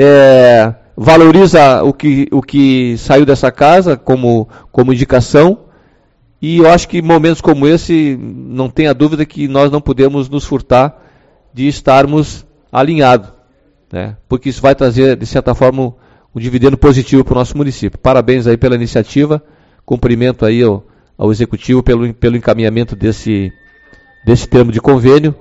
é, valoriza o que, o que saiu dessa casa como, como indicação, e eu acho que em momentos como esse, não tenha dúvida que nós não podemos nos furtar de estarmos alinhados, né? Porque isso vai trazer, de certa forma, um dividendo positivo para o nosso município. Parabéns aí pela iniciativa, cumprimento aí ó, ao Executivo pelo, pelo encaminhamento desse, desse termo de convênio.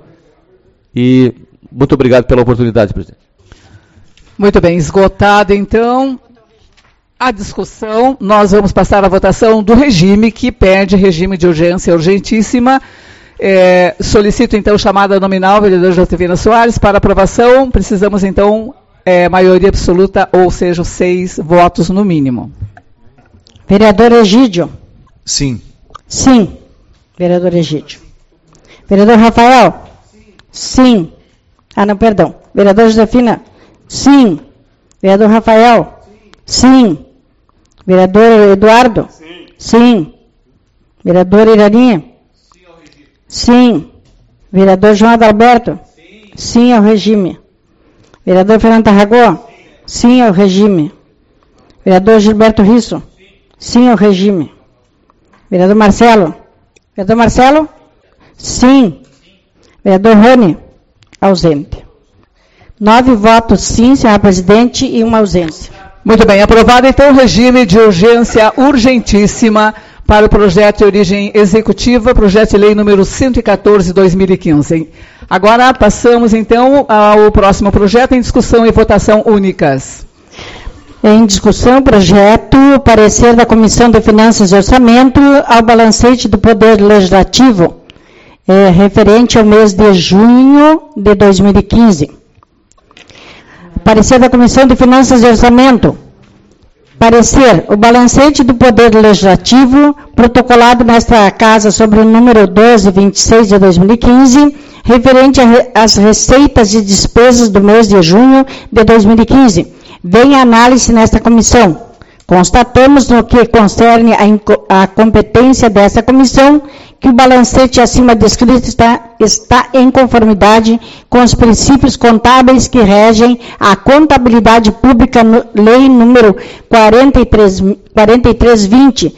E muito obrigado pela oportunidade, presidente. Muito bem, esgotada então a discussão, nós vamos passar à votação do regime, que pede regime de urgência urgentíssima. É, solicito então chamada nominal, vereador Josefina Soares, para aprovação. Precisamos então é, maioria absoluta, ou seja, seis votos no mínimo. Vereador Egídio. Sim. Sim. Vereador Egídio. Vereador Rafael. Sim. Ah, não, perdão. Vereador Josefina. Sim. Vereador Rafael. Sim. Vereador Eduardo. Sim. Sim. Vereador Iraninha. Sim. Vereador João Adalberto? Sim. Sim ao regime. Vereador Fernando Tarragó? Sim. Sim ao regime. Vereador Gilberto Risso? Sim. Sim ao regime. Vereador Marcelo? Vereador Marcelo? Sim. Vereador Rony? Ausente. Nove votos sim, senhor presidente, e uma ausência. Muito bem, aprovado então o regime de urgência urgentíssima para o projeto de origem executiva, projeto de lei número cento e quatorze de dois mil e quinze. Agora passamos então ao próximo projeto em discussão e votação únicas. Em discussão, projeto, parecer da Comissão de Finanças e Orçamento ao balancete do Poder Legislativo, é, referente ao mês de junho de dois mil e quinze. Parecer da Comissão de Finanças e Orçamento. Parecer, o balancete do Poder Legislativo, protocolado nesta Casa sobre o número doze vinte e seis de dois mil e quinze, referente às receitas e despesas do mês de junho de dois mil e quinze. Vem a análise nesta comissão. Constatamos, no que concerne a, a competência desta comissão, que o balancete acima descrito está, está em conformidade com os princípios contábeis que regem a contabilidade pública, no, lei número quarenta e três vinte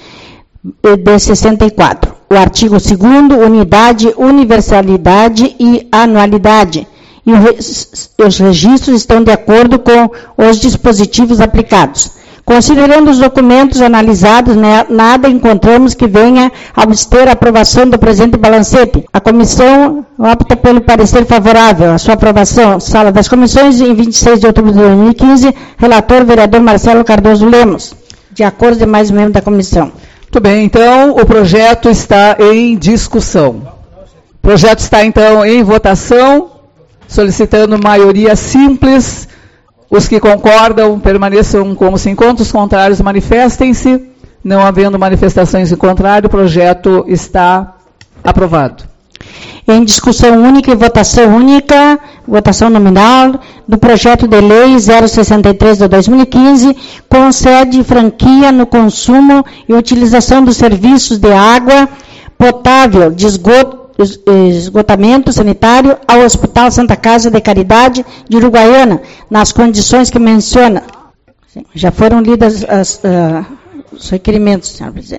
de sessenta e quatro. O artigo segundo, unidade, universalidade e anualidade. E o, os registros estão de acordo com os dispositivos aplicados. Considerando os documentos analisados, né, nada encontramos que venha a obster a aprovação do presente balancete. A comissão opta pelo parecer favorável à sua aprovação. Sala das Comissões, em vinte e seis de outubro de dois mil e quinze, relator vereador Marcelo Cardoso Lemos, de acordo com demais membros da comissão. Muito bem, então o projeto está em discussão. O projeto está então em votação, solicitando maioria simples. Os que concordam permaneçam como se encontram, os contrários manifestem-se. Não havendo manifestações em contrário, o projeto está aprovado. Em discussão única e votação única, votação nominal, do projeto de lei zero sessenta e três de dois mil e quinze, concede franquia no consumo e utilização dos serviços de água potável, de esgoto, esgotamento sanitário ao Hospital Santa Casa de Caridade de Uruguaiana, nas condições que menciona. Já foram lidas as, uh, os requerimentos, senhor presidente.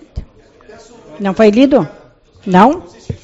Não foi lido? Não?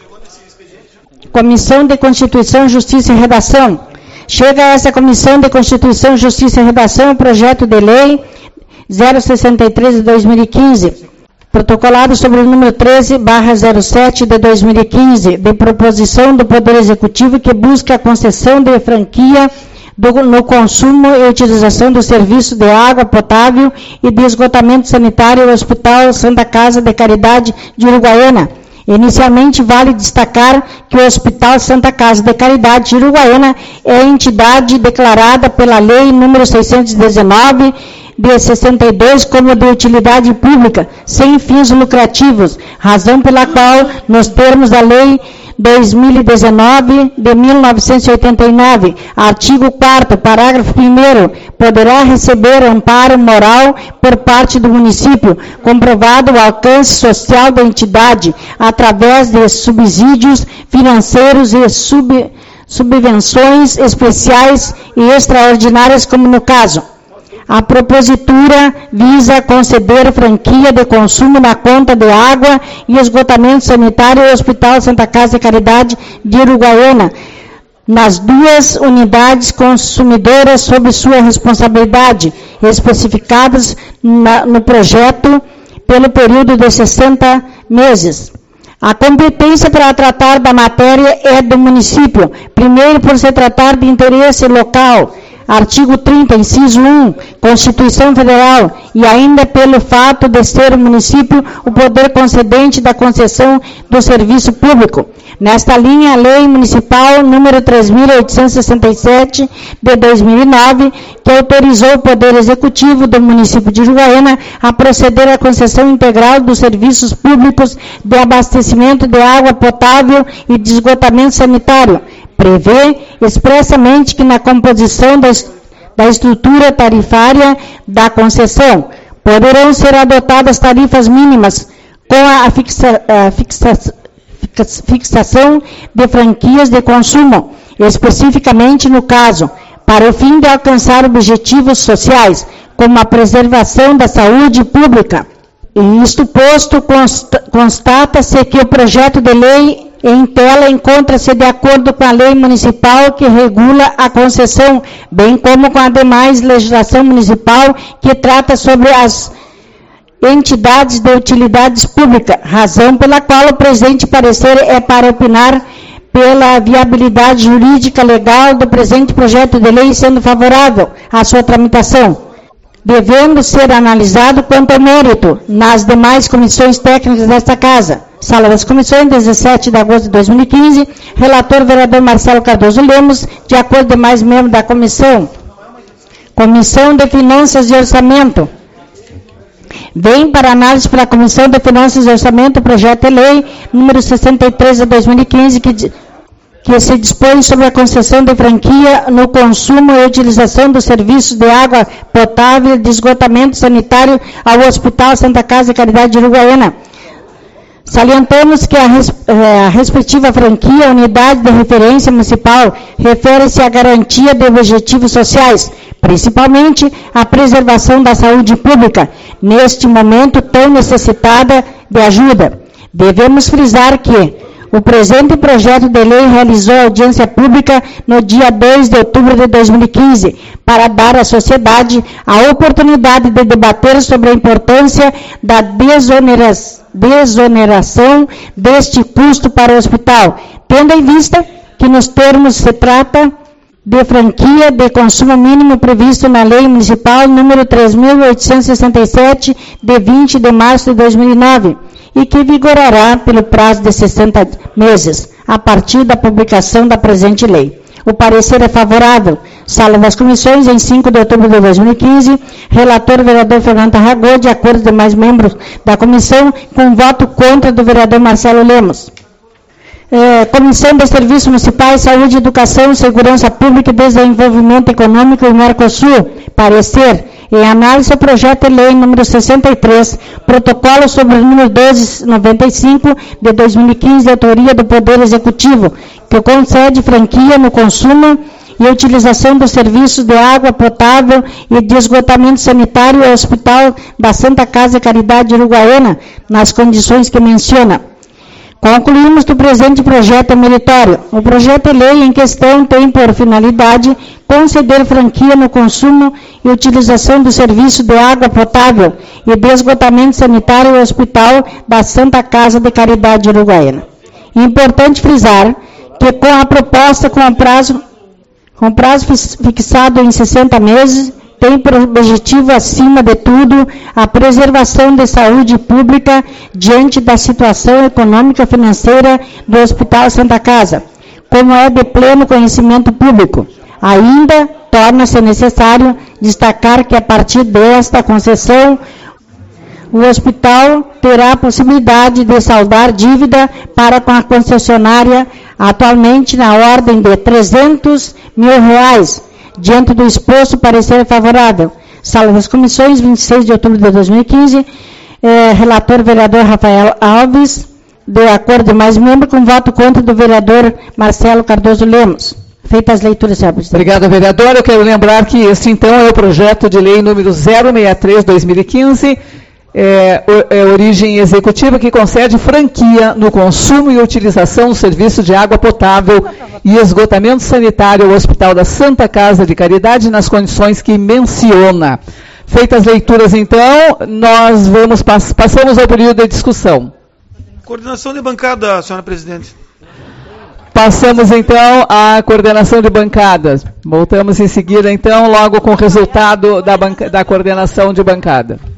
Comissão de Constituição, Justiça e Redação. Chega a essa Comissão de Constituição, Justiça e Redação o projeto de lei zero sessenta e três de dois mil e quinze, protocolado sobre o número treze barra zero sete de dois mil e quinze, de proposição do Poder Executivo que busca a concessão de franquia do, no consumo e utilização do serviço de água potável e de esgotamento sanitário ao Hospital Santa Casa de Caridade de Uruguaiana. Inicialmente, vale destacar que o Hospital Santa Casa de Caridade de Uruguaiana é entidade declarada pela Lei número seiscentos e dezenove, de sessenta e dois, como de utilidade pública, sem fins lucrativos, razão pela qual, nos termos da Lei dois mil e dezenove, de mil novecentos e oitenta e nove, artigo quarto, parágrafo primeiro, poderá receber amparo moral por parte do município, comprovado o alcance social da entidade, através de subsídios financeiros e sub, subvenções especiais e extraordinárias, como no caso. A propositura visa conceder franquia de consumo na conta de água e esgotamento sanitário ao Hospital Santa Casa de Caridade de Uruguaiana, nas duas unidades consumidoras sob sua responsabilidade, especificadas na, no projeto, pelo período de sessenta meses. A competência para tratar da matéria é do município, primeiro por se tratar de interesse local, artigo trinta, inciso um, Constituição Federal, e ainda pelo fato de ser o município o poder concedente da concessão do serviço público. Nesta linha, a Lei Municipal número três mil oitocentos e sessenta e sete, de dois mil e nove, que autorizou o Poder Executivo do município de Uruguaiana a proceder à concessão integral dos serviços públicos de abastecimento de água potável e de esgotamento sanitário, prevê expressamente que na composição da, da estrutura tarifária da concessão poderão ser adotadas tarifas mínimas com a, fixa, a fixa, fixação de franquias de consumo, especificamente no caso, para o fim de alcançar objetivos sociais, como a preservação da saúde pública. E isto posto, consta, constata-se que o projeto de lei em tela encontra-se de acordo com a lei municipal que regula a concessão, bem como com a demais legislação municipal que trata sobre as entidades de utilidades públicas, razão pela qual o presente parecer é para opinar pela viabilidade jurídica legal do presente projeto de lei, sendo favorável à sua tramitação, devendo ser analisado quanto ao mérito nas demais comissões técnicas desta Casa. Sala das Comissões, dezessete de agosto de dois mil e quinze, relator vereador Marcelo Cardoso Lemos, de acordo com demais membros da comissão. Comissão de Finanças e Orçamento. Vem para análise pela Comissão de Finanças e Orçamento o projeto de lei número sessenta e três de dois mil e quinze, que, que se dispõe sobre a concessão de franquia no consumo e utilização dos serviços de água potável e de esgotamento sanitário ao Hospital Santa Casa de Caridade de Uruguaiana. Salientamos que a, res, a respectiva franquia, unidade de referência municipal, refere-se à garantia de objetivos sociais, principalmente a preservação da saúde pública, neste momento tão necessitada de ajuda. Devemos frisar que o presente projeto de lei realizou audiência pública no dia dois de outubro de dois mil e quinze, para dar à sociedade a oportunidade de debater sobre a importância da desoneração desoneração deste custo para o hospital, tendo em vista que nos termos se trata de franquia de consumo mínimo previsto na Lei Municipal número três mil oitocentos e sessenta e sete, de vinte de março de dois mil e nove, e que vigorará pelo prazo de sessenta meses, a partir da publicação da presente lei. O parecer é favorável. Sala das Comissões, em cinco de outubro de dois mil e quinze, relator vereador Fernando Tarragó, de acordo com demais membros da comissão, com voto contra do vereador Marcelo Lemos. É, Comissão de Serviços Municipais, Saúde, Educação, Segurança Pública e Desenvolvimento Econômico e Mercosul. Parecer. Em análise ao projeto de lei número sessenta e três, protocolo sobre o número doze noventa e cinco de dois mil e quinze, de autoria do Poder Executivo, que concede franquia no consumo e utilização dos serviços de água potável e de esgotamento sanitário ao Hospital da Santa Casa de Caridade de Uruguaiana, nas condições que menciona. Concluímos que o presente projeto é meritório. O projeto de lei em questão tem por finalidade conceder franquia no consumo e utilização do serviço de água potável e de esgotamento sanitário ao Hospital da Santa Casa de Caridade de Uruguaiana. Importante frisar que com a proposta com prazo, com prazo fixado em sessenta meses, tem por objetivo, acima de tudo, a preservação da saúde pública diante da situação econômica e financeira do Hospital Santa Casa, como é de pleno conhecimento público. Ainda torna-se necessário destacar que, a partir desta concessão, o hospital terá a possibilidade de saldar dívida para com a concessionária, atualmente na ordem de trezentos mil reais, diante do exposto parecer favorável. Sala das Comissões, vinte e seis de outubro de dois mil e quinze, eh, relator vereador Rafael Alves, de acordo com mais membros, com voto contra do vereador Marcelo Cardoso Lemos. Feitas as leituras, senhora presidente. Obrigada, vereadora. Eu quero lembrar que este, então, é o projeto de lei número zero sessenta e três, dois mil e quinze, é, é origem executiva, que concede franquia no consumo e utilização do serviço de água potável e esgotamento sanitário ao Hospital da Santa Casa de Caridade, nas condições que menciona. Feitas as leituras, então, nós vamos passamos ao período de discussão. Coordenação de bancada, senhora presidente. Passamos então à coordenação de bancadas. Voltamos em seguida então, logo com o resultado da, banca, da coordenação de bancada.